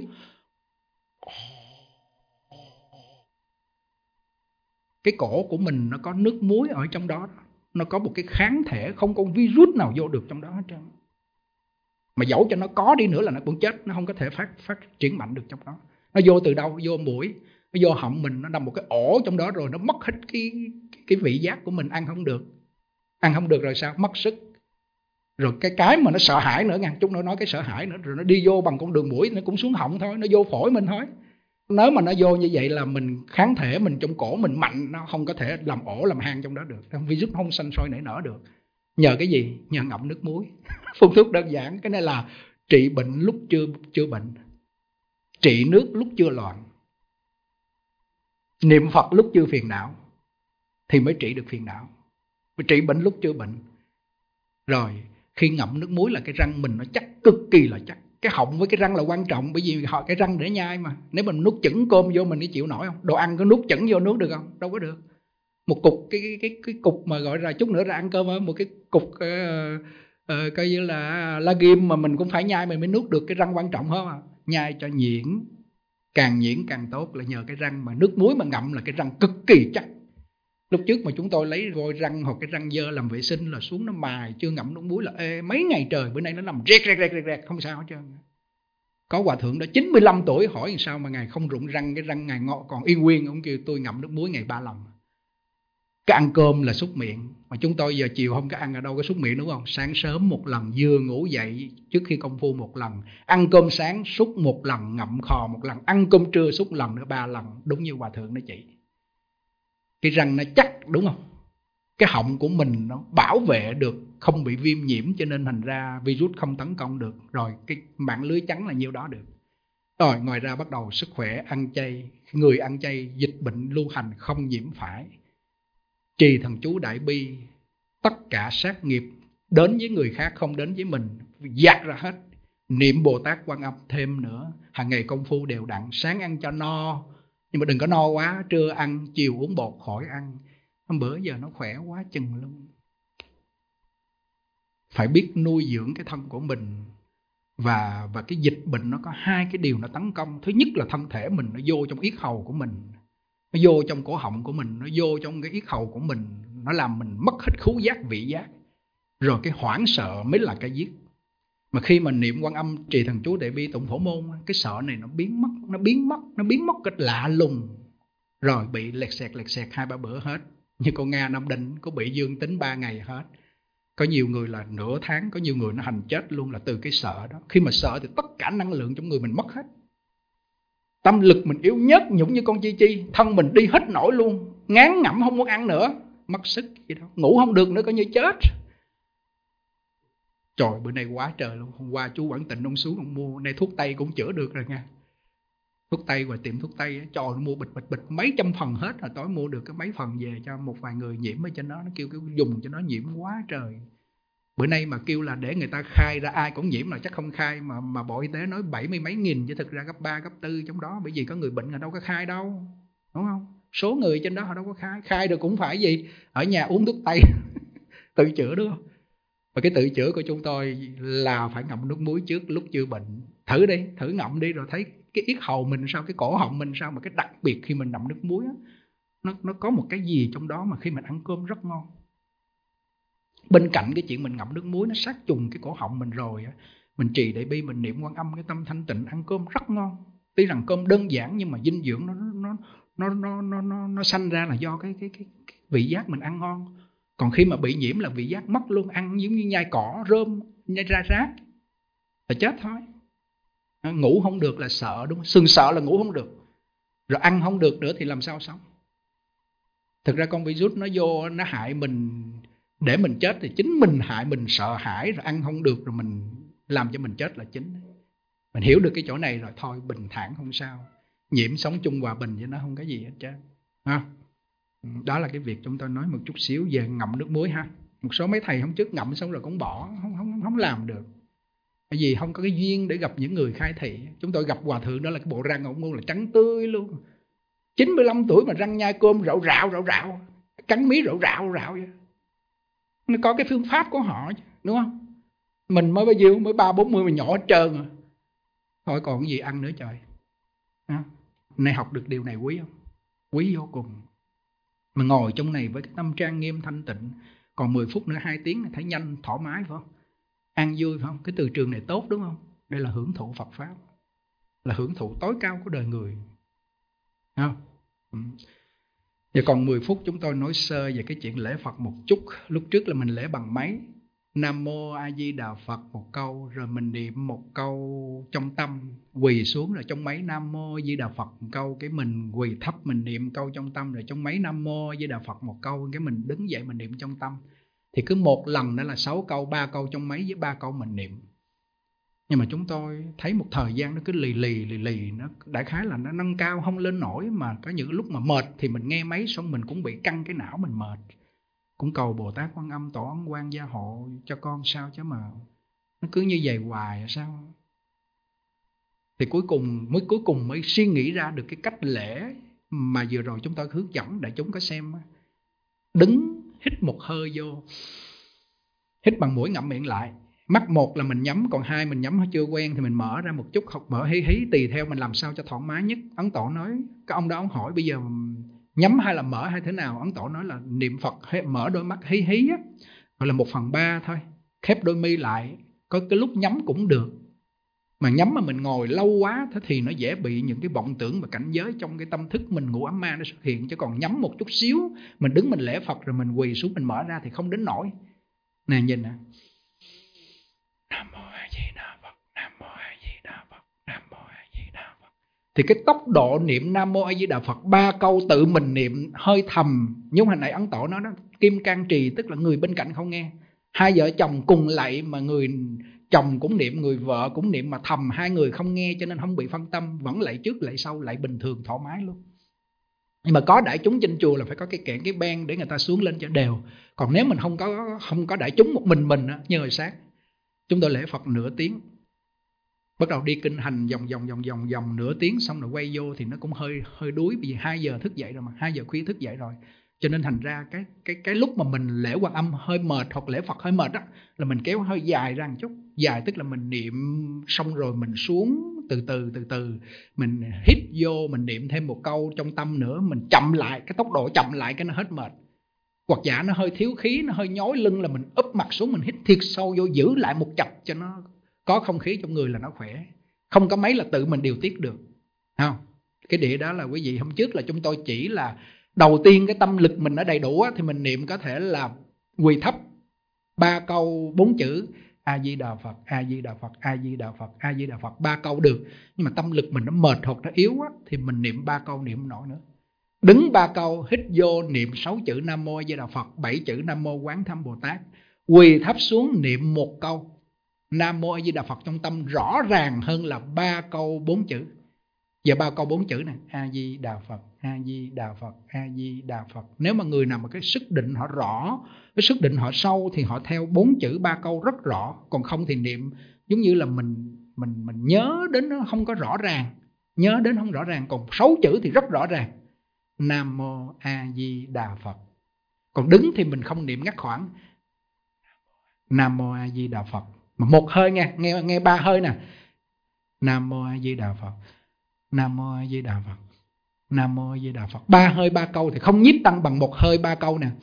Cái cổ của mình nó có nước muối ở trong đó, nó có một cái kháng thể, không có virus nào vô được trong đó hết trơn. Mà dẫu cho nó có đi nữa là nó cũng chết, nó không có thể phát phát triển mạnh được trong đó. Nó vô từ đâu? Vô mũi. Nó vô họng mình, nó nằm một cái ổ trong đó rồi, nó mất hết cái, cái vị giác của mình, ăn không được. Ăn không được rồi sao? Mất sức. Rồi cái cái mà nó sợ hãi nữa nha, chúng nó nói cái sợ hãi nữa, rồi nó đi vô bằng con đường mũi, nó cũng xuống họng thôi, nó vô phổi mình thôi. Nếu mà nó vô như vậy là mình kháng thể mình trong cổ mình mạnh, nó không có thể làm ổ làm hang trong đó được, virus không sanh sôi nảy nở được. Nhờ cái gì? Nhờ ngậm nước muối. Phương thuốc đơn giản. Cái này là trị bệnh lúc chưa chưa bệnh, trị nước lúc chưa loạn, niệm Phật lúc chưa phiền não thì mới trị được phiền não, mới trị bệnh lúc chưa bệnh. Rồi khi ngậm nước muối là cái răng mình nó chắc, cực kỳ là chắc. Cái họng với cái răng là quan trọng, bởi vì họ cái răng để nhai mà. Nếu mình nuốt chửng cơm vô mình có chịu nổi không? Đồ ăn có nuốt chửng vô nuốt được không? Đâu có được. Một cục cái cái cái, cái cục mà gọi là chút nữa ra ăn cơm á, một cái cục uh, uh, coi như là la ghim mà mình cũng phải nhai mình mới nuốt được. Cái răng quan trọng hơn à. Nhai cho nhuyễn, càng nhuyễn càng tốt, là nhờ cái răng. Mà nước muối mà ngậm là cái răng cực kỳ chắc. Lúc trước mà chúng tôi lấy vôi răng hoặc cái răng dơ làm vệ sinh là xuống nó mài, chưa ngậm nước muối là ê, mấy ngày trời, bữa nay nó nằm rẹt rẹt rẹt rẹt, không sao hết trơn. Có hòa thượng đó chín mươi lăm tuổi hỏi làm sao mà ngài không rụng răng, cái răng ngài ngọ còn y nguyên. Ông kêu tôi ngậm nước muối ngày ba lần. Cái ăn cơm là súc miệng, mà chúng tôi giờ chiều không có ăn ở đâu có súc miệng, đúng không? Sáng sớm một lần, vừa ngủ dậy trước khi công phu một lần, ăn cơm sáng súc một lần, ngậm khò một lần, ăn cơm trưa súc lần nữa, ba lần. Đúng như hòa thượng nó chỉ. Cái răng nó chắc, đúng không? Cái họng của mình nó bảo vệ được, không bị viêm nhiễm, cho nên thành ra virus không tấn công được. Rồi cái mạng lưới chắn là nhiêu đó được. Rồi ngoài ra bắt đầu sức khỏe, ăn chay. Người ăn chay dịch bệnh lưu hành không nhiễm phải. Trì thần chú đại bi, tất cả sát nghiệp đến với người khác không đến với mình dạt ra hết. Niệm Bồ Tát Quan Âm thêm nữa, hàng ngày công phu đều đặn. Sáng ăn cho no, nhưng mà đừng có no quá. Trưa ăn, chiều uống bột khỏi ăn. Hôm bữa giờ nó khỏe quá chừng luôn. Phải biết nuôi dưỡng cái thân của mình. Và, và cái dịch bệnh nó có hai cái điều nó tấn công. Thứ nhất là thân thể mình nó vô trong yết hầu của mình, nó vô trong cổ họng của mình, nó vô trong cái yết hầu của mình, nó làm mình mất hết khứu giác vị giác. Rồi cái hoảng sợ mới là cái giết. Mà khi mà niệm Quan Âm, trì thần chú đại bi, tụng Phổ Môn, cái sợ này nó biến mất, nó biến mất, nó biến mất cách lạ lùng. Rồi bị lẹt xẹt lẹt xẹt hai ba bữa hết. Như con Nga Nam Định có bị dương tính ba ngày hết. Có nhiều người là nửa tháng, có nhiều người nó hành chết luôn là từ cái sợ đó. Khi mà sợ thì tất cả năng lượng trong người mình mất hết. Tâm lực mình yếu nhất, nhũng như con chi chi, thân mình đi hết nổi luôn, ngán ngẩm không muốn ăn nữa, mất sức gì đâu, ngủ không được nữa, coi như chết. Trời, bữa nay quá trời luôn. Hôm qua chú Quảng Tịnh ông xuống ông mua, nay thuốc tây cũng chữa được rồi nha. Thuốc tây và tiệm thuốc tây, trời, nó mua bịch bịch bịch mấy trăm phần hết rồi. Tối mua được cái mấy phần về cho một vài người nhiễm ở trên đó, nó kêu cái dùng cho nó nhiễm quá trời. Bữa nay mà kêu là để người ta khai ra ai cũng nhiễm là chắc không khai. Mà mà Bộ Y tế nói bảy mươi mấy nghìn, chứ thực ra gấp ba, gấp tư trong đó. Bởi vì có người bệnh là đâu có khai đâu, đúng không? Số người trên đó họ đâu có khai. Khai được cũng phải gì, ở nhà uống thuốc tây tự chữa, đúng không? Và cái tự chữa của chúng tôi là phải ngậm nước muối trước lúc chưa bệnh. Thử đi, thử ngậm đi rồi thấy cái yết hầu mình sao, cái cổ họng mình sao. Mà cái đặc biệt khi mình ngậm nước muối á, nó, nó có một cái gì trong đó mà khi mình ăn cơm rất ngon. Bên cạnh cái chuyện mình ngậm nước muối nó sát trùng cái cổ họng mình rồi á, mình trì đại bi, mình niệm Quan Âm, cái tâm thanh tịnh, ăn cơm rất ngon. Tuy rằng cơm đơn giản nhưng mà dinh dưỡng nó nó nó nó nó nó, nó sanh ra là do cái, cái cái cái vị giác mình ăn ngon. Còn khi mà bị nhiễm là vị giác mất luôn, ăn giống như nhai cỏ, rơm, nhai ra rác là chết thôi. Ngủ không được là sợ, đúng không? Sừng sợ là ngủ không được. Rồi ăn không được nữa thì làm sao sống? Thực ra con virus nó vô, nó hại mình để mình chết thì chính mình hại mình, sợ hãi rồi ăn không được rồi mình làm cho mình chết là chính. Mình hiểu được cái chỗ này rồi thôi, bình thản không sao. Nhiễm sống chung hòa bình với nó, không có gì hết trơn. Ha? Đó là cái việc chúng tôi nói một chút xíu về ngậm nước muối ha. Một số mấy thầy hôm trước ngậm xong rồi cũng bỏ, không không không làm được. Bởi vì không có cái duyên để gặp những người khai thị. Chúng tôi gặp hòa thượng đó là cái bộ răng ông luôn là trắng tươi luôn. chín mươi lăm tuổi mà răng nhai cơm rạo rạo rạo rạo, cắn mí rạo rạo rạo vậy. Nó có cái phương pháp của họ chứ, đúng không? Mình mới bao nhiêu, mới ba bốn mươi mà nhỏ hết trơn rồi. Thôi còn cái gì ăn nữa trời. À, này học được điều này quý không? Quý vô cùng. Mà ngồi trong này với cái tâm trang nghiêm thanh tịnh, còn mười phút nữa, hai tiếng thấy nhanh, thoải mái phải không? An vui phải không? Cái từ trường này tốt đúng không? Đây là hưởng thụ Phật Pháp, là hưởng thụ tối cao của đời người. Không? Ừ. Giờ còn mười phút chúng tôi nói sơ về cái chuyện lễ Phật một chút. Lúc trước là mình lễ bằng máy. Nam Mô A Di Đà Phật một câu, rồi mình niệm một câu trong tâm, quỳ xuống rồi trong máy Nam Mô A Di Đà Phật một câu, cái mình quỳ thấp mình niệm câu trong tâm, rồi trong máy Nam Mô A Di Đà Phật một câu, cái mình đứng dậy mình niệm trong tâm. Thì cứ một lần đó là sáu câu, ba câu trong máy với ba câu mình niệm. Nhưng mà chúng tôi thấy một thời gian nó cứ lì lì lì lì, nó đại khái là nó nâng cao không lên nổi, mà có những lúc mà mệt thì mình nghe máy xong mình cũng bị căng cái não, mình mệt. Cũng cầu Bồ Tát Quan Âm Tổ Ấn Quang gia hộ cho con sao chứ mà nó cứ như vậy hoài sao. Thì cuối cùng mới cuối cùng mới suy nghĩ ra được cái cách lễ mà vừa rồi chúng tôi hướng dẫn đại chúng có xem. Đứng hít một hơi vô, hít bằng mũi ngậm miệng lại. Mắt một là mình nhắm, còn hai mình nhắm chưa quen thì mình mở ra một chút, hoặc mở hí hí tùy theo mình làm sao cho thoải mái nhất. Ấn Tổ nói, cái ông đó ông hỏi bây giờ nhắm hay là mở hay thế nào, Ấn Tổ nói là niệm Phật mở đôi mắt hí hí á, gọi là một phần ba thôi, khép đôi mi lại, có cái lúc nhắm cũng được. Mà nhắm mà mình ngồi lâu quá thế thì nó dễ bị những cái vọng tưởng và cảnh giới trong cái tâm thức mình, ngủ ám ma nó xuất hiện. Chứ còn nhắm một chút xíu, mình đứng mình lễ Phật rồi mình quỳ xuống mình mở ra thì không đến nổi. Nè nhìn nè, Nam Mô A Di Đà Phật, Nam Mô A Di Đà Phật, Nam Mô A Di Đà Phật. Thì cái tốc độ niệm Nam Mô A Di Đà Phật ba câu tự mình niệm hơi thầm, giống hồi nãy Ấn Tổ nói đó, kim can trì, tức là người bên cạnh không nghe. Hai vợ chồng cùng lạy mà người chồng cũng niệm, người vợ cũng niệm mà thầm, hai người không nghe cho nên không bị phân tâm, vẫn lạy trước lạy sau, lạy bình thường thoải mái luôn. Nhưng mà có đại chúng trên chùa là phải có cái kẹn cái ben để người ta xuống lên cho đều. Còn nếu mình không có không có đại chúng, một mình mình á, như hồi sáng chúng tôi lễ Phật nửa tiếng, bắt đầu đi kinh hành vòng vòng vòng vòng vòng nửa tiếng, xong rồi quay vô thì nó cũng hơi hơi đuối, vì hai giờ thức dậy rồi mà, hai giờ khuya thức dậy rồi, cho nên thành ra cái cái cái lúc mà mình lễ Quan Âm hơi mệt hoặc lễ Phật hơi mệt á, là mình kéo hơi dài ra một chút. Dài tức là mình niệm xong rồi mình xuống từ từ từ từ, mình hít vô mình niệm thêm một câu trong tâm nữa, mình chậm lại cái tốc độ, chậm lại cái nó hết mệt. Hoặc giả nó hơi thiếu khí, nó hơi nhói lưng là mình úp mặt xuống, mình hít thiệt sâu vô, giữ lại một chập cho nó có không khí trong người là nó khỏe. Không có mấy là tự mình điều tiết được. Không? Cái địa đó là quý vị hôm trước là chúng tôi chỉ là đầu tiên cái tâm lực mình đã đầy đủ thì mình niệm có thể là quỳ thấp ba câu bốn chữ A Di Đà Phật, A Di Đà Phật, A Di Đà Phật, A Di Đà Phật ba câu được. Nhưng mà tâm lực mình nó mệt hoặc nó yếu á, thì mình niệm ba câu niệm không nổi nữa. Đứng ba câu, hít vô niệm sáu chữ Nam Mô A Di Đà Phật, bảy chữ Nam Mô Quán Thâm Bồ Tát. Quỳ thấp xuống niệm một câu Nam Mô A Di Đà Phật trong tâm rõ ràng hơn là ba câu bốn chữ. Giờ ba câu bốn chữ này, A Di Đà Phật, A Di Đà Phật, A Di Đà Phật. Nếu mà người nào mà cái sức định họ rõ, cái sức định họ sâu thì họ theo bốn chữ ba câu rất rõ. Còn không thì niệm giống như là mình mình mình nhớ đến nó không có rõ ràng, nhớ đến không rõ ràng. Còn sáu chữ thì rất rõ ràng, Nam Mô A Di Đà Phật. Còn đứng thì mình không niệm ngắt khoảng, Nam Mô A Di Đà Phật. Mà một hơi nghe, nghe nghe ba hơi nè, Nam Mô A Di Đà Phật, Nam Mô A Di Đà Phật, Nam Mô A Di Đà Phật. Ba hơi ba câu thì không nhiếp tăng bằng một hơi ba câu nè.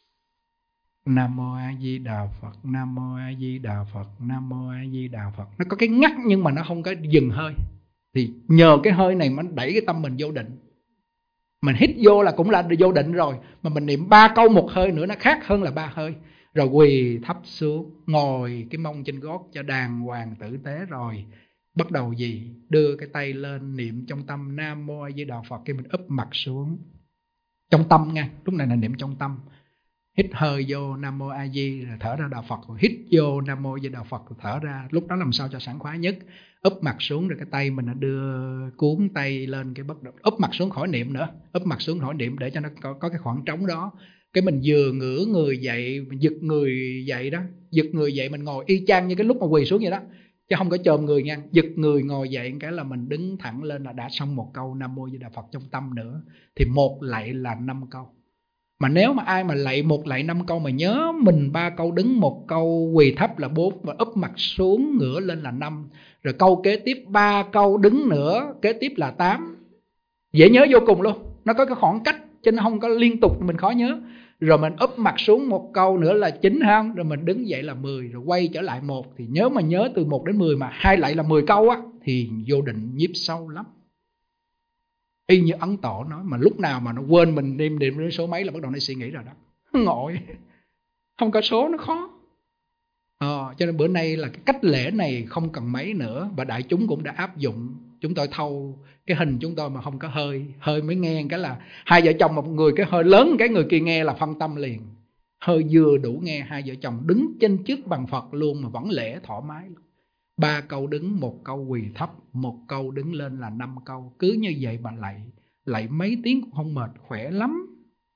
Nam Mô A Di Đà Phật, Nam Mô A Di Đà Phật, Nam Mô A Di Đà Phật. Nó có cái ngắt nhưng mà nó không có dừng hơi. Thì nhờ cái hơi này mới đẩy cái tâm mình vô định. Mình hít vô là cũng là vô định rồi, mà mình niệm ba câu một hơi nữa nó khác hơn là ba hơi. Rồi quỳ thấp xuống, ngồi cái mông trên gót cho đàng hoàng tử tế rồi. Bắt đầu gì? Đưa cái tay lên niệm trong tâm Nam Mô A Di Đà Phật, cái mình úp mặt xuống. Trong tâm nha, lúc này là niệm trong tâm. Hít hơi vô Nam Mô A Di, rồi thở ra Đà Phật, rồi hít vô Nam Mô A Di Đà Phật, rồi thở ra. Lúc đó làm sao cho sảng khoái nhất. Úp mặt xuống rồi cái tay mình đưa cuốn tay lên cái bất động. Úp mặt xuống khỏi niệm nữa, úp mặt xuống khỏi niệm để cho nó có, có cái khoảng trống đó. Cái mình vừa ngửa người dậy, mình giật người dậy đó, giật người dậy mình ngồi y chang như cái lúc mà quỳ xuống vậy đó, chứ không có chồm người nha. Giật người ngồi dậy cái là mình đứng thẳng lên là đã xong một câu Nam Mô A Di Đà Phật trong tâm nữa. Thì một lạy là năm câu. Mà nếu mà ai mà lạy một lạy năm câu mà nhớ mình ba câu đứng, một câu quỳ thấp là bốn, và úp mặt xuống ngửa lên là năm. Rồi câu kế tiếp ba câu đứng nữa, kế tiếp là tám. Dễ nhớ vô cùng luôn. Nó có cái khoảng cách chứ nó không có liên tục mình khó nhớ. Rồi mình úp mặt xuống một câu nữa là chín ha, rồi mình đứng dậy là mười, rồi quay trở lại một. Thì nhớ mà nhớ từ một đến mười mà hai lại là mười câu á, thì vô định nhiếp sâu lắm. Y như Ấn Tổ nói, mà lúc nào mà nó quên mình niệm niệm đến số mấy là bắt đầu nó suy nghĩ rồi đó. Ngồi không có số nó khó. Ờ, cho nên bữa nay là cái cách lễ này không cần mấy nữa, và đại chúng cũng đã áp dụng. Chúng tôi thâu cái hình chúng tôi mà không có hơi, hơi mới nghe cái là hai vợ chồng một người cái hơi lớn, cái người kia nghe là phân tâm liền. Hơi vừa đủ nghe, hai vợ chồng đứng trên trước bàn Phật luôn mà vẫn lễ thoải mái. Ba câu đứng, một câu quỳ thấp, một câu đứng lên là năm câu. Cứ như vậy mà lạy, lạy mấy tiếng cũng không mệt, khỏe lắm.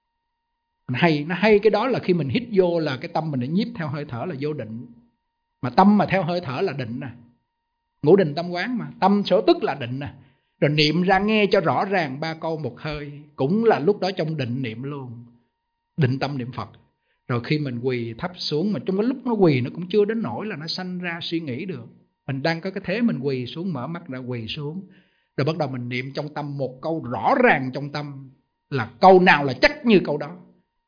Hay, nó hay cái đó là khi mình hít vô là cái tâm mình đã nhiếp theo hơi thở là vô định. Mà tâm mà theo hơi thở là định nè. Ngũ định tâm quán mà, tâm sở tức là định nè. Rồi niệm ra nghe cho rõ ràng ba câu một hơi, cũng là lúc đó trong định niệm luôn. Định tâm niệm Phật. Rồi khi mình quỳ thấp xuống, mà trong cái lúc nó quỳ nó cũng chưa đến nỗi là nó sanh ra suy nghĩ được. Mình đang có cái thế mình quỳ xuống, mở mắt ra quỳ xuống. Rồi bắt đầu mình niệm trong tâm một câu rõ ràng trong tâm, là câu nào là chắc như câu đó.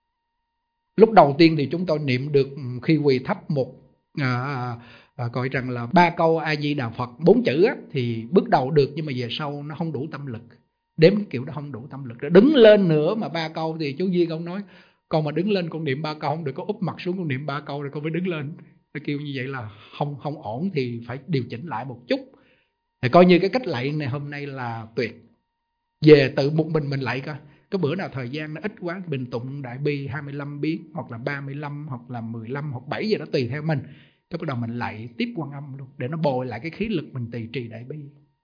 Lúc đầu tiên thì chúng tôi niệm được khi quỳ thấp một à, à, gọi rằng là ba câu A Di Đà Phật bốn chữ á, thì bước đầu được, nhưng mà về sau nó không đủ tâm lực. Đếm cái kiểu đó không đủ tâm lực. Rồi đứng lên nữa mà ba câu thì chú Duy ông nói con mà đứng lên con niệm ba câu không được, có úp mặt xuống con niệm ba câu rồi con mới đứng lên. Nó kêu như vậy là không không ổn, thì phải điều chỉnh lại một chút. Thì coi như cái cách lạy này hôm nay là tuyệt. Về tự một mình mình lạy coi. Cái bữa nào thời gian nó ít quá, mình tụng Đại Bi hai mươi lăm biến, hoặc là ba mươi lăm, hoặc là mười lăm, hoặc bảy gì đó tùy theo mình. Cái bắt đầu mình lạy tiếp Quan Âm luôn, để nó bồi lại cái khí lực mình tỳ trì Đại Bi.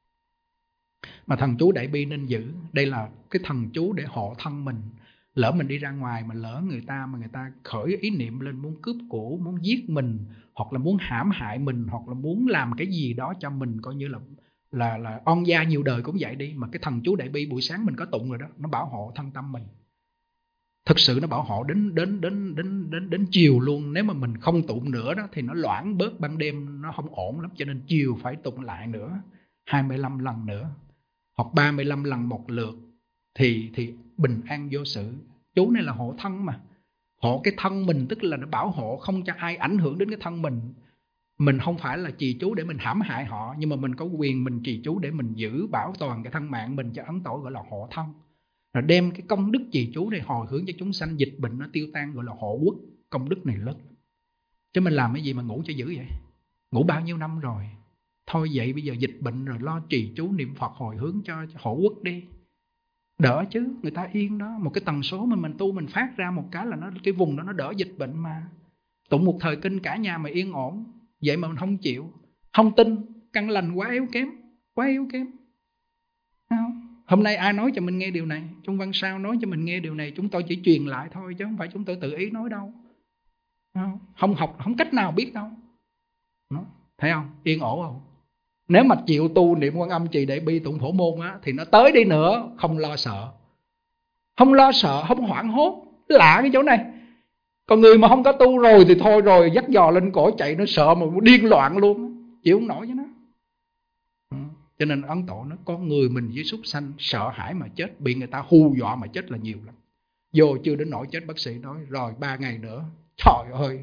Mà thần chú Đại Bi nên giữ. Đây là cái thần chú để hộ thân mình. Lỡ mình đi ra ngoài mà lỡ người ta mà người ta khởi ý niệm lên muốn cướp của, muốn giết mình, hoặc là muốn hãm hại mình, hoặc là muốn làm cái gì đó cho mình, coi như là là là on gia nhiều đời cũng vậy đi, mà cái thần chú Đại Bi buổi sáng mình có tụng rồi đó, nó bảo hộ thân tâm mình. Thực sự nó bảo hộ đến đến đến đến đến đến chiều luôn. Nếu mà mình không tụng nữa đó thì nó loãng bớt, ban đêm nó không ổn lắm, cho nên chiều phải tụng lại nữa hai mươi lăm lần nữa, hoặc ba mươi lăm lần một lượt, thì thì bình an vô sự. Chú này là hộ thân mà, hộ cái thân mình, tức là nó bảo hộ không cho ai ảnh hưởng đến cái thân mình. Mình không phải là trì chú để mình hãm hại họ, nhưng mà mình có quyền mình trì chú để mình giữ bảo toàn cái thân mạng mình, cho Ấn Tổ gọi là hộ thân. Rồi đem cái công đức trì chú để hồi hướng cho chúng sanh, dịch bệnh nó tiêu tan, gọi là hộ quốc. Công đức này lớn. Chứ mình làm cái gì mà ngủ cho dữ vậy? Ngủ bao nhiêu năm rồi? Thôi vậy bây giờ dịch bệnh rồi lo trì chú niệm Phật hồi hướng cho, cho hộ quốc đi. Đỡ chứ, người ta yên đó. Một cái tần số mà mình tu mình phát ra một cái là nó cái vùng đó nó đỡ dịch bệnh mà. Tụng một thời kinh cả nhà mà yên ổn. Vậy mà mình không chịu, không tin, căn lành quá yếu kém, quá yếu kém. Không? Hôm nay ai nói cho mình nghe điều này? Trung Văn Sao nói cho mình nghe điều này, chúng tôi chỉ truyền lại thôi, chứ không phải chúng tôi tự ý nói đâu. Không, không học, không cách nào biết đâu. Đó. Thấy không? Yên ổn không? Nếu mà chịu tu niệm Quan Âm trì Đại Bi tụng Phổ Môn á, thì nó tới đi nữa không lo sợ. Không lo sợ, không hoảng hốt. Lạ cái chỗ này. Còn người mà không có tu rồi thì thôi rồi, dắt giò lên cổ chạy, nó sợ mà điên loạn luôn, chịu không nổi với nó. Ừ. Cho nên Ấn Tổ nói con người mình với súc sanh sợ hãi mà chết, bị người ta hù dọa mà chết là nhiều lắm. Vô chưa đến nỗi chết, bác sĩ nói rồi ba ngày nữa. Trời ơi,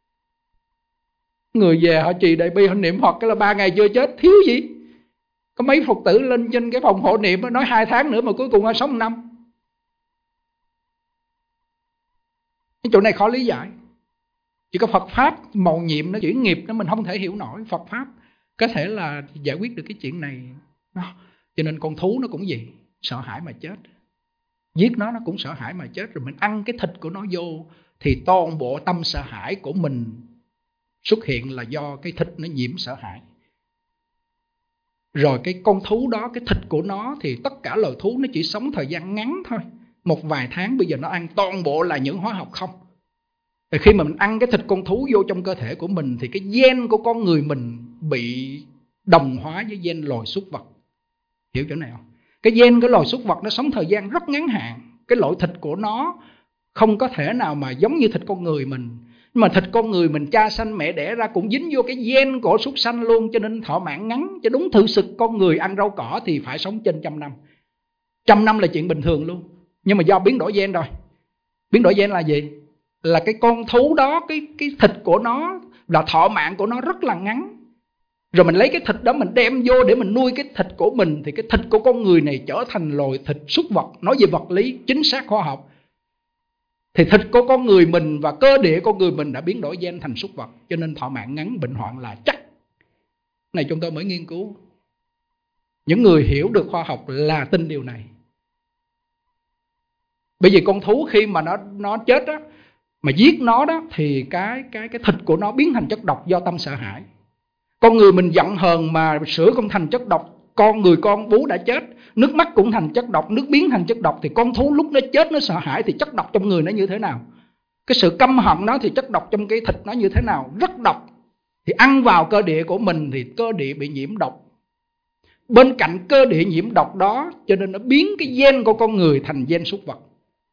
người về họ trì Đại Bi họ niệm Phật cái là ba ngày chưa chết, thiếu gì. Có mấy Phật tử lên trên cái phòng hộ niệm nói hai tháng nữa mà cuối cùng họ sống một năm. Cái chỗ này khó lý giải. Chỉ có Phật Pháp mầu nhiệm nó chuyển nghiệp nó mình không thể hiểu nổi. Phật Pháp có thể là giải quyết được cái chuyện này. Đó. Cho nên con thú nó cũng gì? Sợ hãi mà chết. Giết nó nó cũng sợ hãi mà chết. Rồi mình ăn cái thịt của nó vô thì toàn bộ tâm sợ hãi của mình xuất hiện là do cái thịt nó nhiễm sợ hãi. Rồi cái con thú đó, cái thịt của nó thì tất cả loài thú nó chỉ sống thời gian ngắn thôi. Một vài tháng bây giờ nó ăn toàn bộ là những hóa học không. Thì khi mà mình ăn cái thịt con thú vô trong cơ thể của mình thì cái gen của con người mình bị đồng hóa với gen loài súc vật. Hiểu chỗ này không? Cái gen của loài súc vật nó sống thời gian rất ngắn hạn. Cái loại thịt của nó không có thể nào mà giống như thịt con người mình. Nhưng mà thịt con người mình cha sanh mẹ đẻ ra cũng dính vô cái gen của súc sanh luôn, cho nên thọ mạng ngắn. Chứ đúng thực sự con người ăn rau cỏ thì phải sống trên trăm năm. Trăm năm là chuyện bình thường luôn. Nhưng mà do biến đổi gen rồi. Biến đổi gen là gì? Là cái con thú đó, cái, cái thịt của nó, là thọ mạng của nó rất là ngắn. Rồi mình lấy cái thịt đó mình đem vô để mình nuôi cái thịt của mình, thì cái thịt của con người này trở thành loài thịt súc vật. Nói về vật lý chính xác khoa học, thì thịt của con người mình và cơ địa con người mình đã biến đổi gen thành súc vật, cho nên thọ mạng ngắn, bệnh hoạn là chắc. Này chúng tôi mới nghiên cứu. Những người hiểu được khoa học là tin điều này. Bởi vì con thú khi mà nó nó chết đó, mà giết nó đó, thì cái cái cái thịt của nó biến thành chất độc do tâm sợ hãi. Con người mình giận hờn mà sữa cũng thành chất độc, con người con bú đã chết, nước mắt cũng thành chất độc, nước biến thành chất độc, thì con thú lúc nó chết nó sợ hãi thì chất độc trong người nó như thế nào? Cái sự căm hận nó thì chất độc trong cái thịt nó như thế nào? Rất độc. Thì ăn vào cơ địa của mình thì cơ địa bị nhiễm độc. Bên cạnh cơ địa nhiễm độc đó, cho nên nó biến cái gen của con người thành gen súc vật.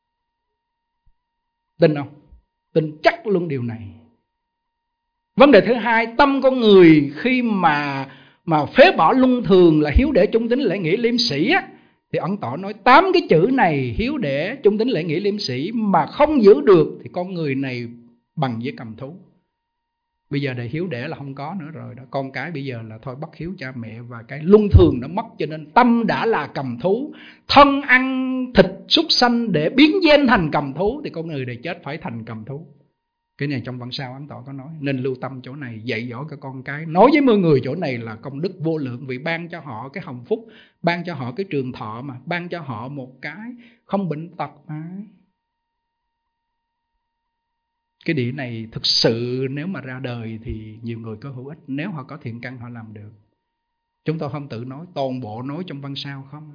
Tin không? Tin chắc luôn điều này. Vấn đề thứ hai, tâm con người khi mà mà phế bỏ luân thường là hiếu để trung tín lễ nghĩa liêm sĩ á, thì Ấn Tổ nói tám cái chữ này, hiếu để trung tín lễ nghĩa liêm sĩ, mà không giữ được thì con người này bằng với cầm thú. Bây giờ đời hiếu để là không có nữa rồi đó. Con cái bây giờ là thôi bất hiếu cha mẹ, và cái luân thường nó mất, cho nên tâm đã là cầm thú, thân ăn thịt súc sanh để biến gen thành cầm thú, thì con người này chết phải thành cầm thú. Cái này trong văn sao Ấn Tổ có nói. Nên lưu tâm chỗ này, dạy dỗ các con cái. Nói với mọi người chỗ này là công đức vô lượng, vì ban cho họ cái hồng phúc, ban cho họ cái trường thọ, mà ban cho họ một cái không bệnh tật mà. Cái địa này thực sự nếu mà ra đời thì nhiều người có hữu ích, nếu họ có thiện căn họ làm được. Chúng tôi không tự nói, toàn bộ nói trong văn sao không.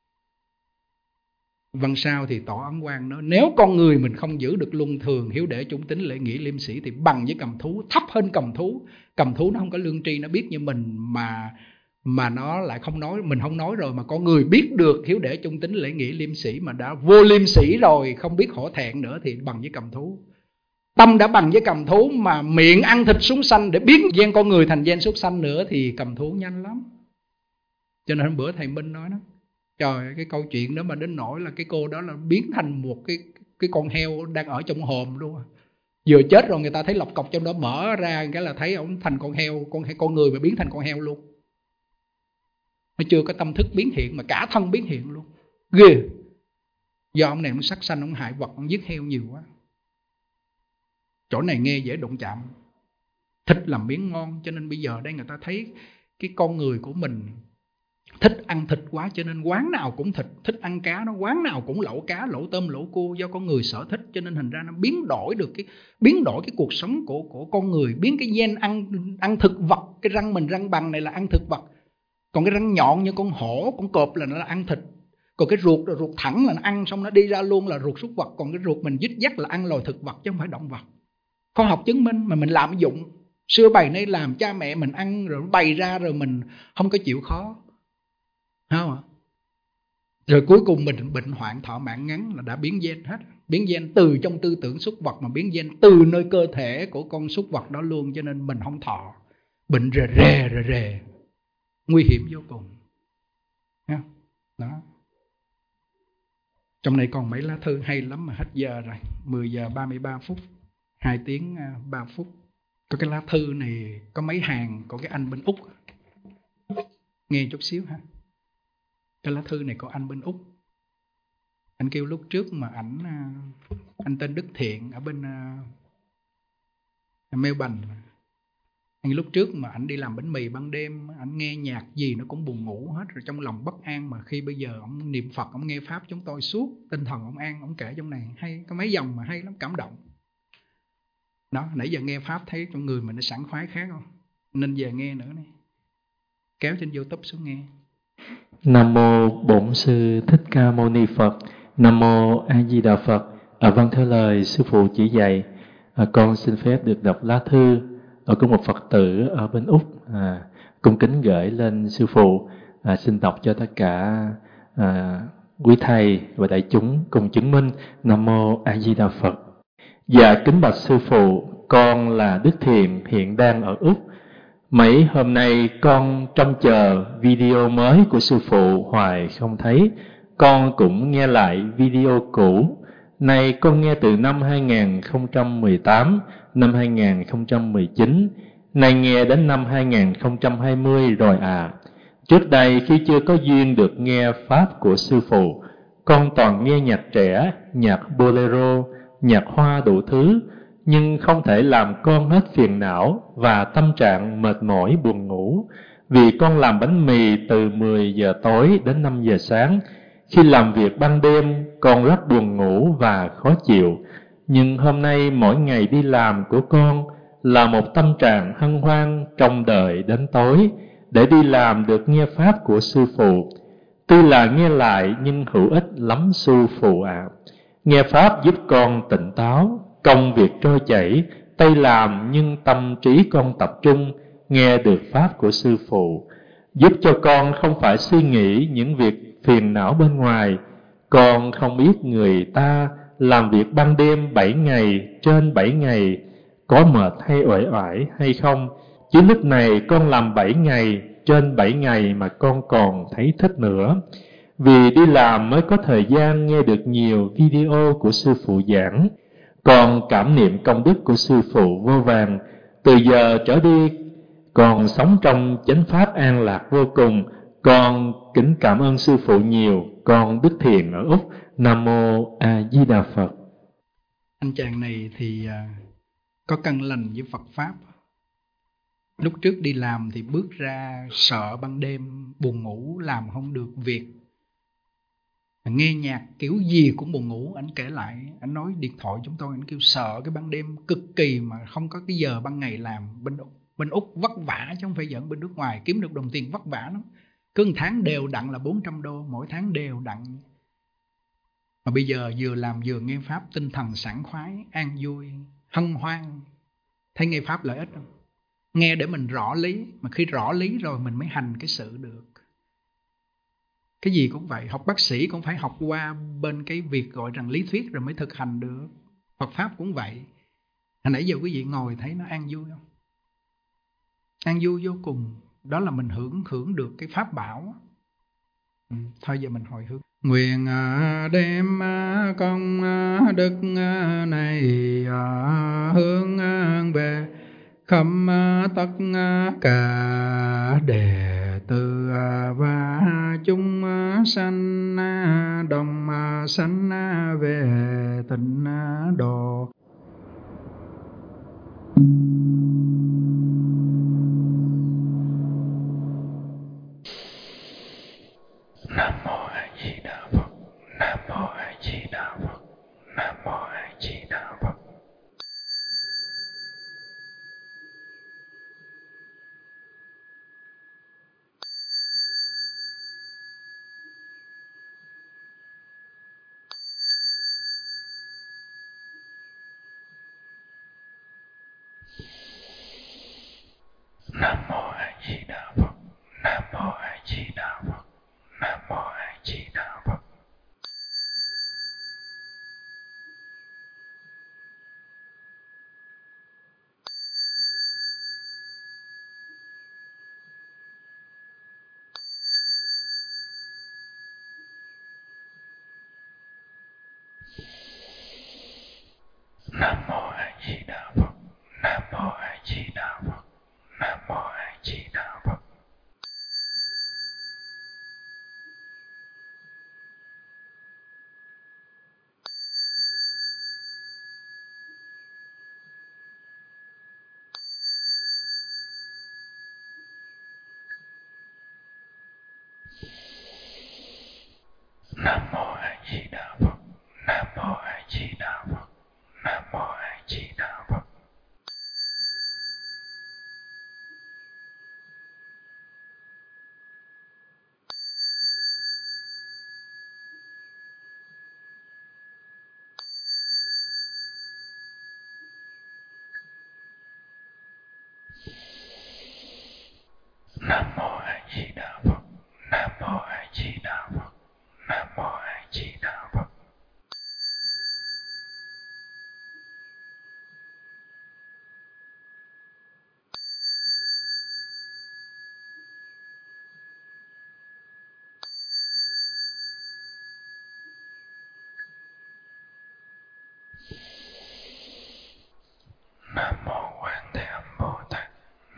Văn sao thì Tổ Ấn Quang nói, nếu con người mình không giữ được luân thường, hiếu để trung tín lễ nghĩa liêm sĩ, thì bằng với cầm thú, thấp hơn cầm thú. Cầm thú nó không có lương tri, nó biết như mình mà mà nó lại không nói. Mình không nói rồi mà con người biết được hiếu để trung tín lễ nghĩa liêm sĩ, mà đã vô liêm sĩ rồi, không biết hổ thẹn nữa, thì bằng với cầm thú. Tâm đã bằng với cầm thú, mà miệng ăn thịt súc sanh để biến gen con người thành gen súc sanh nữa, thì cầm thú nhanh lắm. Cho nên hôm bữa thầy Minh nói đó, trời, cái câu chuyện đó mà đến nỗi là cái cô đó là biến thành một cái cái con heo đang ở trong hòm luôn. Vừa chết rồi người ta thấy lọc cọc trong đó, mở ra cái là thấy ông thành con heo, con con người mà biến thành con heo luôn. Nó chưa có tâm thức biến hiện mà cả thân biến hiện luôn. Ghê. Do ông này ông sát sanh, ông hại vật, ông giết heo nhiều quá. Chỗ này nghe dễ đụng chạm. Thịt làm miếng ngon, cho nên bây giờ đây người ta thấy cái con người của mình thích ăn thịt quá, cho nên quán nào cũng thịt. Thích ăn cá, nó quán nào cũng lẩu cá, lẩu tôm, lẩu cua. Do con người sở thích, cho nên thành ra nó biến đổi được cái biến đổi cái cuộc sống của của con người, biến cái gen ăn ăn thực vật. Cái răng mình răng bằng này là ăn thực vật, còn cái răng nhọn như con hổ, con cọp là nó là ăn thịt. Còn cái ruột là ruột thẳng là nó ăn xong nó đi ra luôn là ruột súc vật. Còn cái ruột mình dít dắt là ăn loài thực vật chứ không phải động vật. Khoa học chứng minh mà mình làm dụng. Xưa bày nay làm cha mẹ mình ăn rồi bày ra rồi mình không có chịu khó. Không ạ? Rồi cuối cùng mình bệnh hoạn thọ mạng ngắn là đã biến gen hết. Biến gen từ trong tư tưởng súc vật, mà biến gen từ nơi cơ thể của con súc vật đó luôn. Cho nên mình không thọ. Bệnh rề rề rề rề. Nguy hiểm vô cùng. Đó. Trong này còn mấy lá thư hay lắm mà hết giờ rồi. mười giờ ba mươi ba phút. hai tiếng ba phút. Có cái lá thư này có mấy hàng của cái anh bên Úc. Nghe chút xíu ha. Cái lá thư này của anh bên Úc. Anh kêu lúc trước mà ảnh, anh tên Đức Thiện ở bên uh, Melbourne. Anh lúc trước mà ảnh đi làm bánh mì ban đêm, ảnh nghe nhạc gì nó cũng buồn ngủ hết, rồi trong lòng bất an. Mà khi bây giờ ông niệm Phật, ông nghe Pháp chúng tôi suốt, tinh thần ông an. Ông kể trong này hay, có mấy dòng mà hay lắm, cảm động. Đó, nãy giờ nghe Pháp thấy trong người mình nó sảng khoái khác không? Nên về nghe nữa này. Kéo trên YouTube xuống nghe. Nam mô Bổn Sư Thích Ca Mâu Ni Phật. Nam mô A Di Đà Phật. À, vâng, theo lời sư phụ chỉ dạy, à, con xin phép được đọc lá thư ở của một Phật tử ở bên Úc, à, cung kính gửi lên sư phụ. À, xin đọc cho tất cả à, quý thầy và đại chúng cùng chứng minh. Nam mô A Di Đà Phật. Dạ kính bạch sư phụ, con là Đức Thiện, hiện đang ở Úc. Mấy hôm nay con trông chờ video mới của sư phụ hoài không thấy. Con cũng nghe lại video cũ. Này con nghe từ năm hai không một tám, năm hai không một chín. Nay nghe đến năm hai nghìn không trăm hai mươi rồi à. Trước đây khi chưa có duyên được nghe Pháp của Sư Phụ, con toàn nghe nhạc trẻ, nhạc bolero, nhạc hoa đủ thứ, nhưng không thể làm con hết phiền não và tâm trạng mệt mỏi buồn ngủ. Vì con làm bánh mì từ mười giờ tối đến năm giờ sáng. Khi làm việc ban đêm, con rất buồn ngủ và khó chịu. Nhưng hôm nay mỗi ngày đi làm của con là một tâm trạng hân hoan trông đợi đến tối, để đi làm được nghe Pháp của Sư Phụ. Tuy là nghe lại nhưng hữu ích lắm Sư Phụ ạ. À. Nghe Pháp giúp con tỉnh táo, công việc trôi chảy, tay làm nhưng tâm trí con tập trung, nghe được Pháp của Sư Phụ. Giúp cho con không phải suy nghĩ những việc phiền não bên ngoài. Con không biết người ta làm việc ban đêm bảy ngày, trên bảy ngày, có mệt hay uể oải hay không. Chứ lúc này con làm bảy ngày, trên bảy ngày mà con còn thấy thích nữa. Vì đi làm mới có thời gian nghe được nhiều video của Sư Phụ giảng. Con cảm niệm công đức của Sư Phụ vô vàn. Từ giờ trở đi, con sống trong chánh pháp an lạc vô cùng. Con kính cảm ơn Sư Phụ nhiều. Con Đức Thiện ở Úc. Nam Mô A Di Đà Phật. Anh chàng này thì có căn lành với Phật Pháp. Lúc trước đi làm thì bước ra sợ ban đêm buồn ngủ, làm không được việc, nghe nhạc kiểu gì cũng buồn ngủ. Anh kể lại, anh nói điện thoại chúng tôi, anh kêu sợ cái ban đêm cực kỳ mà không có cái giờ ban ngày làm. Bên Úc, bên Úc vất vả chứ không phải giỡn, bên nước ngoài kiếm được đồng tiền vất vả lắm. Cứ một tháng đều đặn là bốn trăm đô, mỗi tháng đều đặn. Mà bây giờ vừa làm vừa nghe Pháp, tinh thần sảng khoái, an vui, hân hoan. Thấy nghe Pháp lợi ích không? Nghe để mình rõ lý, mà khi rõ lý rồi mình mới hành cái sự được. Cái gì cũng vậy, học bác sĩ cũng phải học qua bên cái việc gọi rằng lý thuyết rồi mới thực hành được. Phật Pháp cũng vậy. Hồi nãy giờ quý vị ngồi thấy nó an vui không? An vui vô cùng. Đó là mình hưởng hưởng được cái Pháp bảo. Ừ, thôi giờ mình hồi hướng. Nguyện đem công đức này hướng về khắp tất cả đệ tử và chúng sanh đồng sanh về tịnh độ. Nam mô A Di Đà Phật. Nam mô A Di Đà Phật. Nam mô A Di Đà Phật. Nam mô A Di Đà Phật. Nam mô A Di Đà Phật. Nam mô A Di Đà Phật. Nam mô A Di Đà Phật. Nam mô A Di Đà Phật. Nam mô A Di Đà Phật. Nam mô A Di Đà Phật. Nam mô A Di Đà Phật. Nam mô A Di Đà Phật. Nam mô A Di Đà Phật. Nam mô A Di Đà Phật. Nam mô A Di Đà Phật. Nam mô Quan Thế Âm Bồ Tát.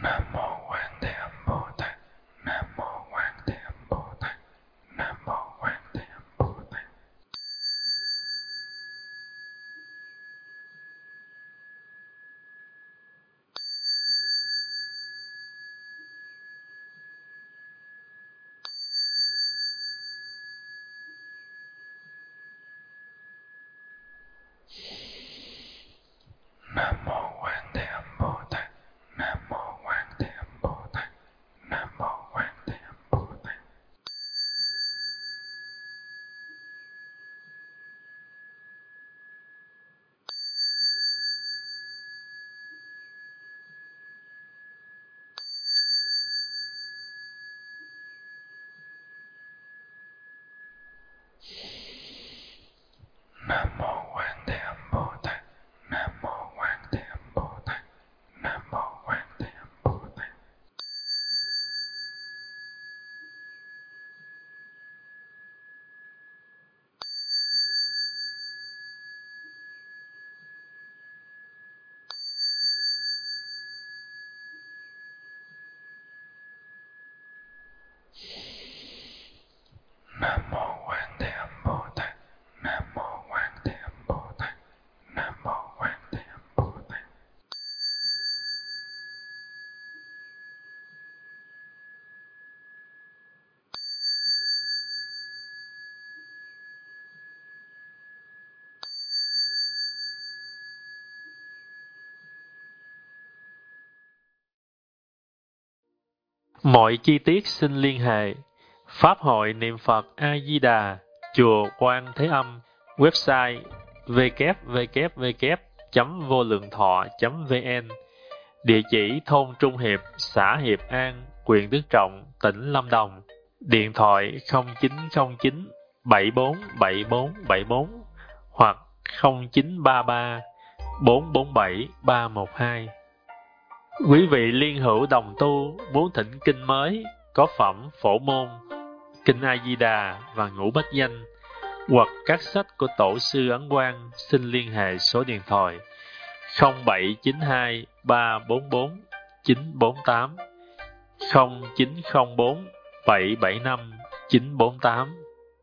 Nam mô Quan Thế Âm Bồ Tát. Nam mô Quan Thế Âm Bồ Tát. Nam mô Quan Thế Âm Bồ Tát. Nam mô Quan Thế Âm Bồ Tát. Nam mô Quan Thế Âm Bồ Tát. Nam mô Quan Thế Âm Bồ Tát. Nam mô Quan Thế Âm Bồ Tát. Nam mô Quan Thế Âm Bồ Tát. Nam mô Quan Thế Âm Bồ Tát. Nam mô Quan Thế Âm Bồ Tát. Nam mô Quan Thế Âm Bồ Tát. Nam mô Quan Thế Âm Bồ Tát. Mọi chi tiết xin liên hệ Pháp hội Niệm Phật A Di Đà, chùa Quan Thế Âm, website w w w chấm vô lượng thọ chấm v n, địa chỉ thôn Trung Hiệp, xã Hiệp An, huyện Đức Trọng, tỉnh Lâm Đồng, điện thoại không chín không chín bảy bốn bảy bốn bảy bốn hoặc không chín ba ba bốn bốn bảy ba một hai. Quý vị liên hữu đồng tu muốn thỉnh kinh mới có phẩm Phổ Môn, Kinh A Di Đà và Ngũ Bách Danh hoặc các sách của Tổ sư Ấn Quang, xin liên hệ số điện thoại không bảy chín hai ba bốn bốn chín bốn tám, không chín không bốn bảy bảy năm chín bốn tám.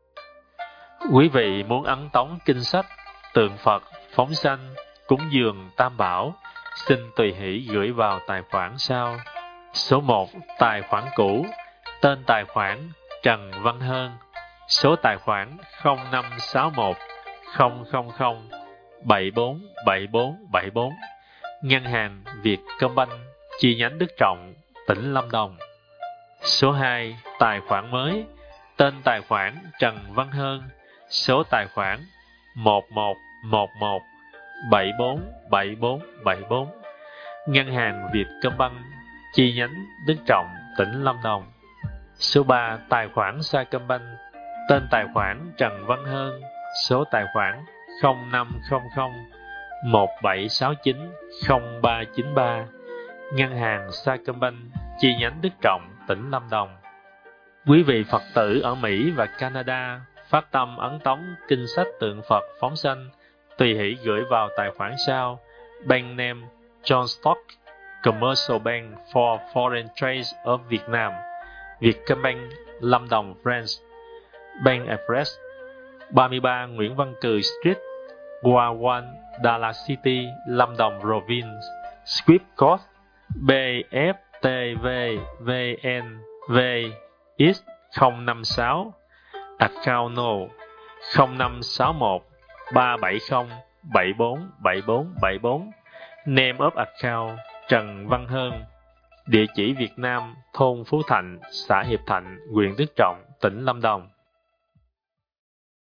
Quý vị muốn ấn tống kinh sách, tượng Phật, phóng sanh, cúng dường Tam Bảo, xin tùy hỷ gửi vào tài khoản sau. Số một, tài khoản cũ, tên tài khoản Trần Văn Hơn, số tài khoản không năm sáu một không không không bảy bốn bảy bốn bảy bốn, ngân hàng Vietcombank, chi nhánh Đức Trọng, tỉnh Lâm Đồng. Số hai, tài khoản mới, tên tài khoản Trần Văn Hơn, số tài khoản một một một một bảy bốn bảy bốn bảy bốn, ngân hàng Vietcombank, chi nhánh Đức Trọng, tỉnh Lâm Đồng. Số ba, tài khoản Sacombank, tên tài khoản Trần Văn Hơn, số tài khoản không năm không không một bảy sáu chín không ba chín ba, ngân hàng Sacombank, chi nhánh Đức Trọng, tỉnh Lâm Đồng. Quý vị Phật tử ở Mỹ và Canada phát tâm ấn tống kinh sách tượng Phật phóng sanh, tùy hỷ gửi vào tài khoản sau: Bank name John Stock, Commercial Bank for Foreign Trade of Vietnam, Vietcombank, Lâm Đồng, France. Bank address ba mươi ba Nguyễn Văn Cừ Street, Gua One, Dallas City, Lâm Đồng Province. Swift code B F T V V N V X không năm sáu. Account no không năm sáu một ba bảy không bảy bốn bảy bốn bảy bốn. Name of account Trần Văn Hơn. Địa chỉ Việt Nam, thôn Phú Thạnh, xã Hiệp Thạnh, huyện Đức Trọng, tỉnh Lâm Đồng.